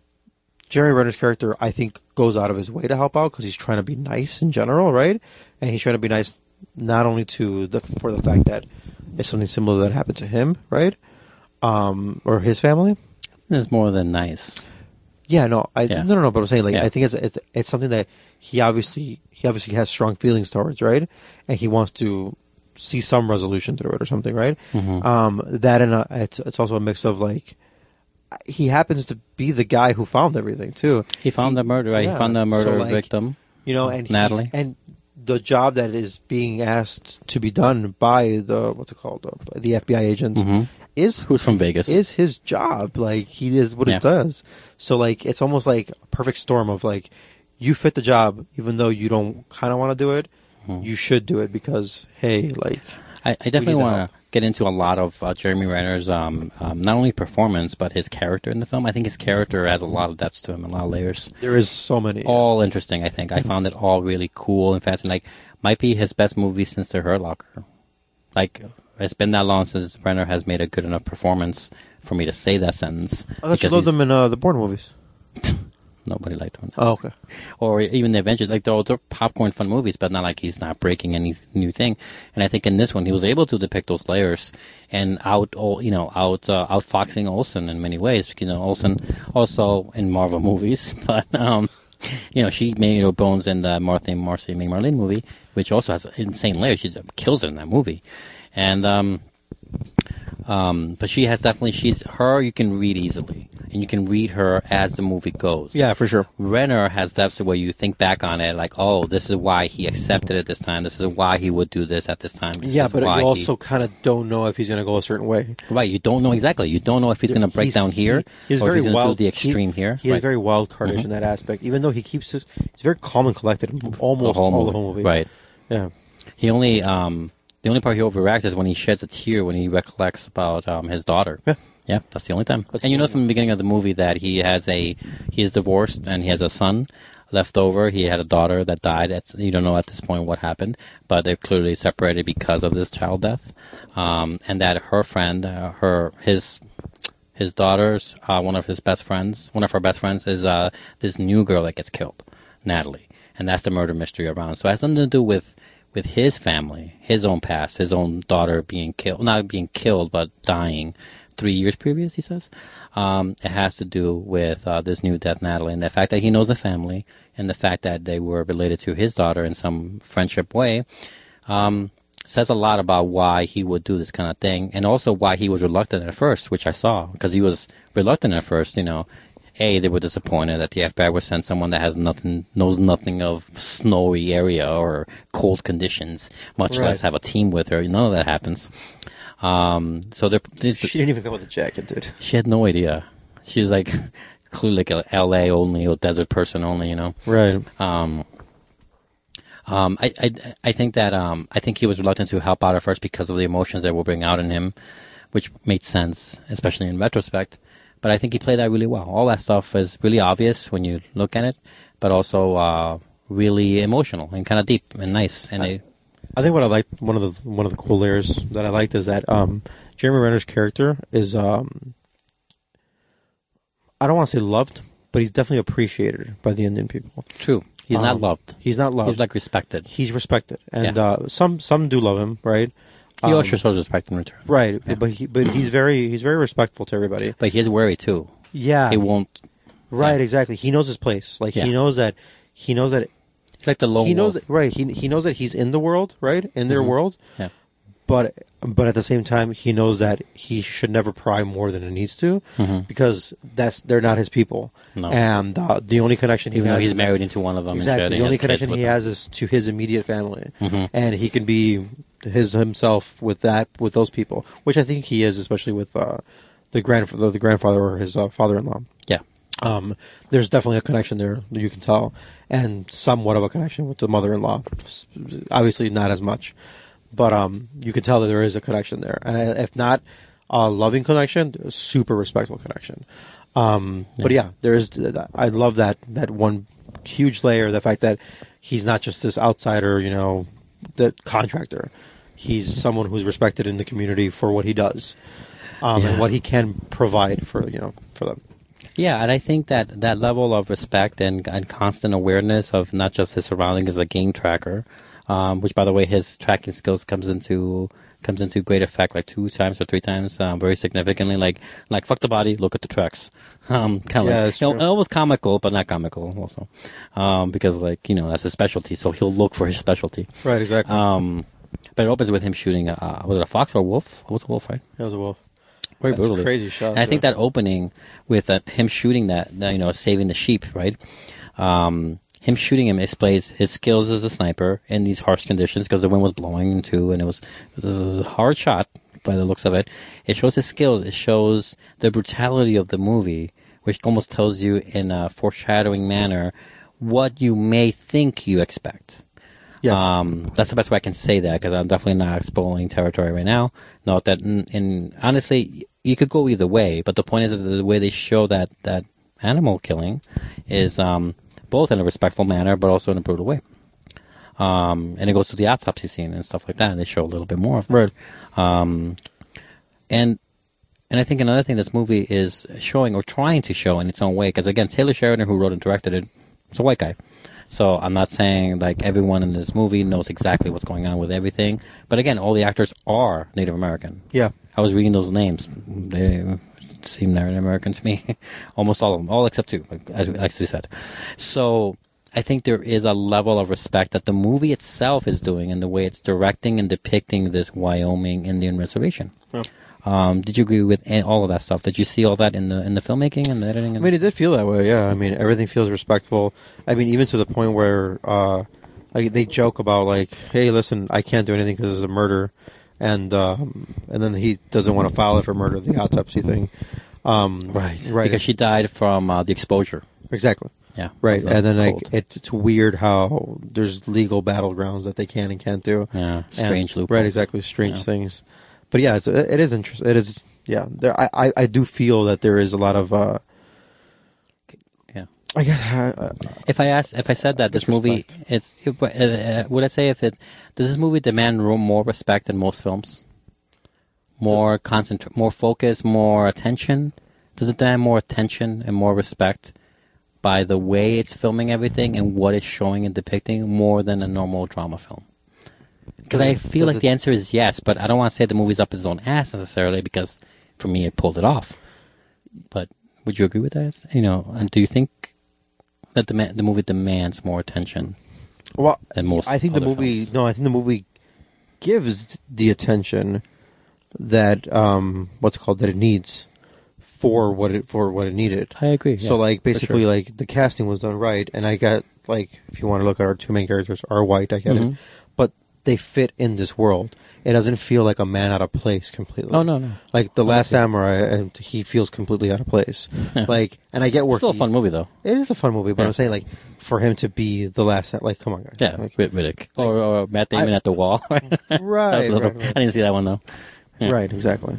Jeremy Renner's character, I think, goes out of his way to help out because he's trying to be nice in general, right? And he's trying to be nice not only to the for the fact that it's something similar that happened to him, right? Um, or his family. It's more than nice. Yeah, no, I yeah. no, no, no. But I'm saying, like, yeah. I think it's, it's it's something that he obviously he obviously has strong feelings towards, right? And he wants to see some resolution through it or something, right? Mhm. Um, that and a, it's it's also a mix of like he happens to be the guy who found everything too. He found the murder. Right? Yeah. He found the murder So, like, victim. You know, and he's- Natalie. and the job that is being asked to be done by the what's it called uh, the F B I agents Mhm. is Who's from Vegas? is his job. Like he is what Yeah. it does. So like it's almost like a perfect storm of like you fit the job even though you don't kind of want to do it. Mhm. You should do it because hey, like I, I definitely we need the want help. to get into a lot of uh, Jeremy Renner's um, um, not only performance but his character in the film. I think his character has a lot of depths to him, a lot of layers. There is so many. All interesting. I think I found it all really cool and fascinating. Like might be his best movie since The Hurt Locker. Like it's been that long since Renner has made a good enough performance for me to say that sentence. I thought you because loved he's- them in uh, the Bourne movies. Nobody liked him. Oh, okay. Or even the Avengers, like they're, they're popcorn fun movies, but not like he's not breaking any new thing. And I think in this one, he was able to depict those layers and out, you know, out uh, outfoxing Olsen in many ways. You know, Olsen also in Marvel movies, but um, you know, she made her bones in the Martha Marcy May Marlene movie, which also has insane layers. She kills it in that movie, and um. Um, but she has definitely, she's, her you can read easily. And you can read her as the movie goes. Yeah, for sure. Renner has depths where you think back on it like, oh, this is why he accepted it this time. This is why he would do this at this time. This Yeah, is but you why also he... kind of don't know if he's going to go a certain way. Right, you don't know exactly. You don't know if he's going to break He's- down here he- he's or if very he's going to wild. do the extreme he, here. He is Right. very wild cardish Mhm. in that aspect, even though he keeps his, he's very calm and collected in almost the whole all movie. the whole movie. Right. Yeah. He only, um, the only part he overreacts is when he sheds a tear when he recollects about um, his daughter. Yeah. Yeah, that's the only time. That's and you the know only from the beginning of the movie that he has a, he is divorced and he has a son left over. He had a daughter that died. At, you don't know at this point what happened, but they're clearly separated because of this child death. Um, and that her friend, uh, her, his, his daughter's, uh, one of his best friends, one of her best friends is uh, this new girl that gets killed, Natalie. And that's the murder mystery around. So it has nothing to do with, with his family, his own past, his own daughter being killed, not being killed, but dying three years previous, he says. Um, it has to do with uh, this new death, Natalie, and the fact that he knows the family and the fact that they were related to his daughter in some friendship way. Um, says a lot about why he would do this kind of thing, and also why he was reluctant at first, which I saw, because he was reluctant at first. You know, A, they were disappointed that the F B I would send someone that has nothing, knows nothing of snowy area or cold conditions, much Right. less have a team with her. None of that happens. Um, so they're, they're, She didn't even come with a jacket, dude. she had no idea. She was like clearly like a L A only or desert person only, you know. Right. Um, um, I, I, I think that um, I think he was reluctant to help out at first because of the emotions that were bring out in him, which made sense, especially in retrospect. But I think he played that really well. All that stuff is really obvious when you look at it, but also uh, really emotional and kind of deep and nice. And they, I think what I liked, one of the one of the cool layers that I liked is that um, Jeremy Renner's character is, um, I don't want to say loved, but he's definitely appreciated by the Indian people. True. He's not Um, loved. He's not loved. He's like respected. He's respected, and Yeah. uh, some some do love him, right? He Um, also shows respect in return. right? But he but he's very he's very respectful to everybody. But he is wary too. Yeah, He won't. right, exactly. He knows his place. Like Yeah. he knows that he knows that He's like the lone he knows wolf. that, right. He he knows that he's in the world, right, in their Mhm. world. Yeah. But but at the same time, he knows that he should never pry more than he needs to, Mhm. because that's they're not his people. No. And uh, the only connection he Even has though he's is that- married into one of them and exactly shit, and the he only has kids connection with he them. has is to his immediate family, Mhm. and he can be his himself with that with those people, which I think he is, especially with uh, the grandfather, the grandfather or his uh, father-in-law. Yeah. Um, there's definitely a connection there, you can tell, and somewhat of a connection with the mother-in-law. Obviously, not as much, but um, you can tell that there is a connection there, and if not a loving connection, a super respectful connection. Um, But yeah, there is. I love that that one huge layer, the fact that he's not just this outsider, you know, the contractor. He's someone who's respected in the community for what he does, um, and Yeah. what he can provide for you know for them. Yeah, and I think that that level of respect and, and constant awareness of not just his surroundings as a game tracker, um, which, by the way, his tracking skills comes into comes into great effect like two times or three times, um, very significantly. Like like fuck the body, look at the tracks. Um, kind of Yeah, like that's you know, true. almost comical, but not comical also, um, because like you know that's his specialty, so he'll look for his specialty. Right, exactly. Um, But it opens with him shooting. Uh, was it a fox or a wolf? It was a wolf, right? It was a wolf. Very That's brutally. a crazy shot. And I think yeah. that opening with uh, him shooting that, uh, you know, saving the sheep, right? Um, him shooting him displays his skills as a sniper in these harsh conditions because the wind was blowing too, and it was, it was a hard shot by the looks of it. It shows his skills. It shows the brutality of the movie, which almost tells you in a foreshadowing manner what you may think you expect. Yes. Um, that's the best way I can say that because I'm definitely not spoiling territory right now. Note that, in, in honestly, you could go either way, but the point is that the way they show that, that animal killing is um, both in a respectful manner, but also in a brutal way. Um, and it goes to the autopsy scene and stuff like that. And they show a little bit more of that. Right. Um, and and I think another thing this movie is showing or trying to show in its own way, because again, Taylor Sheridan, who wrote and directed it, is a white guy. So I'm not saying like everyone in this movie knows exactly what's going on with everything. But again, all the actors are Native American. Yeah. I was reading those names. They seem Native American to me. Almost all of them. All except two, like, as, as we said. So I think there is a level of respect that the movie itself is doing in the way it's directing and depicting this Wyoming Indian reservation. Yeah. Um, did you agree with all of that stuff? Did you see all that in the in the filmmaking and the editing? And I mean, it did feel that way. Yeah, I mean, everything feels respectful. I mean, even to the point where uh, like they joke about like, "Hey, listen, I can't do anything because it's a murder," and um, and then he doesn't want to file it for murder, the autopsy thing. Um, right, right, because she died from uh, the exposure. Exactly. Yeah, right. the And then like cold. it's, it's weird how there's legal battlegrounds that they can and can't do. Yeah, strange and, loopholes. Right, exactly, strange Yeah. things. But yeah, it's, it is interesting. It is. Yeah, there. I, I, I do feel that there is a lot of. Uh, yeah. I guess. Uh, if I asked, if I said that this movie, it's uh, would I say if it does this movie demand ro- more respect than most films? More concentra- more focus, more attention. Does it demand more attention and more respect by the way it's filming everything and what it's showing and depicting more than a normal drama film? Because I feel Does like it- the answer is yes, but I don't want to say the movie's up its own ass necessarily because for me it pulled it off. But would you agree with that? You know, and do you think that the ma- the movie demands more attention well, than most? I think the other movie. films? No, I think the movie gives the attention that um, what's it called that it needs for what it for what it needed. I agree. So yeah, like for basically sure. like the casting was done right, and I got like if you want to look at our two main characters are white, I get Mhm. it, but they fit in this world. It doesn't feel like a man out of place completely. Oh, no, no. Like the I Last agree. Samurai, and he feels completely out of place. Yeah. Like, and I get where It's still a he- fun movie though. It is a fun movie, but Yeah. I'm saying like for him to be the last, like, come on, guys. Yeah, like, Rid- Riddick or, or Matt Damon I- at the wall. Right, That was a little- right, right. I didn't see that one though. Yeah. Right, exactly.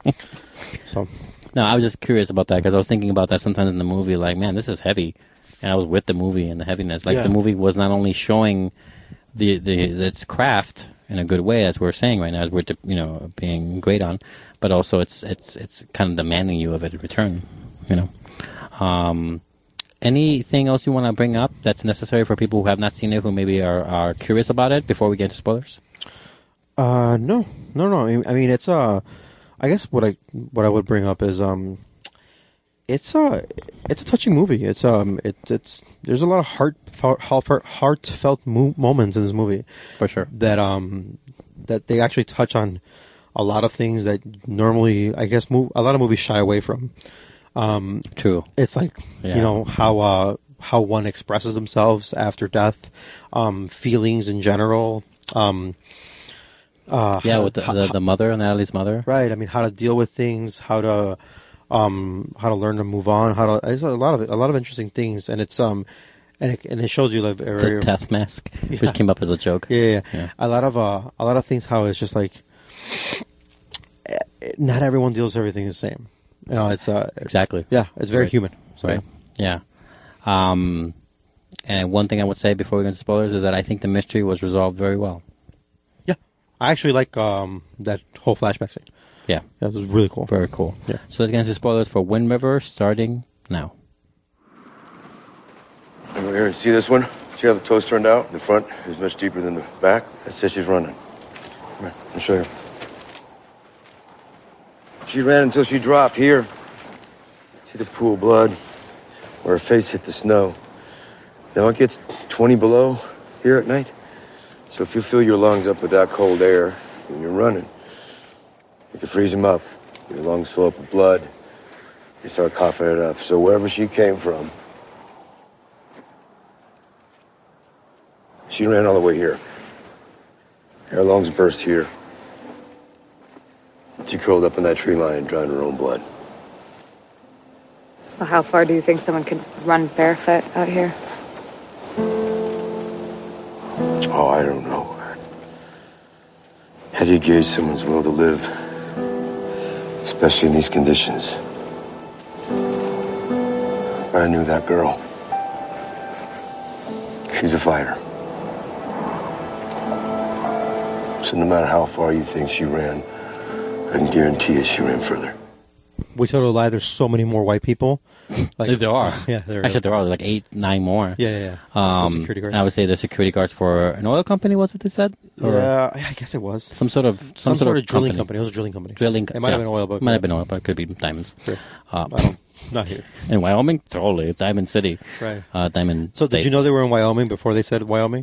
So, No, I was just curious about that because I was thinking about that sometimes in the movie. Like, man, this is heavy, and I was with the movie and the heaviness. Like, Yeah. the movie was not only showing the the its craft in a good way, as we're saying right now, as we're you know being great on, but also it's it's it's kind of demanding you of it in return. You know, um, anything else you want to bring up that's necessary for people who have not seen it, who maybe are, are curious about it before we get into spoilers? uh, no, no, no. I mean- I mean, it's uh, I guess what I what I would bring up is um, it's uh, it's a touching movie. It's um, it, it's there's a lot of heart heartfelt, heartfelt mo- moments in this movie for sure. That um, that they actually touch on a lot of things that normally I guess mov- a lot of movies shy away from. Um, True. It's like Yeah. you know how uh, how one expresses themselves after death, um, feelings in general. Um, uh, Yeah, how- with the, how- the, the mother, Natalie's mother. Right. I mean, how to deal with things, how to, um, how to learn to move on, how to. It's a lot of a lot of interesting things, and it's um, and it and it shows you like The very death mask, Yeah. which came up as a joke. Yeah, yeah, Yeah. yeah. A lot of uh, a lot of things. How it's just like, eh, not everyone deals with everything the same. You know, it's uh, Exactly. yeah, it's very Right. human. So, Right. Yeah. Um, and one thing I would say before we go into spoilers is that I think the mystery was resolved very well. yeah. I actually like um that whole flashback scene. Yeah. That was really cool. Very cool. Yeah. So let's get into spoilers for Wind River starting now. Over here, see this one? See how the toes turned out? The front is much deeper than the back. That says she's running. Come here, I'll show you. She ran until she dropped here. See the pool of blood where her face hit the snow. Now it gets twenty below here at night. So if you fill your lungs up with that cold air when you're running, you can freeze them up. Your lungs fill up with blood. You start coughing it up. So wherever she came from, she ran all the way here. Her lungs burst here. She curled up in that tree line and drowned her own blood. Well, how far do you think someone could run barefoot out here? Oh, I don't know. How do you gauge someone's will to live, especially in these conditions? But I knew that girl. She's a fighter. So no matter how far you think she ran, I can guarantee you she ran further. We told a lie. There's so many more white people. Like there are. Yeah, there Actually, are. there are like eight, nine more. Yeah, yeah, yeah. Um, The security guards. and I would say they're security guards for an oil company. Was it they said? Or Yeah, I guess it was some sort of some, some, sort of drilling company. It was a drilling company. Drilling. It might have yeah. been oil, but might have been oil, but it could be diamonds. Sure. Um, I don't. Not here. In Wyoming, totally Diamond City. Right. Uh, Diamond. So State. did you know they were in Wyoming before they said Wyoming?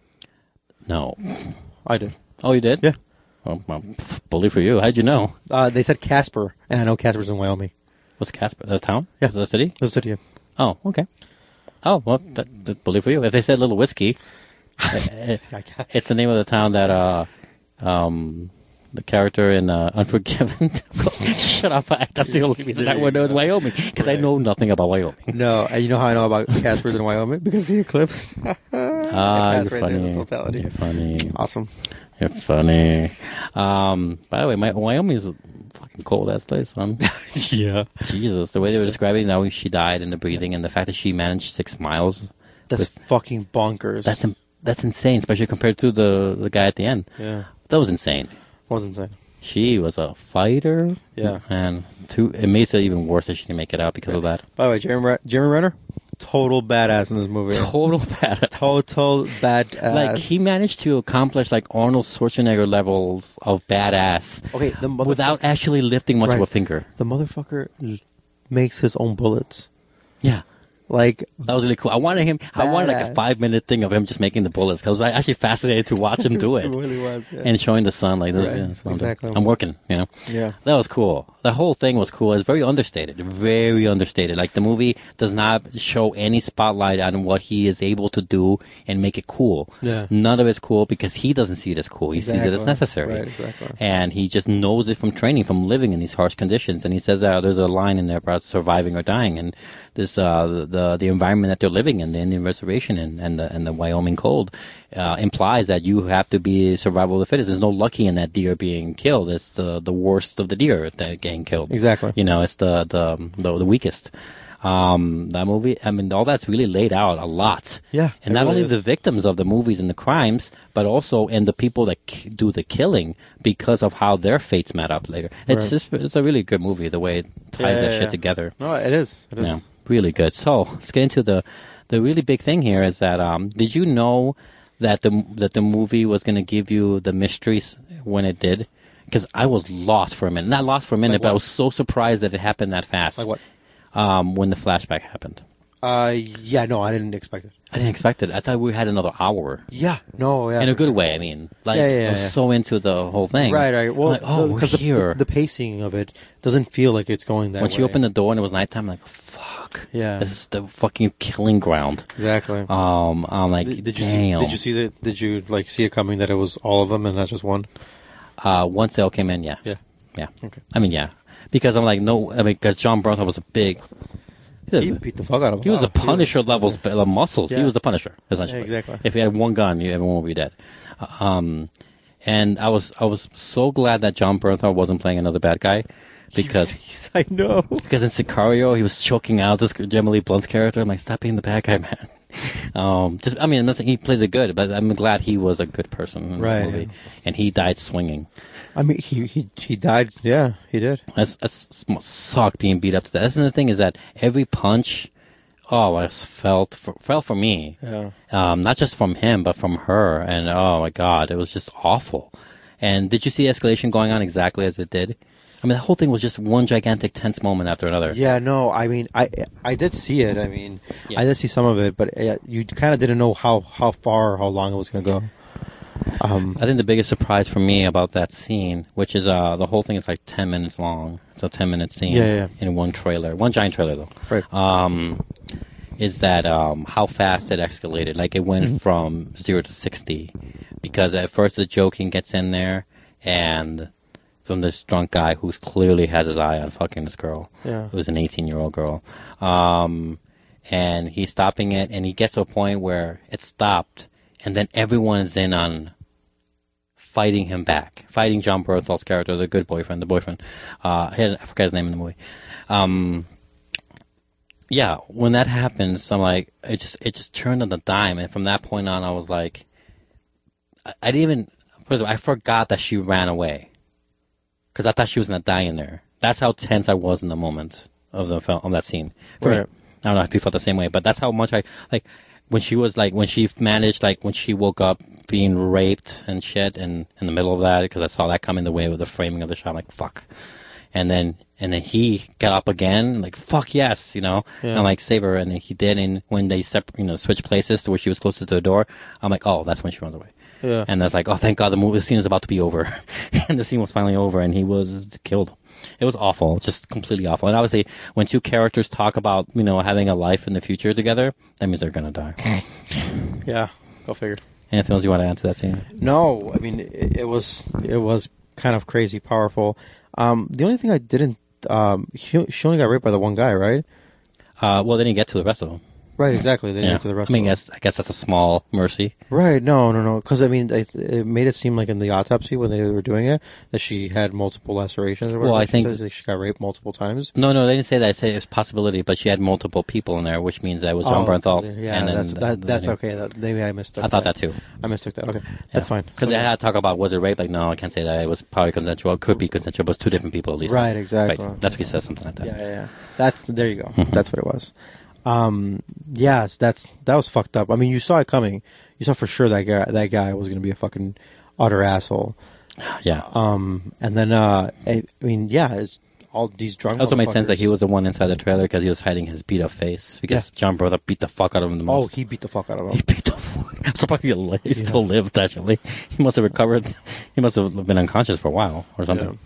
No. I did. Oh, you did? Yeah. Well, well pff, bully for you. How'd you know? Uh, they said Casper, and I know Casper's in Wyoming. What's Casper? The town? Yeah. Is it a city? It's a city. Yeah. Oh, okay. Oh, well, that, that bully for you. If they said Little Whiskey, it, I guess. it's the name of the town that uh, um, the character in uh, Unforgiven. Shut up! That's the only reason I would know is Wyoming because Right. I know nothing about Wyoming. No, and you know how I know about Casper's in Wyoming? Because of the eclipse. Ah, It passed you're right there in funny. its totality. You're funny. Awesome. You're funny. Um, by the way, my, Wyoming is a fucking cold ass place, son. Yeah. Jesus, the way they were describing now she died and the breathing and the fact that she managed six miles. That's with- fucking bonkers. That's in- that's insane, especially compared to the the guy at the end. Yeah. That was insane. Was insane. She was a fighter. Yeah. And too, it makes it even worse that she didn't make it out because of that. By the way, Jeremy, Re- Jeremy Renner, total badass in this movie. Total badass. Total badass. Like, he managed to accomplish, like, Arnold Schwarzenegger levels of badass Okay, the motherfucker- without actually lifting much of Right. a finger. The motherfucker l- makes his own bullets. Yeah. Like, That was really cool. I wanted him, I wanted, like, a Badass. five-minute thing of him just making the bullets. 'Cause I was like, actually fascinated to watch him do it. It really was, yeah. And showing the sun, like, this, Right, yeah, that's what I'm doing. exactly. I'm working, you know? Yeah. That was cool. The whole thing was cool. It's very understated. Very understated. Like, the movie does not show any spotlight on what he is able to do and make it cool. Yeah. None of it's cool because he doesn't see it as cool. He sees it as Exactly. necessary. Right, exactly. And he just knows it from training, from living in these harsh conditions. And he says uh, there's a line in there about surviving or dying. And this, uh, the, the environment that they're living in, the Indian reservation and, and the, and the Wyoming cold, uh, implies that you have to be survival of the fittest. There's no lucky in that deer being killed. It's the, the worst of the deer that getting killed. Exactly. You know, it's the, the, the, the weakest. Um, that movie, I mean, all that's really laid out a lot. Yeah, And it not really only is. the victims of the movies and the crimes, but also in the people that k- do the killing because of how their fates met up later. It's Right. just, it's a really good movie, the way it ties Yeah, that yeah, shit yeah. together. No, it is. It is. Yeah, really good. So let's get into the, the really big thing here is that, um, did you know that the, that the movie was going to give you the mysteries when it did? Because I was lost for a minute. Not lost for a minute, Like but I what? was so surprised that it happened that fast. Like what? Um, when the flashback happened. Uh, yeah, no, I didn't expect it. I didn't expect it. I thought we had another hour. Yeah, no, yeah. In a good way, I mean. Like, Yeah, yeah, yeah, I was yeah. so into the whole thing. Right, right. Well, like, oh, we're because the, here. the, the pacing of it doesn't feel like it's going that Once way. you open the door and it was nighttime, I'm like, fuck. Yeah. This is the fucking killing ground. Exactly. Um, I'm like, Did, did you damn. see? Did you see that? Did you like see it coming that it was all of them and not just one? Uh, once they all came in, yeah. Yeah. Yeah. Okay. I mean, yeah. Because I'm like, no, I mean, because John Bernthal was a big. He beat the fuck out of him. He was Wow. a Punisher level sp- uh, muscles. He Yeah. was the Punisher, essentially. Yeah, exactly. If he had one gun, you, everyone would be dead. Uh, Um, and I was I was so glad that John Bernthal wasn't playing another bad guy, because I know because in Sicario he was choking out this Gemma Lee Blunt's character. I'm like, stop being the bad guy, man. Um, just I mean, I'm not saying he plays it good, but I'm glad he was a good person in Right, this movie, yeah. and he died swinging. I mean, he he he died. Yeah, he did. That's, that's must suck being beat up to that. That's the thing is that every punch, oh, I felt for, felt for me. Yeah. Um, not just from him, but from her. And oh my God, it was just awful. And did you see the escalation going on exactly as it did? I mean, the whole thing was just one gigantic tense moment after another. Yeah, no, I mean, I I did see it. I mean, Yeah. I did see some of it, but uh, you kind of didn't know how how far or how long it was going to go. Um, I think the biggest surprise for me about that scene, which is uh, the whole thing is like ten minutes long. It's a ten minute scene Yeah, yeah, yeah. in one trailer, one giant trailer though. Right. Um, is that um, how fast it escalated? Like it went Mm-hmm. from zero to sixty, because at first the joking gets in there, and from this drunk guy who clearly has his eye on fucking this girl. Yeah. It was an eighteen year old girl. Um, and he's stopping it, and he gets to a point where it stopped, and then everyone is in on fighting him back, fighting John Berthold's character, the good boyfriend, the boyfriend. Uh, he had, I forgot his name in the movie. Um, yeah, when that happens, I'm like, it just it just turned on the dime, and from that point on, I was like, I, I didn't even, first of all, I forgot that she ran away, because I thought she was gonna die in there. That's how tense I was in the moment of the film, of that scene. For Right. me. I don't know if you felt the same way, but that's how much I like when she was like when she managed like when she woke up being raped and shit, and in the middle of that, because I saw that come in the way with the framing of the shot. I'm like fuck, and then and then he got up again, like fuck yes, you know, Yeah. and like save her, and then he did. And when they sep- you know switched places to where she was closer to the door, I'm like, oh, that's when she runs away. Yeah. And that's like, oh, thank God, the movie the scene is about to be over, and the scene was finally over, and he was killed. It was awful, just completely awful. And obviously, when two characters talk about you know having a life in the future together, that means they're gonna die. Yeah, go figure. Anything else you want to add to that scene? No, I mean it, it was it was kind of crazy powerful. Um, the only thing I didn't, um, she, she only got raped by the one guy, right? Uh, well, they didn't get to the rest of them. Right, exactly. They didn't Yeah. get to the rest. I mean, of them. guess, I guess that's a small mercy. Right, no, no, no. Because, I mean, it, it made it seem like in the autopsy when they were doing it that she had multiple lacerations or whatever. Well, I She think- says that she got raped multiple times. No, no, they didn't say that. I said it was a possibility, but she had multiple people in there, which means that it was John Oh, Bernthal. yeah, and then that's, the- that, the- that's the- okay. That, maybe I mistook I thought that too. I mistook that. Okay, that's fine. Because they had to talk about was it rape? Like, no, I can't say that. It was probably consensual. It could be consensual, but it's two different people at least. Right, exactly. Right. That's what he says, something like that. Yeah, yeah, yeah. That's, there you go. That's what it was. Um, yes, that's that was fucked up. I mean, you saw it coming. You saw for sure that guy that guy was going to be a fucking utter asshole. Yeah. Um, and then uh, I, I mean, yeah, it's all these drunk. It also made sense that he motherfuckers. was the one inside the trailer because he was hiding his beat up face. Because John Brother beat the fuck out of him the Oh, most. he beat the fuck out of him. He beat the fuck. I'm surprised he, li- he still lived. Actually, he must have recovered. He must have been unconscious for a while or something.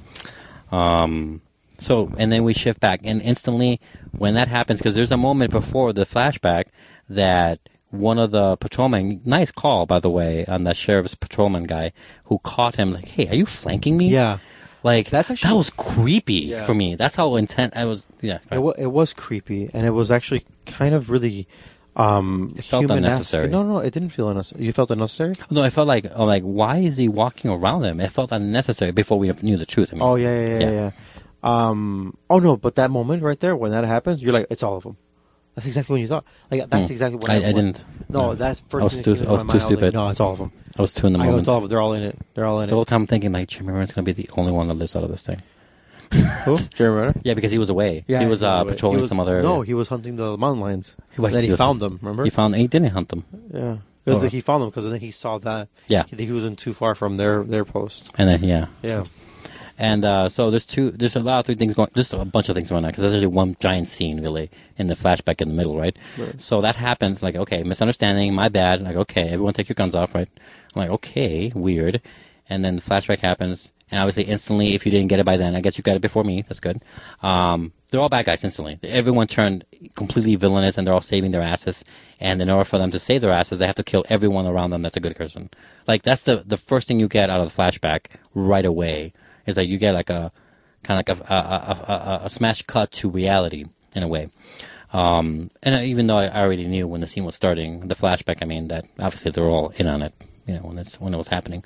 Um. So, and then we shift back, and instantly when that happens, because there's a moment before the flashback that one of the patrolmen, nice call by the way, on the sheriff's patrolman guy who caught him, like, "Hey, are you flanking me?" Yeah. Like That's actually- that was creepy Yeah. for me. That's how intense I was. Yeah, It, wa it was creepy, and it was actually kind of really um, It felt human-esque. unnecessary. No, no, it didn't feel unnecessary. You felt unnecessary? No, I felt like, oh, like, why is he walking around him? It felt unnecessary before we knew the truth. I mean, Oh yeah, yeah, yeah, yeah. Um, oh no, but that moment right there when that happens, you're like, it's all of them. That's exactly what you thought. Like that's Hmm. exactly what I- I, I when- didn't. No, No. that's I first was thing too- that came I was to my too mind. was like, stupid. no, it's all of them. I was too in the I go, moment. it's all of them. They're all in it. They're all in The it. whole time I'm thinking, like, Jimmy Renner's going to be the only one that lives out of this thing. Who? Jeremy Renner? Yeah, because he was away. Yeah, he was uh, away. patrolling He was- some other. No, he was hunting the mountain lions. He- then he, was- found them. Remember? He found. He didn't hunt them. Yeah. Oh. He found them because then he saw that. Yeah. He, he wasn't too far from their their post. And then yeah, Yeah. and uh, so there's two. There's a lot of three things going. There's a bunch of things going on because there's only one giant scene really in the flashback in the middle, right? Right. So that happens. Like, okay, misunderstanding. My bad. Like, okay, everyone take your guns off, right? I'm like, okay, weird. And then the flashback happens, and obviously instantly, if you didn't get it by then, I guess you got it before me. That's good. Um, they're all bad guys instantly. Everyone turned completely villainous, and they're all saving their asses. And in order for them to save their asses, they have to kill everyone around them that's a good person. Like, that's the the first thing you get out of the flashback right away. Is that you get like a kind of like a, a, a, a, a smash cut to reality in a way. Um, and I, even though I already knew when the scene was starting, the flashback, I mean, that obviously they were all in on it, you know, when it's when it was happening.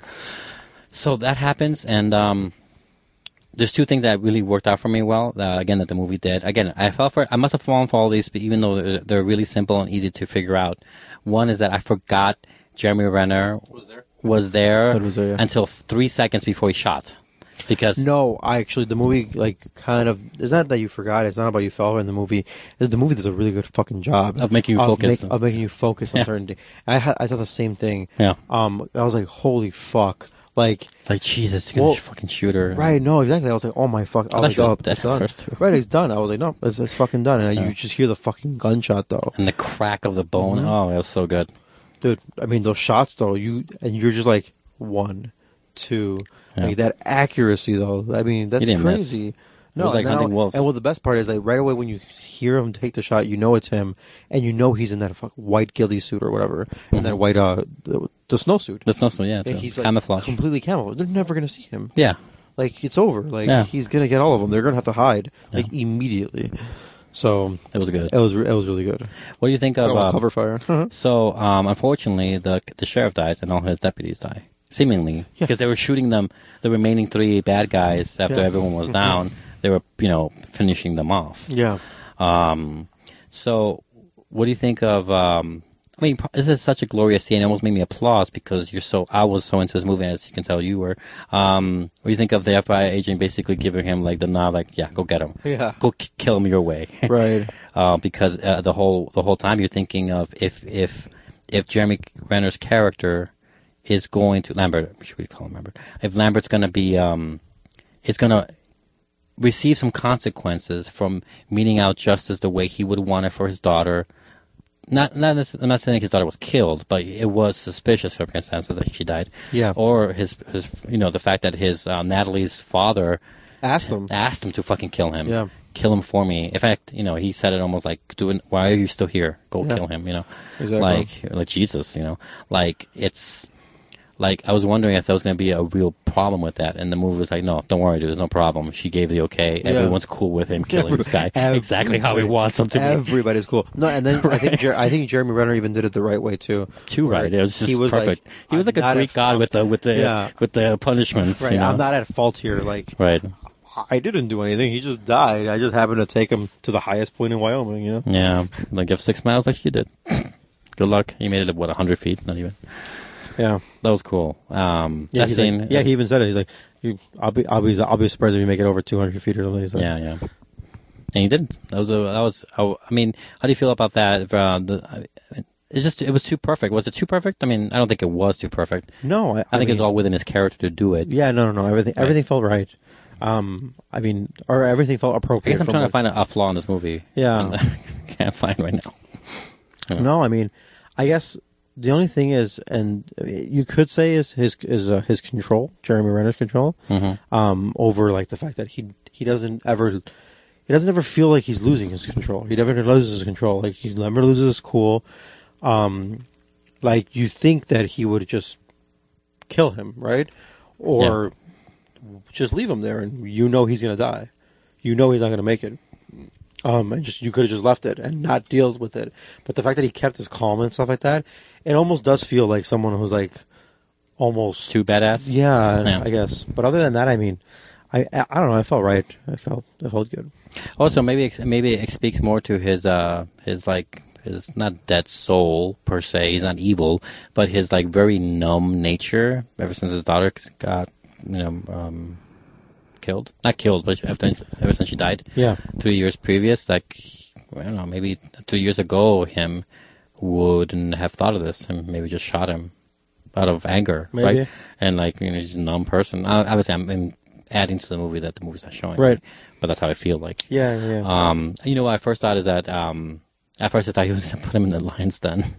So that happens, and um, there's two things that really worked out for me well. Uh, again, that the movie did. Again, I fell for. I must have fallen for all these, but even though they're, they're really simple and easy to figure out. One is that I forgot Jeremy Renner was there, was there, That was there, yeah. until three seconds before he shot, because No, I actually the movie like kind of it's not that you forgot. It's not about you fell in the movie. The movie does a really good fucking job Of making you focus. make- of making you focus on Yeah. certain things. I had I thought the same thing. Yeah. Um, I was like, holy fuck, like like Jesus, you're gonna Well, fucking shoot her. right? No, exactly. I was like, oh my fuck. I I was thought like, she was oh, dead it's done. first, too. Right, it's done. I was like, no, it's, it's fucking done. And Yeah. you just hear the fucking gunshot though, And the crack of the bone. Mhm. Oh, it was so good. dude. I mean, those shots though, you and you're just like, one, two. Yeah. Like that accuracy, though. I mean, that's didn't crazy. miss. No, It was like and then hunting I- wolves. And well, the best part is like right away when you hear him take the shot, you know it's him, and you know he's in that fuck white ghillie suit or whatever, and that white uh the, the snowsuit. The snowsuit, yeah, And too. he's like Camouflage. completely camouflage. They're never gonna see him. Yeah. Like it's over. Like Yeah. he's gonna get all of them. They're gonna have to hide like immediately. So It was good. It was it was really good. What do you think I of don't want um, cover fire? So, um, unfortunately, the the sheriff dies and all his deputies die, seemingly, because they were shooting them. The remaining three bad guys after Yeah. everyone was down. They were, you know, finishing them off. Yeah. Um. So, what do you think of? Um, I mean, this is such a glorious scene. It almost made me applause because you're so. I was so into this movie, as you can tell, you were. Um, what do you think of the F B I agent basically giving him like the nod, like, "Yeah, go get him. Yeah. Go k- kill him your way." Right. uh, because uh, the whole the whole time you're thinking of if if if Jeremy Renner's character is going to Lambert, should we call him Lambert? If Lambert's going to be um, is going to receive some consequences from meting out justice the way he would want it for his daughter. Not, not. necess- I'm not saying his daughter was killed, but it was suspicious circumstances that she died. Yeah. Or his, his, you know, the fact that his uh, Natalie's father Asked him. asked him to fucking kill him. Yeah. Kill him for me. In fact, you know, he said it almost like, "Doing, why are you still here? Go Yeah. kill him." You know, Exactly. like like Jesus. You know, like it's. Like, I was wondering if there was going to be a real problem with that. And the movie was like, no, don't worry, dude. There's no problem. She gave the okay. Yeah. Everyone's cool with him killing this guy. Exactly how he Everybody- wants him to be. Everybody's cool. No, and then I think Jer- I think Jeremy Renner even did it the right way too. Too Where right. It was just he was perfect. Like, he was like I'm a not Greek at god fault. with the with the Yeah. with the punishments. Right. You know? I'm not at fault here. Like, right. I didn't do anything. He just died. I just happened to take him to the highest point in Wyoming. You know. Yeah. Like, give six miles like she did. Good luck. He made it, what, one hundred feet? Not even. Yeah. That was cool. Um, Yeah, that he's scene. like, yeah, is- he even said it. He's like, you, "I'll be, I'll be, I'll be surprised if you make it over two hundred feet or something." He's like, Yeah, yeah. And he didn't. That was a, that was. I mean, how do you feel about that? Uh, the, it's just it was too perfect. Was it too perfect? I mean, I don't think it was too perfect. No, I, I, think mean, it's all within his character to do it. Yeah, no, no, no. Everything, Right. everything felt right. Um, I mean, or everything felt I appropriate. guess I'm from trying what- to find a, a flaw in this movie. Yeah. And I can't find right now. You know. No, I mean, I guess the only thing is, and you could say is his is uh, his control, Jeremy Renner's control, Mhm. um, over like the fact that he he doesn't ever he doesn't ever feel like he's losing his control. He never loses his control. Like he never loses his cool. Um, like you think that he would just kill him, right? Or just leave him there, and you know he's gonna die. You know he's not gonna make it. Um, and just you could have just left it and not deals with it. But the fact that he kept his calm and stuff like that, it almost does feel like someone who's like almost Too badass. Yeah, Yeah. I guess. But other than that, I mean, I I, I don't know. I felt right. I felt I felt good. Also, maybe it's- maybe it speaks more to his uh his like his not dead soul per se. He's not evil, but his like very numb nature. Ever since his daughter got you know um killed, not killed, but after ever since she died. Yeah. Three years previous, like I don't know, maybe three years ago, him wouldn't have thought of this and maybe just shot him out of anger, Maybe. right? And like you know, he's a numb person. I, obviously, I'm, I'm adding to the movie that the movie's not showing, Right. But that's how I feel like. Yeah, yeah. Um, you know what I first thought is that um, at first I thought he was going to put him in the lion's den.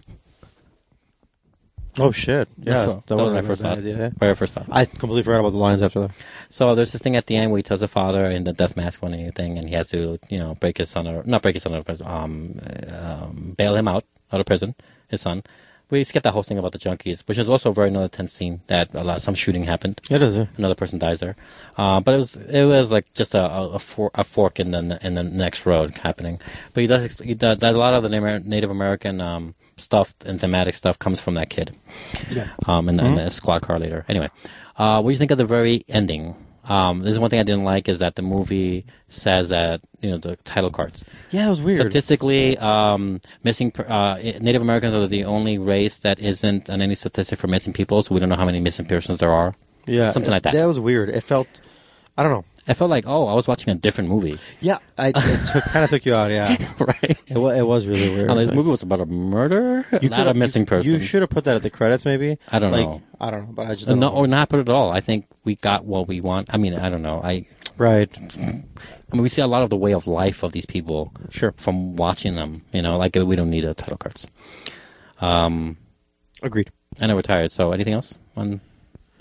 Oh shit! Yeah, That's what- that was wasn't my a first bad thought. idea, yeah. Very first thought. I completely forgot about the lines after that. So there's this thing at the end where he tells the father in the death mask when anything, and he has to, you know, break his son, or not break his son out of prison, um, um, bail him out out of prison, his son. We skipped that whole thing about the junkies, which is also a very another tense scene that a lot some shooting happened. It is, yeah. Another person dies there, uh, but it was it was like just a a, a, for, a fork in the in the next road happening. But he does he does a lot of the Native Native American um, stuff and thematic stuff comes from that kid. Yeah. Um, and, and Mhm. the squad car leader. Anyway, uh, what do you think of the very ending? Um, this is one thing I didn't like is that the movie says that you know the title cards. Yeah, it was weird. Statistically, um, missing per- uh, Native Americans are the only race that isn't on any statistic for missing people, so we don't know how many missing persons there are. Yeah, something like that. That was weird. It felt, I don't know. I felt like, oh, I was watching a different movie. Yeah, I, it took, kind of took you out. Yeah, right. It was, it was really weird. Oh, this movie was about a murder, You not could've- a missing you, person. You should have put that at the credits, maybe. I don't like, know. I don't know, but I just Uh, don't no, know. or not put it at all. I think we got what we want. I mean, I don't know. I right. I mean, we see a lot of the way of life of these people. Sure. From watching them, you know, like uh, we don't need a title cards. Um, Agreed. I know we're tired. So, anything else on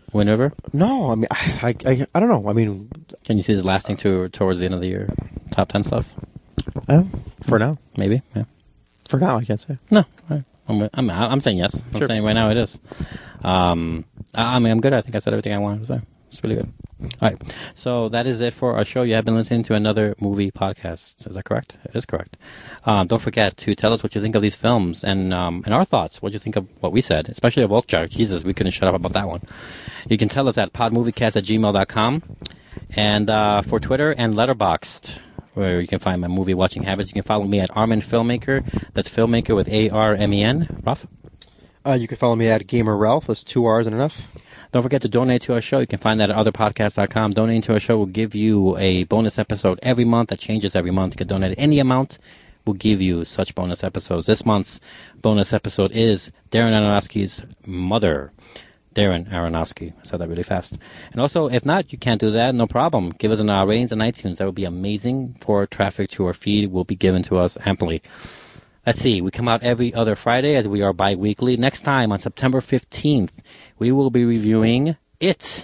Wind River? No, I mean, I, I, I don't know. I mean, can you see this lasting to towards the end of the year? Top ten stuff. Uh, for now, maybe. Yeah. For now, I can't say. No, I'm I'm, I'm saying yes. I'm Sure. saying right now it is. Um, I, I mean, I'm good. I think I said everything I wanted to say. It's really good. All right. So that is it for our show. You have been listening to another movie podcast. Is that correct? It is correct. Um, don't forget to tell us what you think of these films and um, and our thoughts. What you think of what we said, especially of Okjar. Jesus, we couldn't shut up about that one. You can tell us at podmoviecast at gmail dot com. And uh, for Twitter and Letterboxd, where you can find my movie watching habits, you can follow me at Armen Filmmaker. That's Filmmaker with A R M E N. Ralph? Uh, you can follow me at Gamer Ralph. That's two R's and enough. Don't forget to donate to our show. You can find that at other podcasts dot com. Donating to our show will give you a bonus episode every month. That changes every month. You can donate any amount. We'll give you such bonus episodes. This month's bonus episode is Darren Aronofsky's mother. Darren Aronofsky. I said that really fast. And also, if not, you can't do that. No problem. Give us an uh, ratings on iTunes. That would be amazing for traffic to our feed. Will be given to us amply. Let's see. We come out every other Friday as we are bi-weekly. Next time on September fifteenth, we will be reviewing It.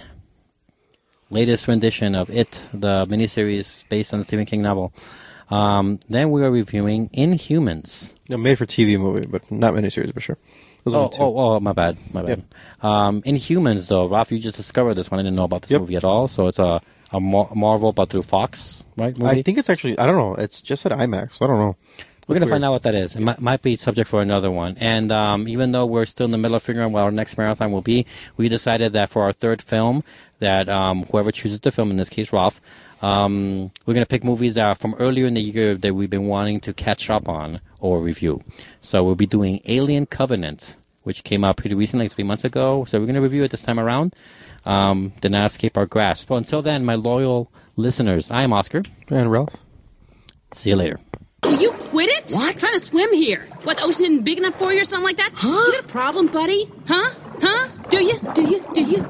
Latest rendition of It, the miniseries based on the Stephen King novel. Um, then we are reviewing Inhumans. No, made for T V movie, but not miniseries for sure. Oh, oh, oh, my bad, my bad. Yep. Um, Inhumans, though, Ralph, you just discovered this one. I didn't know about this yep. movie at all. So it's a, a Mar- Marvel, but through Fox, right? Movie? I think it's actually, I don't know. It's just at IMAX. I don't know. We're going to find out what that is. It might, might be subject for another one. And um, even though we're still in the middle of figuring out what our next marathon will be, we decided that for our third film, that um, whoever chooses to film, in this case Ralph, um, we're going to pick movies that are from earlier in the year that we've been wanting to catch up on or review. So we'll be doing Alien Covenant, which came out pretty recently, like three months ago. So we're going to review it this time around. Um, did not escape our grasp. But until then, my loyal listeners, I am Oscar. And Ralph. See you later. Will you quit it? What? Trying to swim here. What, the ocean isn't big enough for you or something like that? Huh? You got a problem, buddy? Huh? Huh? Do you? Do you? Do you?